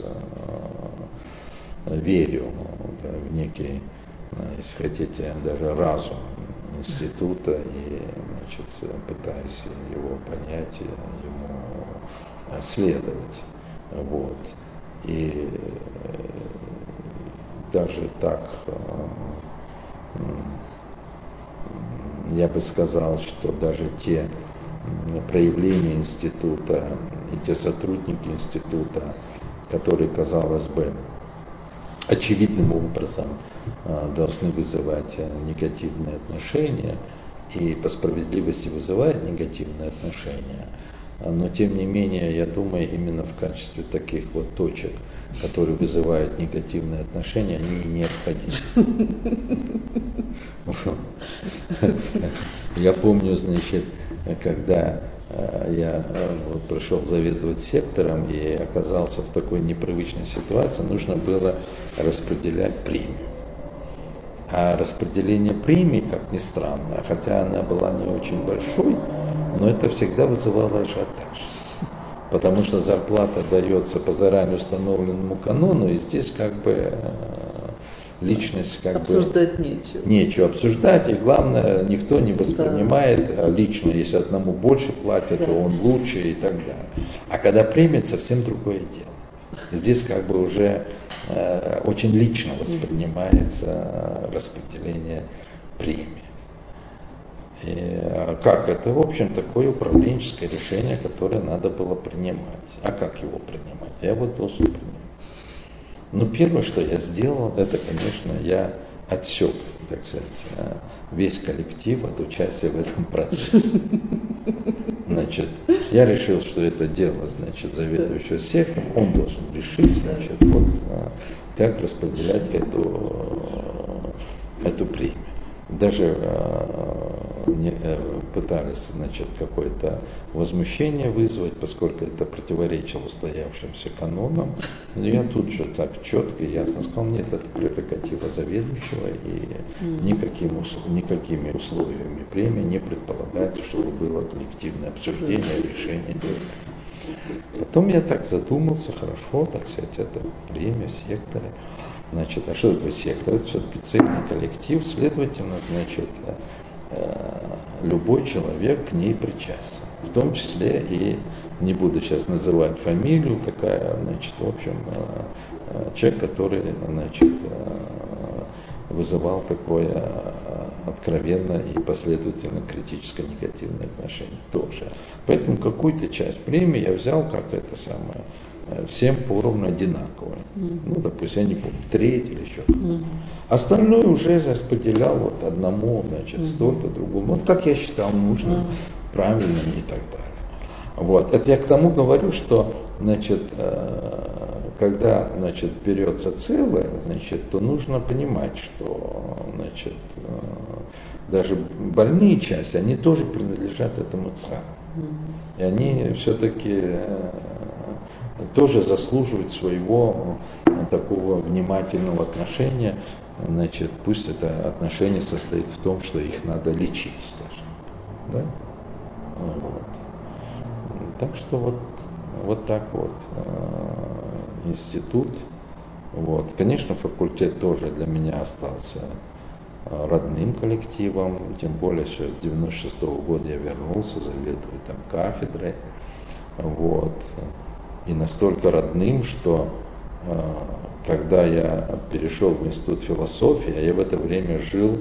верю, да, в некий, если хотите, даже разум института и, значит, пытаюсь его понять и ему следовать. Вот. И даже так я бы сказал, что даже те проявления института и те сотрудники института, которые, казалось бы, очевидным образом должны вызывать негативные отношения, и по справедливости вызывают негативные отношения, но тем не менее, я думаю, именно в качестве таких вот точек, которые вызывают негативные отношения, они необходимы. Я помню, значит, когда я вот пришел заведовать сектором и оказался в такой непривычной ситуации, нужно было распределять премию. А распределение премии, как ни странно, хотя она была не очень большой, но это всегда вызывало ажиотаж. Потому что зарплата дается по заранее установленному канону, и здесь как бы личность как обсуждать бы нечего. Нечего обсуждать, и главное, никто не воспринимает лично, если одному больше платят, то он лучше и так далее. А когда премия, совсем другое дело. Здесь как бы уже очень лично воспринимается распределение премии. И как это, в общем, такое управленческое решение, которое надо было принимать. А как его принимать? Я вот должен принимать. Но первое, что я сделал, это, конечно, я отсек, так сказать, весь коллектив от участия в этом процессе. Значит, я решил, что это дело, значит, заведующего сектором, он должен решить, значит, вот, как распределять эту премию. Даже пытались, значит, какое-то возмущение вызвать, поскольку это противоречило устоявшимся канонам. Но я тут же так четко и ясно сказал, нет, это прерогатива заведующего, и никакими условиями премии не предполагается, чтобы было коллективное обсуждение, решение. Потом я так задумался, хорошо, так сказать, это премия в секторе. Значит, а что такое сектор? Это все-таки цельный коллектив, следовательно, значит, любой человек к ней причастен. В том числе и, не буду сейчас называть фамилию, такая, значит, в общем, человек, который, значит, вызывал такое откровенно и последовательно критическое негативное отношение тоже. Поэтому какую-то часть премии я взял как это самое, всем поровну одинаково. Ну, допустим, я не помню, треть или еще. Остальное уже распределял вот одному, значит, столько, другому. Вот как я считал нужным, правильным и так далее. Вот. Это я к тому говорю, что, значит, когда, значит, берется целое, значит, то нужно понимать, что, значит, даже больные части, они тоже принадлежат этому царю. И они все-таки тоже заслуживают своего такого внимательного отношения. Значит, пусть это отношение состоит в том, что их надо лечить, скажем. Да? Вот. Так что вот так вот институт Вот. Конечно, факультет тоже для меня остался родным коллективом, тем более, что с 96-го года я вернулся, заведую там кафедрой. Вот. И настолько родным, что когда я перешел в институт философии, я в это время жил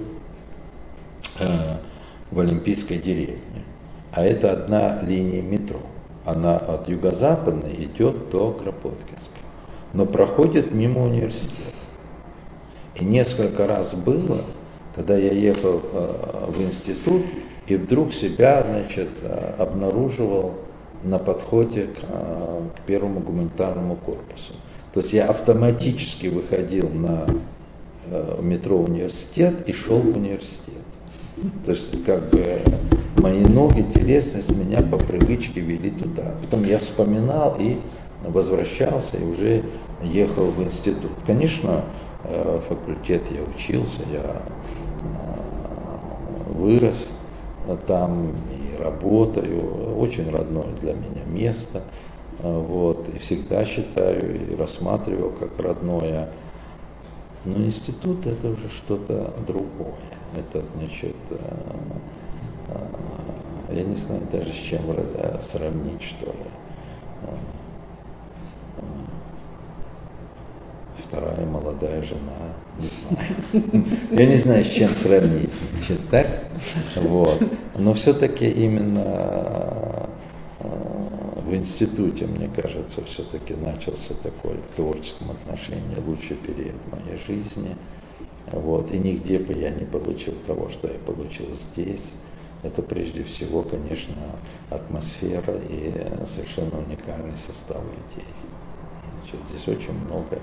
в Олимпийской деревне. А это одна линия метро. Она от юго-западной идет до Кропоткинской, но проходит мимо университета. И несколько раз было, когда я ехал в институт и вдруг себя, обнаруживал на подходе к первому гуманитарному корпусу. То есть я автоматически выходил на метро университет и шел в университет. То есть мои ноги, телесность меня по привычке вели туда. Потом я вспоминал и возвращался, и уже ехал в институт. Конечно, факультет я учился, я вырос там и работаю. Очень родное для меня место. Вот, и всегда считаю и рассматривал как родное. Но институт это уже что-то другое. Это я не знаю даже с чем сравнить, что ли. Вторая молодая жена, не знаю. Я не знаю, с чем сравнить, так? Вот. Но все-таки именно в институте, мне кажется, все-таки начался такой в творческом отношении лучший период моей жизни. Вот. И нигде бы я не получил того, что я получил здесь. Это прежде всего, конечно, атмосфера и совершенно уникальный состав людей. Здесь очень много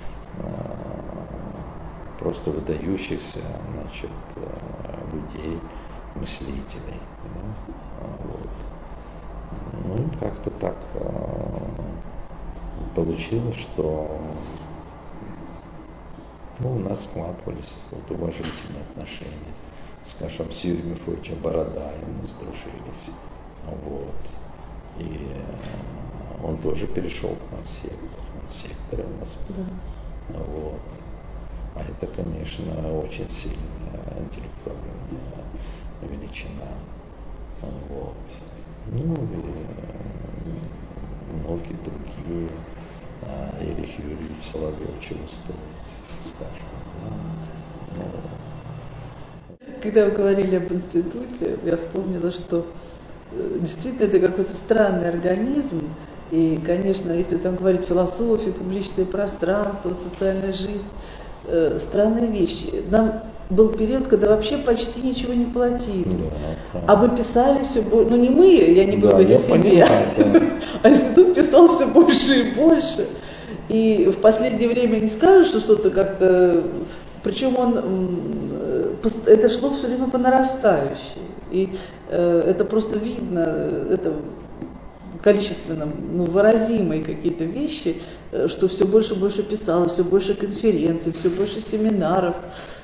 просто выдающихся людей, мыслителей. Да? Вот. Ну и как-то так получилось, что у нас складывались уважительные отношения. Скажем, с Юрием Мефодичем Бородаем мы сдружились. Вот. И он тоже перешел к нам в сектор. Он в секторе у нас был. Да. Вот. А это, конечно, очень сильная интеллектуальная величина. Вот. Ну и многие другие. Эрих Юрьевич Соловьев чего стоит, скажем. Когда вы говорили об институте, я вспомнила, что действительно это какой-то странный организм. И, конечно, если там говорить философия, публичное пространство, социальная жизнь, странные вещи. Нам был период, когда вообще почти ничего не платили. Да, а мы писали все больше. Не мы, я не буду говорить о себе. А институт писал все больше и больше. И в последнее время не скажешь, что что-то как-то... Причем это шло все время по нарастающей. И это просто видно, это количественно выразимые какие-то вещи, что все больше и больше писалось, все больше конференций, все больше семинаров.